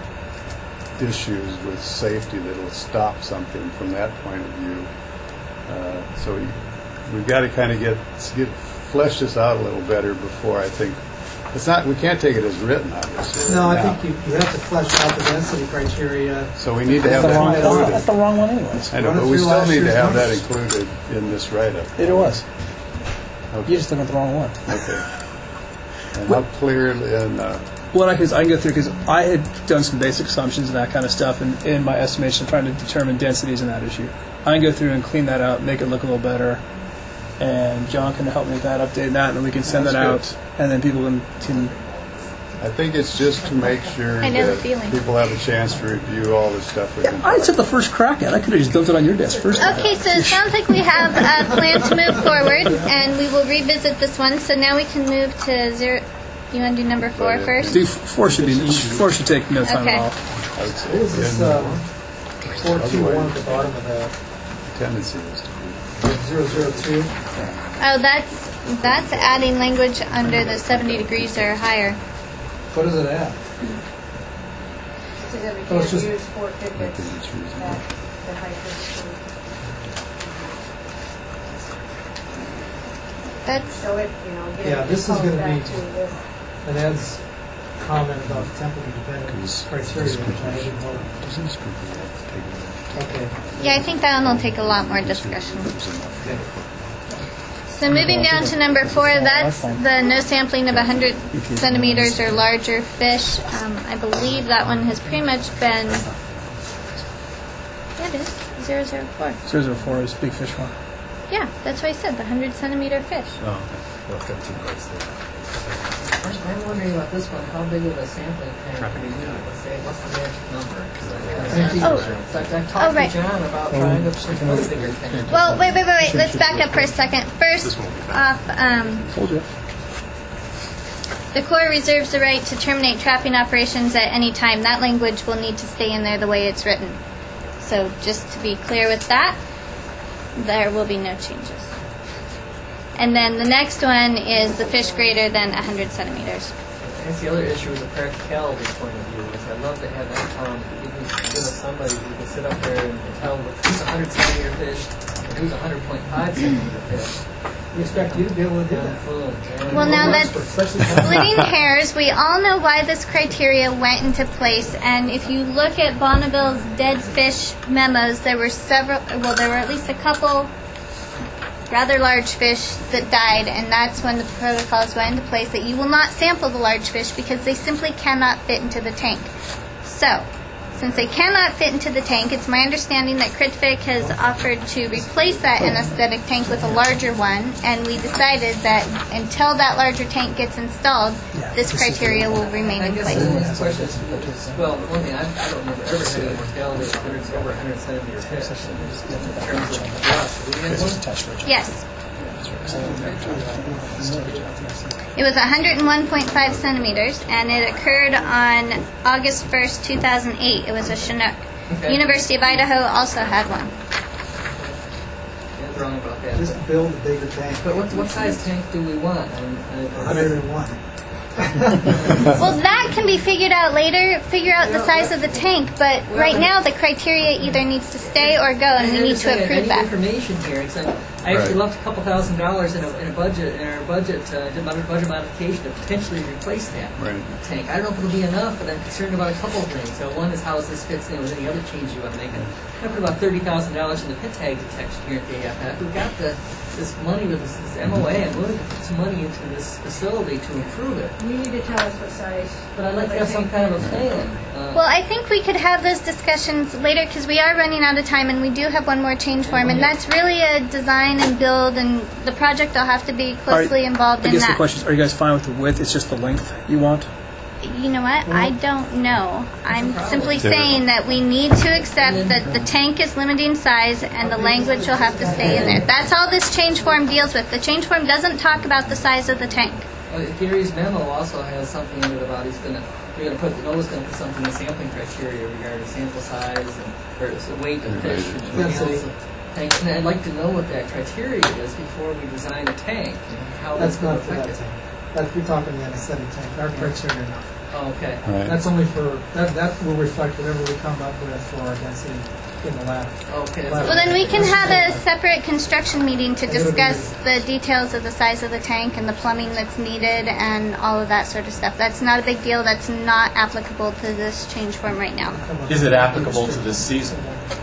issues with safety that will stop something from that point of view. Uh, so we, we've got to kind of get, get flesh this out a little better before I think. It's not. We can't take it as written, obviously. No, I now. think you, you have to flesh out the density criteria. So we need to have That's the that wrong- included. that's- that's the wrong one anyways. I know, Run it but we through still last need to year's have that numbers. included in this write-up. It was. Okay. You just looked at the wrong one. Okay. And how clear and uh, What I can, I can go through because I had done some basic assumptions and that kind of stuff in, in my estimation, trying to determine densities in that issue. I can go through and clean that out, make it look a little better, and John can help me with that, update that, and then we can send That's that out, and then people can, can. I think it's just to make sure I know the that feeling. people have a chance to review all the stuff we've been I took the first crack at it. I could have just dumped it on your desk first. Okay, so it sounds like we have a plan to move forward, and we will revisit this one. So now we can move to zero. You want to do number four first? Do f- four should be four should take no time Okay. at all. I would say. What is this, And, um, four two one at the bottom of that? tendency is to be. Zero zero two? Oh, that's that's adding language under the seventy degrees or higher. What does it add? So that we Oh, can't it's just- use four pickets at the height of That's So it, you know, again, Yeah, it this is calls gonna back be- to this. And Ed's comment about temperature dependent criteria, which I didn't know. Okay. yeah. I think that one will take a lot more discussion. So moving down to number four, that's the no sampling of one hundred centimeters or larger fish. Um, I believe that one has pretty much been. Yeah, it is zero zero four. Zero zero four is big fish one. Yeah, that's what I said. The one hundred centimeter fish. Oh, well, I've got two parts there. I'm wondering about this one. How big of a sampling tank do we need? Let's say, what's the magic number? 'Cause I- Oh. It's like I Oh, talked right. to John about trying to put a bigger tank. Well, wait, wait, wait, wait. Let's back up for a second. First off, um, Told you. the Corps reserves the right to terminate trapping operations at any time. That language will need to stay in there the way it's written. So just to be clear with that, there will be no changes. And then the next one is the fish greater than one hundred centimeters. I guess the other issue is a practicality point of view. Is I'd love to have that um, give us give us somebody who can sit up there and tell who's a hundred centimeter fish and who's a hundred point five centimeter fish. We expect you to be able to do that. Well, now that's splitting hairs. We all know why this criteria went into place, and if you look at Bonneville's dead fish memos, there were several, well, there were at least a couple rather large fish that died, and that's when the protocols went into place that you will not sample the large fish because they simply cannot fit into the tank. So, since they cannot fit into the tank, it's my understanding that CritFic has offered to replace that anesthetic tank with a larger one, and we decided that until that larger tank gets installed, this criteria will remain in place. I guess the next question is, well, one thing, I, I don't remember ever having a mortality of over one hundred centimeter fish in terms of loss. Do we have one? Yes. It was one hundred one point five centimeters, and it occurred on August first, two thousand eight. It was a Chinook. Okay. University of Idaho also had one. Yeah, wrong about that. Just build a bigger tank. But what, what size tank do we want? I mean, I- one hundred one. Well, that can be figured out later, figure out the size of the tank, but right now the criteria either needs to stay or go, and we need to approve I that. need information here. It's like, I actually left a couple thousand dollars in a, in a budget, in our budget, uh, did my budget modification to potentially replace that Right. tank. I don't know if it'll be enough, but I'm concerned about a couple of things. So one is how this fits in with any other change you want to make. And I put about thirty thousand dollars in the pit tag detection here at the A F F. We've got the, this money with this, this M O A. I'm willing to put some money into this facility to improve it. You need to tell us what size. But I'd like to have some kind of a plan. Uh, Well, I think we could have those discussions later because we are running out of time, and we do have one more change form, and that's really a design and build, and the project will have to be closely Are- involved I in guess the that. question is, are you guys fine with the width? It's just the length you want? You know what? I don't know. I'm simply Yeah. saying that we need to accept that the tank is limiting size and the language will have to stay in there. That's all this change form deals with. The change form doesn't talk about the size of the tank. Well, Gary's memo also has something in it about he's going to, you're going to put, Noah's going to put something in sampling criteria regarding sample size and or the weight of fish and everything else. Tanks. And I'd like to know what that criteria is before we design a tank and how that's, That's going not to for that affect it. tank. That's, we're talking the anesthetic tank. Our criteria are not. Oh, okay. Right. That's only for, that, that will reflect whatever we come up with for our density in the lab. Okay. Well, then we can have a separate construction meeting to discuss the details of the size of the tank and the plumbing that's needed and all of that sort of stuff. That's not a big deal. That's not applicable to this change form right now. Is it applicable to this season?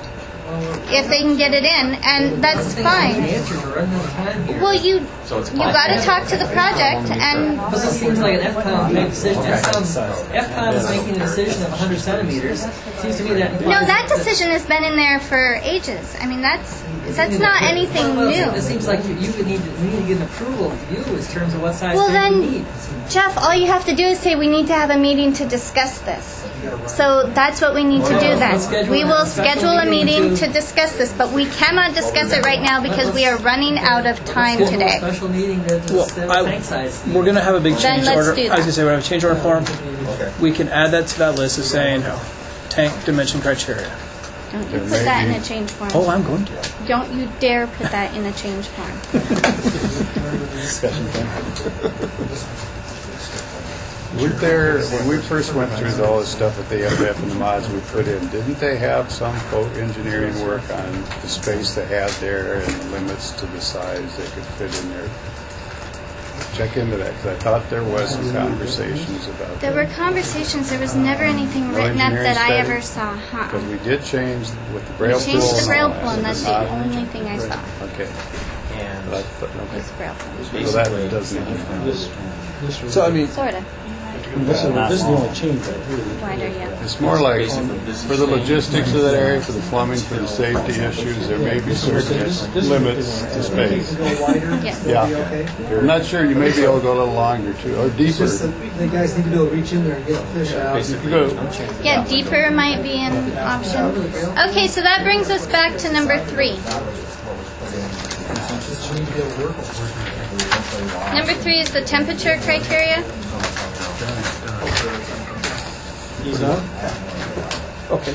If they can get it in, and that's fine. Well, you So it's you got to talk to the project, and But this seems like an F COM type decision. F COM, F COM is making a decision of one hundred centimeters. Seems to me that no, that decision has been in there for ages. I mean, that's that's not anything Well, new. It seems like you, you would need to, we need to get an approval from you in terms of what size Well, tank we then, need. Jeff, all you have to do is say we need to have a meeting to discuss this. So that's what we need to do Let's then. schedule We a will special schedule a meeting meeting to- to discuss this, but we cannot discuss it right now because we are running out of time Schedule a today. special meeting to Well, set I- a tank size. We're going to have a big Then change let's order. do I was that. going to say, we're going to have a change order form. We can add that to that list of saying tank dimension criteria. Don't you put that in a change form. Oh, I'm going to. Don't you dare put that in a change form. Discussion Weren't there, when we first went through all this stuff at the A F F and the mods we put in, didn't they have some quote engineering work on the space they had there and the limits to the size they could fit in there? Check into that, because I thought there was some conversations about There that. were conversations. There was never anything No written up engineering that I study? ever saw. Huh? Because we did change with the We braille pool. changed the and braille all that, pool, and so that's it's not- the only thing I saw. Okay. But I thought- okay. Was braille pool. So that doesn't even. So, I mean, Sort of. This is, this is the only change right here. Wider, yeah. It's more like, for the logistics of that area, for the plumbing, for the safety issues, there may be certain limits to space. Yes. Yeah. I'm not sure, you may be able to go a little longer too, or It's deeper. just that the guys need to be able to reach in there and get the fish out. You go- Yeah, deeper might be an option. Okay, so that brings us back to number three. Number three is the temperature criteria. He's done? Okay.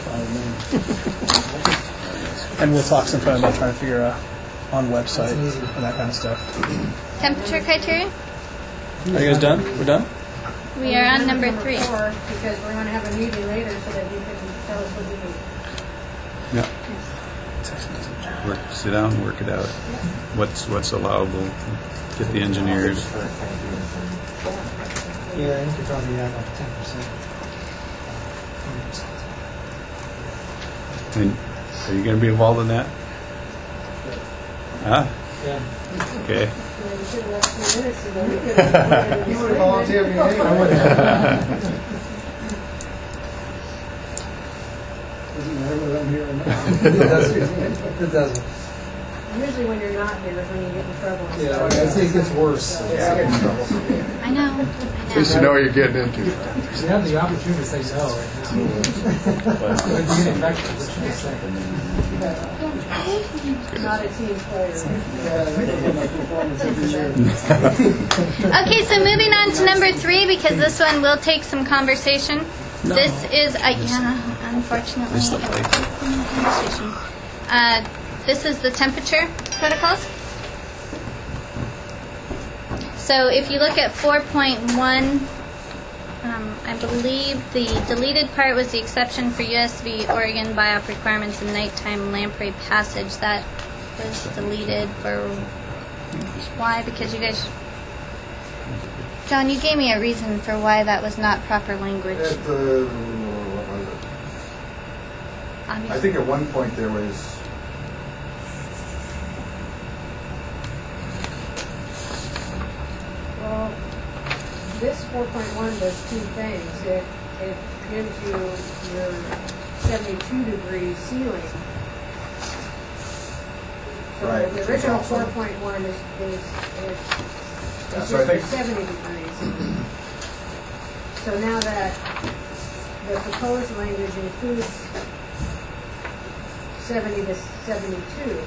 And we'll talk sometime about trying to figure out on website and that kind of stuff. Temperature criteria. Are you guys done? We're done? We are on number three. Four, because we're going to have a meeting later so that you can tell us what you need. Yeah. Work, sit down and work it out. What's what's allowable? Get the engineers. Yeah, I think you probably have like ten percent. And are you going to be involved in that? Huh? Yeah. Okay. You would have volunteered me anyway. I would have. Doesn't matter whether I'm here or not. It doesn't. It doesn't. Usually when you're not here is when you get in trouble. and Yeah, stuff. I think it gets worse. Yeah, I get in trouble. I know. At least you know what you're getting into. You have the opportunity to say no right now. But being infected, what should I say? Not a team player. Okay, so moving on to number three, because this one will take some conversation. No. This is, uh, yeah, unfortunately, It's the it will take some conversation. Uh, this is the temperature protocols. So if you look at four point one, um, I believe the deleted part was the exception for U S V Oregon biop requirements and nighttime lamprey passage. That was deleted for why? Because you guys, John, you gave me a reason for why that was not proper language. At the, what was it? Obviously. I think at one point there was. Well, this four point one does two things. It, it gives you your seventy-two degree ceiling. So Right, the which is original also- four point one is, is, is, Yeah, is so I just for think- seventy degrees. So now that the proposed language includes seventy to seventy-two,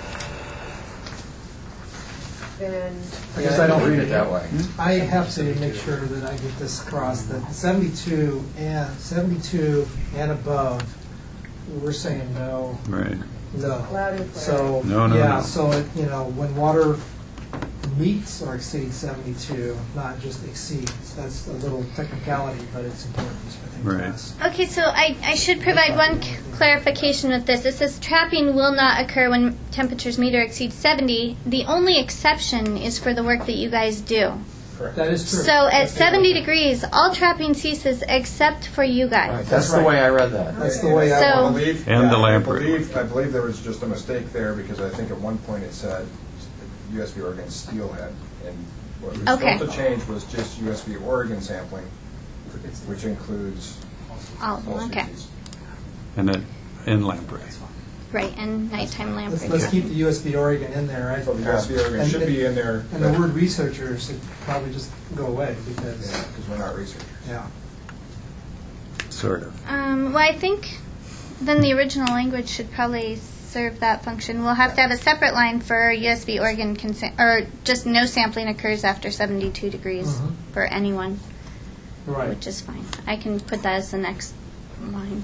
then. I guess I don't read it that way. I have to make sure that I get this across, that seventy-two and, seventy-two and above, we're saying no. Right. No. Loud and clear. So, No, no, yeah, no. so, it, you know, when water meets or exceeds seventy-two, not just exceeds, that's a little technicality, but it's important, I think, to Right. us. Okay, so I, I should provide one c- clarification with this. It says trapping will not occur when temperatures meet or exceed seventy. The only exception is for the work that you guys do. That is true. So at seventy degrees, all trapping ceases except for you guys. That's the way I read that. That's the way I So- I believe, And yeah, the I lamprey. believe, I believe there was just a mistake there because I think at one point it said U S V Oregon steelhead, and what was Okay. supposed to change was just U S V Oregon sampling, which includes All of them, all okay. species. And then in lamprey. Right, and nighttime Let's, lamprey. let's keep the U S B Oregon in there, right? So the U S V Oregon And- should be in there, And the word researchers should probably just go away, because, because we're not researchers. yeah. Sort of. Um, well, I think then the original language should probably serve that function. We'll have to have a separate line for U S V Oregon, consa- or just no sampling occurs after seventy-two degrees Mhm. for anyone, Right. which is fine. I can put that as the next line.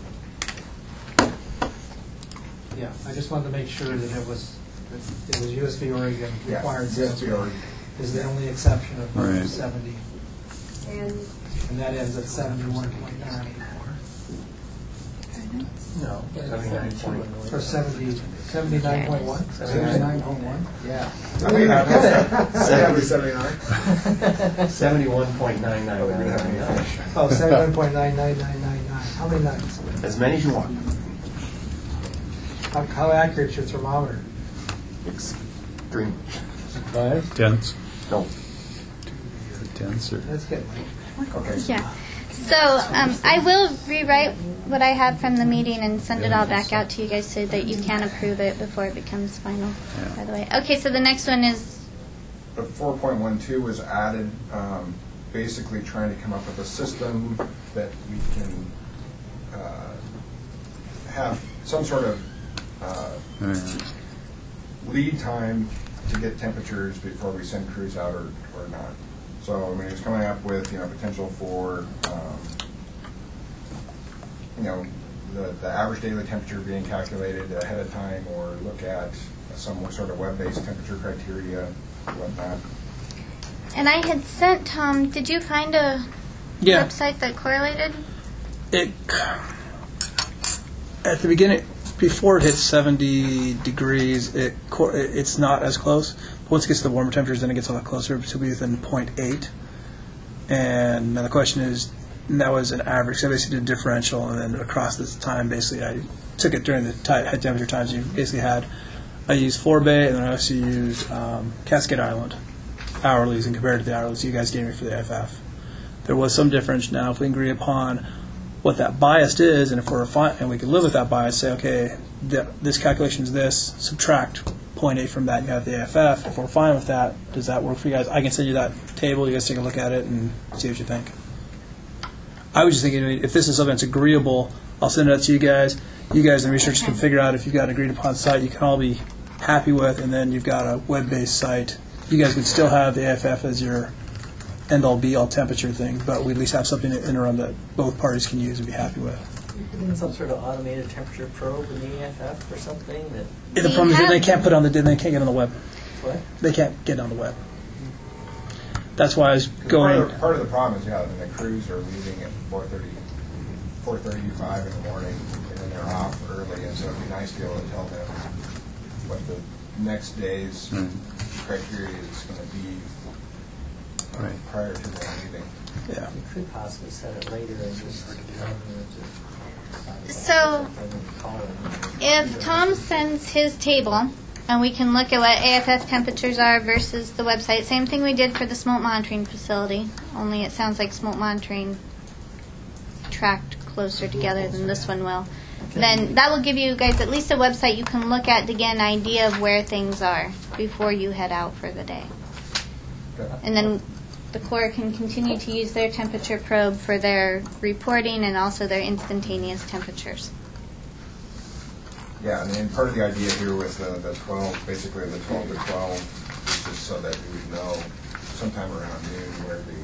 Yeah, I just wanted to make sure that it was, that it was U S V Oregon Yeah, required U S V sampling Oregon. is the only exception of Right. seventy, And and that ends at seventy-one point nine. No. Or seventy, seventy-nine point one? Seventy-nine point one? Yeah. I mean, I have seventy-nine. Seventy-one point nine nine nine nine nine. Oh, seventy-one point nine nine nine nine nine. How many nines? As many as you want. How, how accurate is your thermometer? Extreme. Five? Tenths. No. Tenths or. That's getting late. Okay. Yeah. So um, I will rewrite what I had from the meeting and send it all back out to you guys so that you can approve it before it becomes final. Yeah. By the way. Okay, so the next one is The four point one two was added, um, basically trying to come up with a system that we can uh, have some sort of uh, Alright. lead time to get temperatures before we send crews out or, or not. So, I mean, it's coming up with, you know, potential for, um, you know, the, the average daily temperature being calculated ahead of time, or look at some sort of web-based temperature criteria, whatnot. and I had sent Tom. Did you find a Yeah. website that correlated? It at the beginning, before it hits seventy degrees, it co- it's not as close. Once it gets to the warmer temperatures, then it gets a lot closer. So it'll be within zero point eight. And now the question is, and that was an average. So I basically did a differential, and then across this time, basically, I took it during the ti- high temperature times you basically had. I used Forebay, and then I also used um, Cascade Island hourlies, and compared to the hourlies you guys gave me for the A F F. There was some difference. Now, if we agree upon what that biased is, and if we're fi- and we can live with that bias, say, okay, th- this calculation is this, subtract zero point eight from that, and you have the A F F. If we're fine with that, does that work for you guys? I can send you that table. You guys take a look at it and see what you think. I was just thinking, if this is something that's agreeable, I'll send it out to you guys. You guys and researchers can figure out if you've got an agreed upon site you can all be happy with, and then you've got a web-based site. You guys would still have the A F F as your end-all, be-all temperature thing, but we at least have something in the interim that both parties can use and be happy with. Even some sort of automated temperature probe in the A F F or something that. Yeah, the problem is that they can't put on the they can't get on the web. What? They can't get on the web. That's why I was Part going. of, part of the problem is, yeah, I mean, the crews are leaving at four thirty, four thirty-five in the morning, and then they're off early, and so it'd be nice to be able to tell them what the next day's criteria is going to be uh, Right. prior to them leaving. Yeah. You could possibly set it later and just. So, if Tom sends his table, and we can look at what A F F temperatures are versus the website, same thing we did for the smoke monitoring facility, only it sounds like smoke monitoring tracked closer together than this one will. Then that will give you guys at least a website you can look at to get an idea of where things are before you head out for the day. And then the Corps can continue to use their temperature probe for their reporting and also their instantaneous temperatures. Yeah, and then part of the idea here with uh, the twelve, basically the twelve to twelve, is just so that we would know sometime around noon where the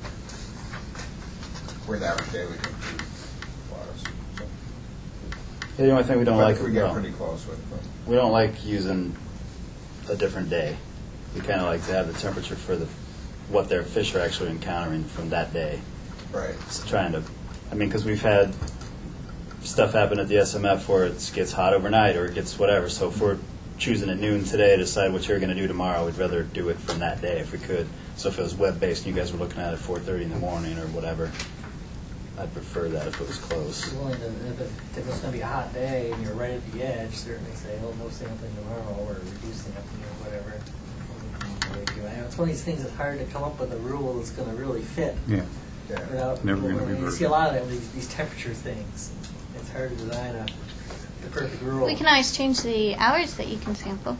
where the average daily temperature was. So, Yeah, the only thing we don't but like, we get well, pretty close with. But we don't like using a different day. We kind of like to have the temperature for the what their fish are actually encountering from that day. Right. It's trying to, I mean, because we've had stuff happen at the S M F where it gets hot overnight or it gets whatever. So if we're choosing at noon today to decide what you're going to do tomorrow, we'd rather do it from that day if we could. So if it was web-based and you guys were looking at it at four thirty in the morning or whatever, I'd prefer that if it was close. Willing to, if, it, if it's going to be a hot day and you're right at the edge, certainly say, oh, no sampling tomorrow or reduce sampling or whatever. I know it's one of these things that's hard to come up with a rule that's going to really fit. Yeah. Yeah. Without, Never gonna I be mean, you perfect. see a lot of that, these, these temperature things. It's hard to design a the perfect rule. We can always change the hours that you can sample.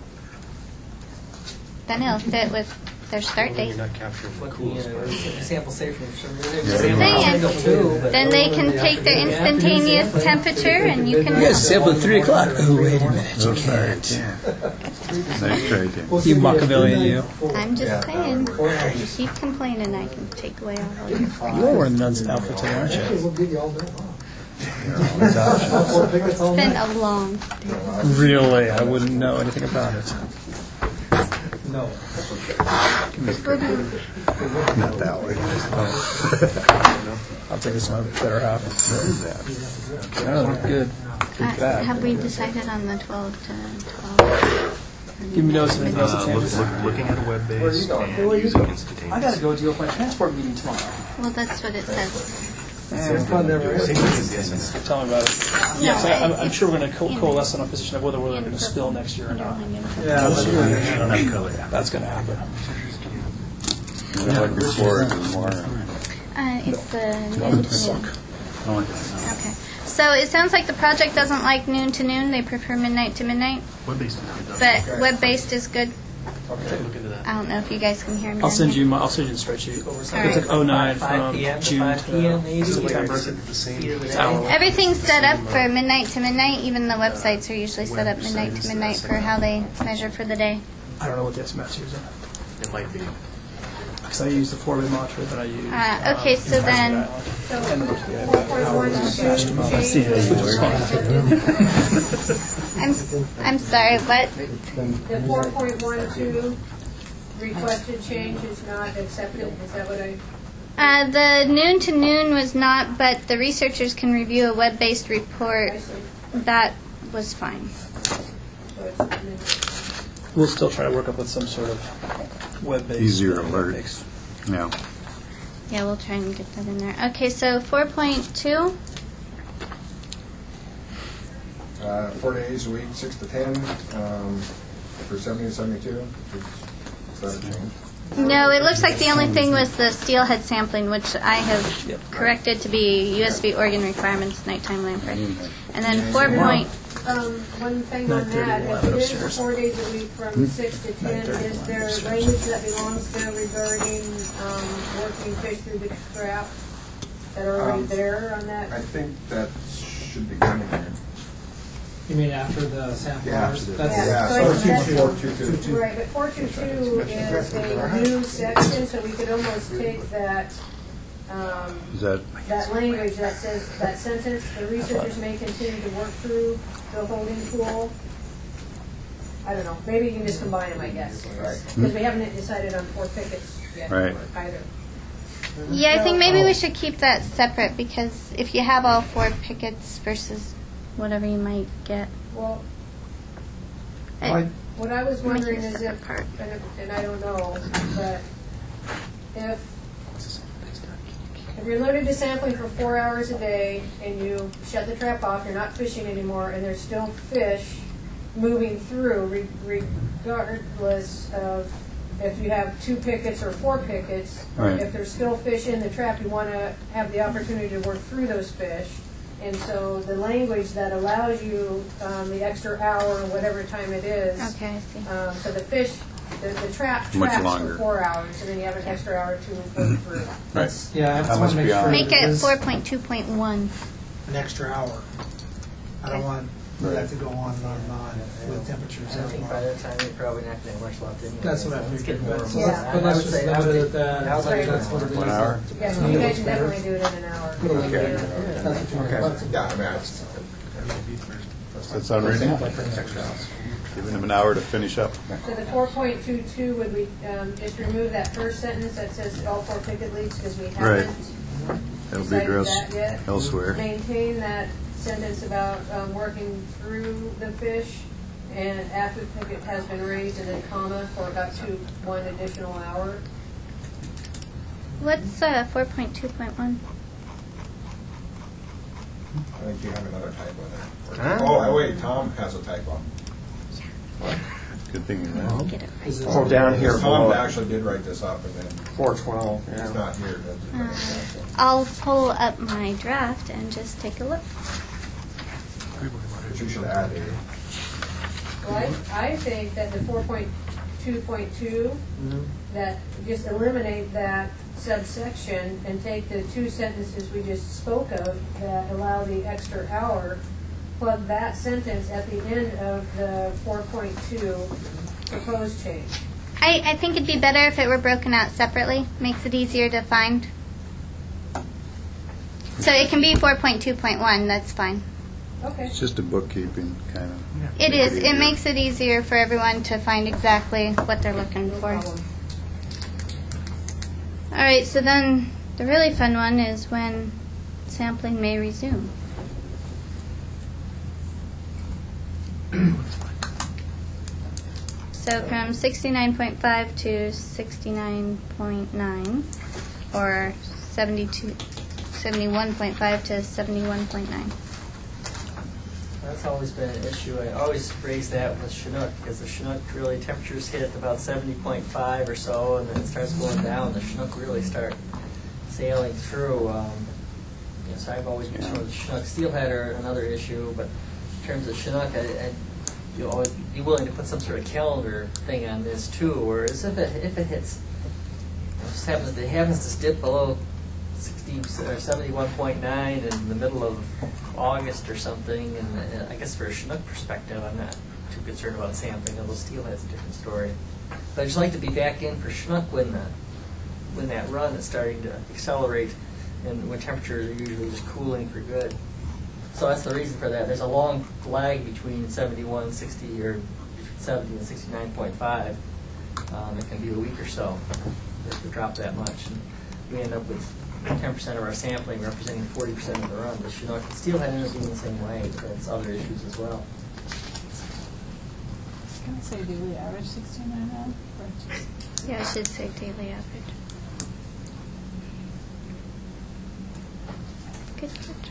Then it'll fit with their start date. You're not capturing the What the, coolest uh, part. sample safe from some Just saying. too, but Then they can take their instantaneous temperature and you can. You guys sample at three o'clock. Oh, wait a minute. You can't. Nice try, Tim. You Machiavellian, you. I'm just Yeah, saying. that would If you keep complaining, I can take away all of it. You are wearing the nun's outfit today, aren't you? We'll give you all day long. It's been a long day. Really? I wouldn't know anything about it. No. Not that way. I'll take this one, better half. Oh, good. Uh, Bad. have we decided on the twelve to twelve? Give me notice if anything else Uh, that look, changes. look, looking at a web-based going? and using instantaneous. I gotta go deal with my transport meeting tomorrow. Well, that's what it says. Tell me about it. Yeah, 'cause I, I'm, I'm sure we're going to co- coalesce on a position of whether we're going to spill next year or not. Yeah, but That's going to happen. like before it was more. Uh, it's the Welcome noon to to suck. noon. I like that. Okay. So it sounds like the project doesn't like noon to noon. They prefer midnight to midnight. Web-based is good. But web-based is good. Okay, look into that. I don't know if you guys can hear me. I'll on send here. you my, I'll send you the spreadsheet. All It's like oh nine five from p.m. to June five p.m. to maybe, September. or the same. It's hourly. Everything's set up for midnight to midnight. Even the websites are usually set up midnight to midnight for how they measure for the day. I don't know what the S M F's using. It might be. Because I use the four-way monitor that I use. Uh, okay, so then. And the hours matched them up. I'm, I'm sorry, what? The four point one two requested change is not accepted, is that what I? Uh, the noon to noon was not, but the researchers can review a web-based report that was fine. So it's, We'll still try to work up with some sort of web-based. Easier uh, alert. fix. Yeah. Yeah, we'll try and get that in there. Okay, so four point two. Uh, four days a week, six to ten, um, for seventy to seventy-two. Is that a change? No, it looks like the only thing was the steelhead sampling, which I have corrected to be U S V Oregon requirements, nighttime lamprey. And then four point. Um, one thing on that, if it is four days a week from six to ten, is there language that belongs there regarding, um, working fish through the trap that are already Um, there on that? I think that should be done in here. You mean after the sample Yeah, hours? after the- That's- yeah, that's- so that's- four two two. Right, but four two two is a new section, so we could almost take that, um, Is that that language that says, that sentence, the researchers may continue to work through the holding pool. I don't know, maybe you can just combine them, I guess. Right. Because we haven't decided on four pickets yet Right. either. Yeah, I think maybe we should keep that separate because if you have all four pickets versus whatever you might get. Well, I- what I was Make it wondering a is separate if, part. and and I don't know, but if, if you're limited to sampling for four hours a day and you shut the trap off, you're not fishing anymore, and there's still fish moving through re- regardless of if you have two pickets or four pickets, Right. if there's still fish in the trap, you want to have the opportunity to work through those fish. And so the language that allows you um, the extra hour or whatever time it is. Okay, I see. Um, so the fish, the, the trap Much traps longer. for four hours, and then you have an extra hour to work through. right? Yeah, I That just want must to make be sure on. Make it it is four point two point one. an extra hour. I don't want that to go on and on and on with temperatures. I think by that time you're probably not going to have much left anyway. That's what I Let's figured. get more. But- more. Yeah. But I let's would just say- I limit would it think- at that. I would say That's what it is. One hour? Yeah, To so me, you it guys looks can better. definitely do it in an hour. Put a link Yeah. in there. That's what you want. Okay, yeah, I mean, it's, Does that sound reasonable? Giving them an hour to finish up. So the four point two two, would we um, just remove that first sentence that says all four picket leads because we Right. haven't That'll be decided addressed that yet? elsewhere. Maintain that sentence about um, working through the fish and after the picket has been raised and then comma for up to one additional hour. What's uh, four point two point one? I think you have another typo there. Huh? Oh, wait, Tom has a typo. Good thing you know. Get it right. Is it- Oh, down here Tom below. actually did write this up, and then four twelve, he's yeah. not here. to- Uh, I'll pull up my draft and just take a look. But you should add a, Well, I, I think that the four point two point two, that just eliminate that subsection and take the two sentences we just spoke of that allow the extra hour, plug that sentence at the end of the four point two proposed change. I, I think it'd be better if it were broken out separately. Makes it easier to find. So it can be four point two point one, that's fine. Okay. It's just a bookkeeping kind of. It is. It makes it easier for everyone to find exactly what they're looking for. All right, so then the really fun one is when sampling may resume. So from sixty-nine point five to sixty-nine point nine, or seventy-two, seventy-one point five to seventy-one point nine. That's always been an issue. I always raise that with Chinook because the Chinook really temperatures hit about seventy point five or so, and then it starts going down. The Chinook really start sailing through. Um, you know, so I've always been sure the Chinook steelhead are another issue, but in terms of Chinook, I, I you'll always be willing to put some sort of calendar thing on this too. Whereas if it if it hits, it just happens it happens to dip below sixty or seventy-one point nine in the middle of August or something, and uh, I guess for a Chinook perspective, I'm not too concerned about sampling. Although steelhead's a different story. But I'd just like to be back in for Chinook when the when that run is starting to accelerate, and when temperatures are usually just cooling for good. So that's the reason for that. There's a long lag between seventy-one, sixty, or between seventy and sixty-nine point five. Um, it can be a week or so if we drop that much, and we end up with ten percent of our sampling, representing forty percent of the run. The Chinook and steelhead ended up being the same way, but it's other issues as well. Can I say daily average sixty-nine now? Or just- Yeah, I should say daily average. Good catch.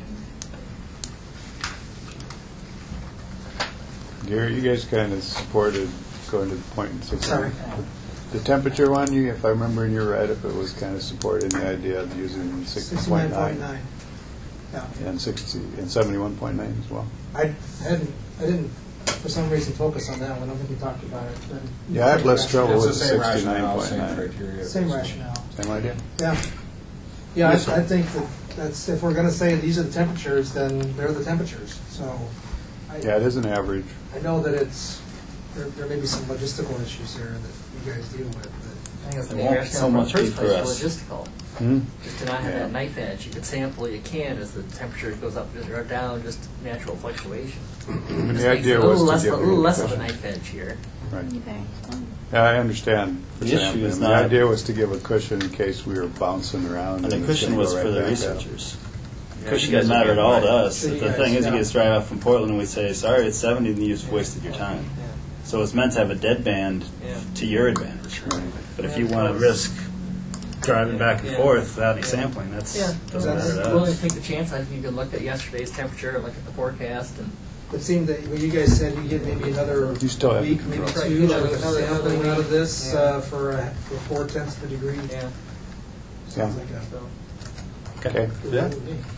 Gary, you guys kind of supported going to the point in six. Sorry. The temperature one, you, if I remember in your write-up, it was kind of supported in the idea of using sixty point sixty-nine point nine nine. Yeah. and sixty and seventy-one point nine as well. I hadn't, I didn't, for some reason, focus on that one. I don't think we talked about it. But Yeah, I have less trouble It's the with same sixty-nine rationale, point same nine. criteria. Same rationale. Same idea? Yeah. Yeah, I, I think that that's, if we're going to say these are the temperatures, then they're the temperatures. So I, Yeah, it is an average. I know that it's, there, there may be some logistical issues here that you guys deal with. I think that's the It won't rationale so in the much be first for place, us. logistical. Hmm? Just to not have Yeah. that knife edge. You could sample, you can, as the temperature goes up or down, just natural fluctuation. And Just the makes idea it a was little to less, give a little you less of a cushion. knife edge here. Right. You better. Yeah, I understand. for The issue sampling. is The not- idea was to give a cushion in case we were bouncing around. And the it's cushion gonna was go for right the back up. researchers. Yeah, Cushion you guys doesn't are matter at getting all to mine. us. So you The guys- thing is, you yeah. guys drive out from Portland and we say, sorry, it's seventy, and you've wasted your time. So it's meant to have a dead band Yeah. to your advantage. Right. But if you want to risk driving back and Yeah. forth without any Yeah. sampling, that's Yeah, doesn't matter I'm to willing us. to take the chance. I think you could look at yesterday's temperature, look at the forecast, and It seemed that when you guys said you get maybe another You still have week, to maybe control. two Another- of another- sampling another out of week. this Yeah. uh, for uh, for four tenths of a degree. yeah. Sounds Yeah. like a So. Okay. good Yeah. deal to me.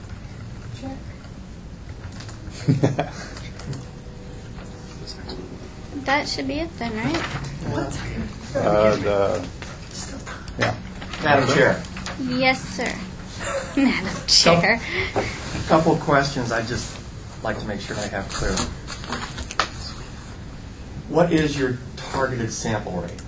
That should be it then, right? Uh, the, yeah. Madam Chair, Yes, sir. Madam Chair. a couple of questions I'd just like to make sure I have clear. What is your targeted sample rate?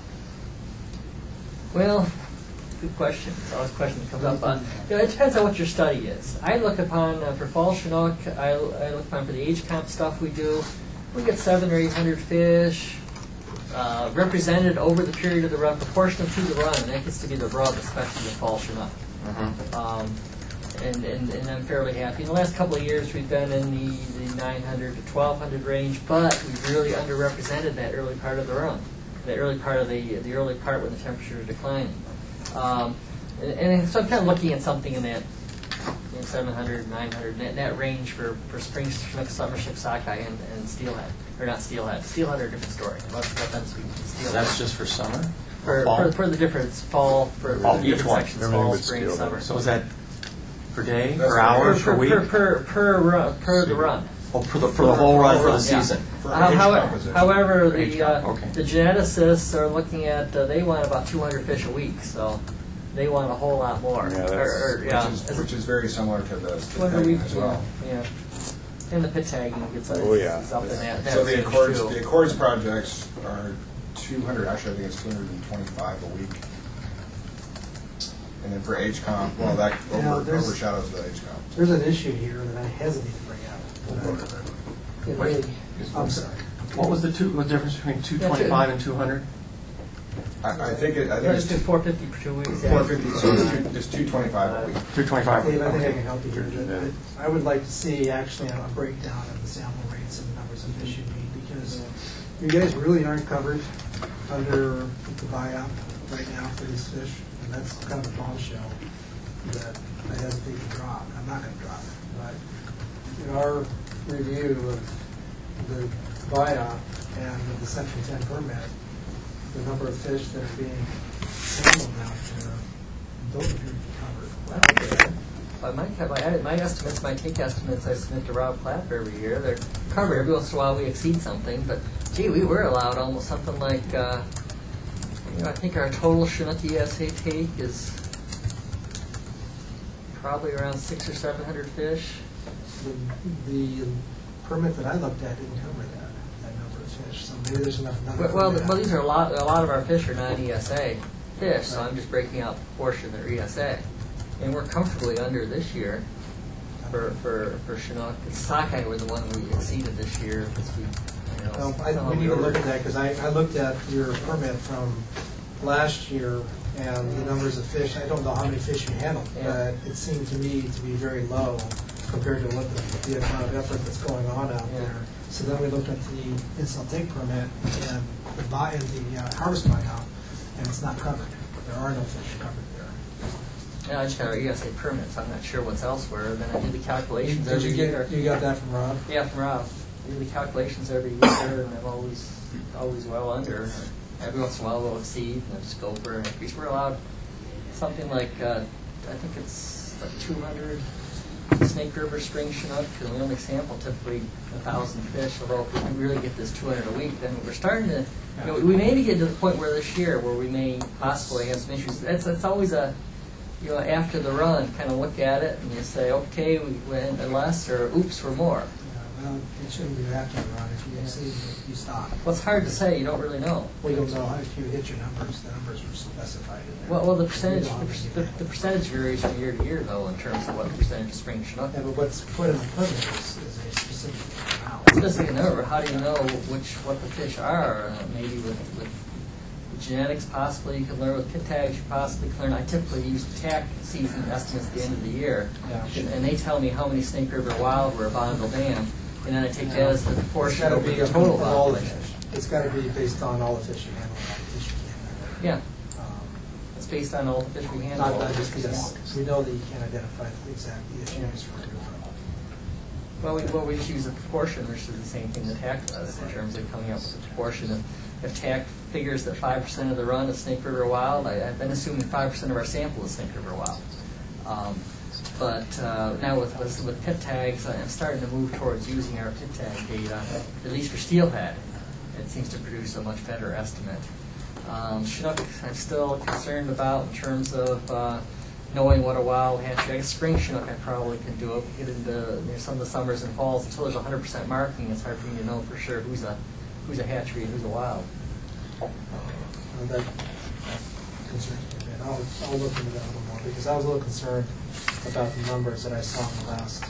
Well, good question. It's always a question that comes up. Uh, you know, it depends on what your study is. I look upon, uh, for fall Chinook, I, I look upon for the age comp stuff we do, we get seven or eight hundred fish uh, represented over the period of the run, proportional to the run, and that gets to be the rub, especially the fall Chinook. Mm-hmm. Um, and, and, and I'm fairly happy. In the last couple of years, we've been in the, the nine hundred to twelve hundred range, but we've really underrepresented that early part of the run, the early part of the the early part when the temperature is declining. Um, and, and so I'm kind of looking at something in that you know, seven hundred, nine hundred, that, that range for, for spring Chinook, summer Chinook, sockeye, and, and steelhead. Or not steelhead. Steelhead are a different story. Let, let them speak to steelhead. That's just for summer? For, Fall? for, for the difference, fall, for Fall, the each different one. sections, Everything fall, but spring, steelhead. summer. So is that per day, That's per per- hour, per, per week? Per, per, per, run, per the run. Oh, for the, for the whole run for the Yeah. season? For Uh, age however, composition. however, Age the, uh, comp, okay. the geneticists are looking at, uh, they want about two hundred fish a week, so they want a whole lot more. Yeah, that's- Or- or, yeah, Which is, as a- which is very similar to the two hundred a week, as well. yeah, yeah. And the pit tagging gets Oh, yeah. is up in that, that So the range Accords, too. the Accords projects are two hundred, actually I think it's two hundred twenty-five a week. And then for H comp, well, that You know, over- there's- overshadows the H comp. There's an issue here that I hesitate to bring up. but I- it Wait. really- I'm sorry. What was the two, what difference between two twenty-five and two hundred? I, I think it, I Yeah, think just do it's four fifty per two weeks. yeah. four fifty, so it's two- it's two twenty-five a week. two twenty-five. Dave, I think I can help you here. but I I would like to see actually a breakdown of the sample rates and the numbers of fish you need, because you guys really aren't covered under the buy-up right now for these fish, and that's kind of a bombshell that I hesitate to drop. I'm not going to drop it, but in our review of the buy-up and of the section ten permit, the number of fish that are being sampled out there don't appear to be covered. By my, my, my estimates, my take estimates, I submit to Rob Clapper every year. They're covered. Every once in a while we exceed something, but gee, we were allowed almost something like, uh, you know, I think our total Chinook E S A take is probably around six or seven hundred fish. The, the permit that I looked at didn't cover that, that number of fish, so maybe there's enough. enough Well, well, for that. well, these are a lot. A lot of our fish are non-E S A fish, so I'm just breaking out the portion that are E S A, and we're comfortably under this year for for for Chinook. The sockeye were the one we exceeded this year because we. You know, Well, I, some we of need to the- look at that, because I, I looked at your permit from last year, and the numbers of fish, I don't know how many fish you handled, Yeah. but it seemed to me to be very low compared to what the, the amount of effort that's going on out Yeah. there. So then we looked at the instant take permit and the buy and the uh, harvest buyout, and it's not covered. There are no fish covered there. Yeah, I just got, you gotta say permits, I'm not sure what's elsewhere, then I do the calculations Did every you year. get, you got that from Rob? Yeah, from Rob. I do the calculations every year, and I'm always, always well under. Every once in a while we'll exceed, and I just go for an increase. We're allowed something like, uh, I think it's like two hundred Snake River spring Chinook, and we only sample typically a thousand fish, although if we can really get this two hundred a week, then we're starting to, you know, we may be getting to the point where this year, where we may possibly have some issues. It's, it's always a, you know, after the run, kind of look at it, and you say, okay, we went less, or oops, we're more. Well, it shouldn't be after the run. If you exceed, you stop. Well, it's hard to say. You don't really know. We don't know if you hit your numbers. The numbers were specified in there. Well, well, the percentage, We don't the, know. the, the percentage varies from year to year, though, in terms of what percentage of spring Chinook. Yeah, but what's put in the permit is, is a specific amount. It's specific number. How do you know which what the fish are? Uh, maybe with, with genetics, possibly you can learn with pit tags. You possibly can learn. I typically use tack season estimates at the end of the year, Yeah. and, and they tell me how many Snake River wild were at Bonneville Dam, and then I take that as the It's proportion got to of be the a total total all the population. fish. It's got to be based on all the fish you handle, all the fish you can't handle. Yeah, Um, it's based on all the fish we handle. Not, not just because we know that you can't identify the exact issues for everyone. Well, we, well, we just use a proportion, which is the same thing that TAC does in terms of coming up with a proportion. If, if TAC figures that five percent of the run is Snake River Wild, I, I've been assuming five percent of our sample is Snake River Wild. Um, but uh, now with, with with pit tags, I'm starting to move towards using our pit tag data, at least for steelhead. It seems to produce a much better estimate. Um, Chinook, I'm still concerned about in terms of uh, knowing what a wild hatchery. I guess spring Chinook I probably can do it. Get into you know, some of the summers and falls until there's one hundred percent marking. It's hard for me to know for sure who's a who's a hatchery and who's a wild. Uh, that concerns me a bit. I'll, I'll look into that a little more because I was a little concerned about the numbers that I saw in the last,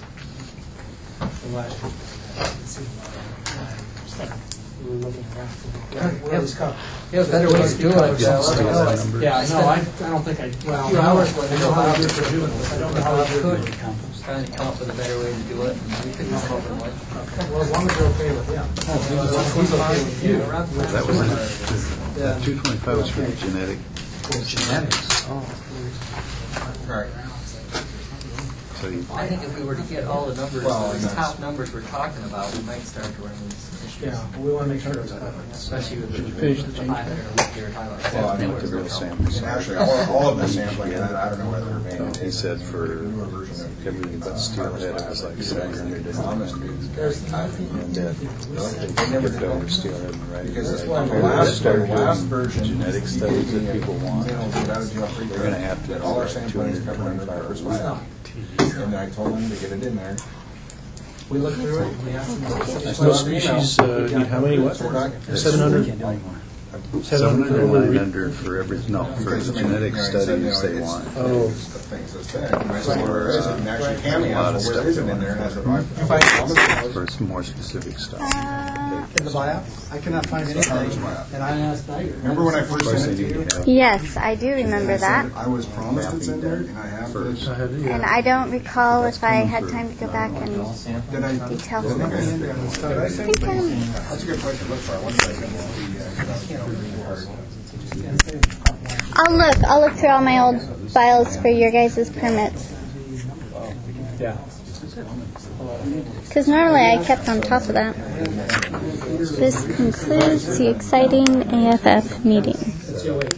the last year. I didn't see them. I started- We were looking around for where, where it's covered. Yeah, better ways to do it. Yeah, so let me know. yeah, no, I, I don't think I, well, A few hours when I know how to do it for doing this. I don't know how to do it. Trying to come up with a better way to do it, and we could come up with one. Well, as long as you're okay with it. Yeah. As long as he's okay with you. That was it. That two twenty-five was for the genetic. Genetics. Oh. Right. So you, I think if we were to get all the numbers, Well, these and that's- top numbers we're talking about, we might start to run into some issues. Yeah, well, we want to make sure it's covered. Especially with the, finish the the five hundred a week you're talking about. Well, I Then mean, we're the real in trouble. samples. And actually, all, all of the sampling, and I don't know whether they're being. He said for newer version of everything but steelhead, it was like seven hundred. Honest, There's And then they never get did over that. steelhead and right. Because this right. one, the We're gonna last, the start last doing version. genetic you studies gave me that a- people want. you know, without a Geoffrey We're gonna have to that do all our like sampling is covered under two Pepper's hundred file. And I told them to get it in there. We looked through it, we asked them. Most species uh, need how many, what? Seven hundred? Seven hundred, nine hundred for every, no, for Because, the I mean, genetic you know, I said, studies you know, they it's- want. Oh. it's the things that's said. And I said, where is it? And actually, Tammy A lot of asked, well, stuff where is it they in there? And I want. said, well, I- For some more specific stuff. In the buyout? I cannot find anything. And I asked Iger. Remember when I first Of course, sent they it to need you? to have Yes, I do remember And I said, that. I was promised it's in there, and I have first. I had, And yeah. I don't recall That's if I coming had for time to go back and Did I? detail Did I some of get this. in there? Did I I send think it? I'm- That's a good place to look for. I wonder if I can see, uh, I'll look. I'll look through all my old files for your guys' permits. Yeah. Because normally I kept on top of that. This concludes the exciting A F F meeting.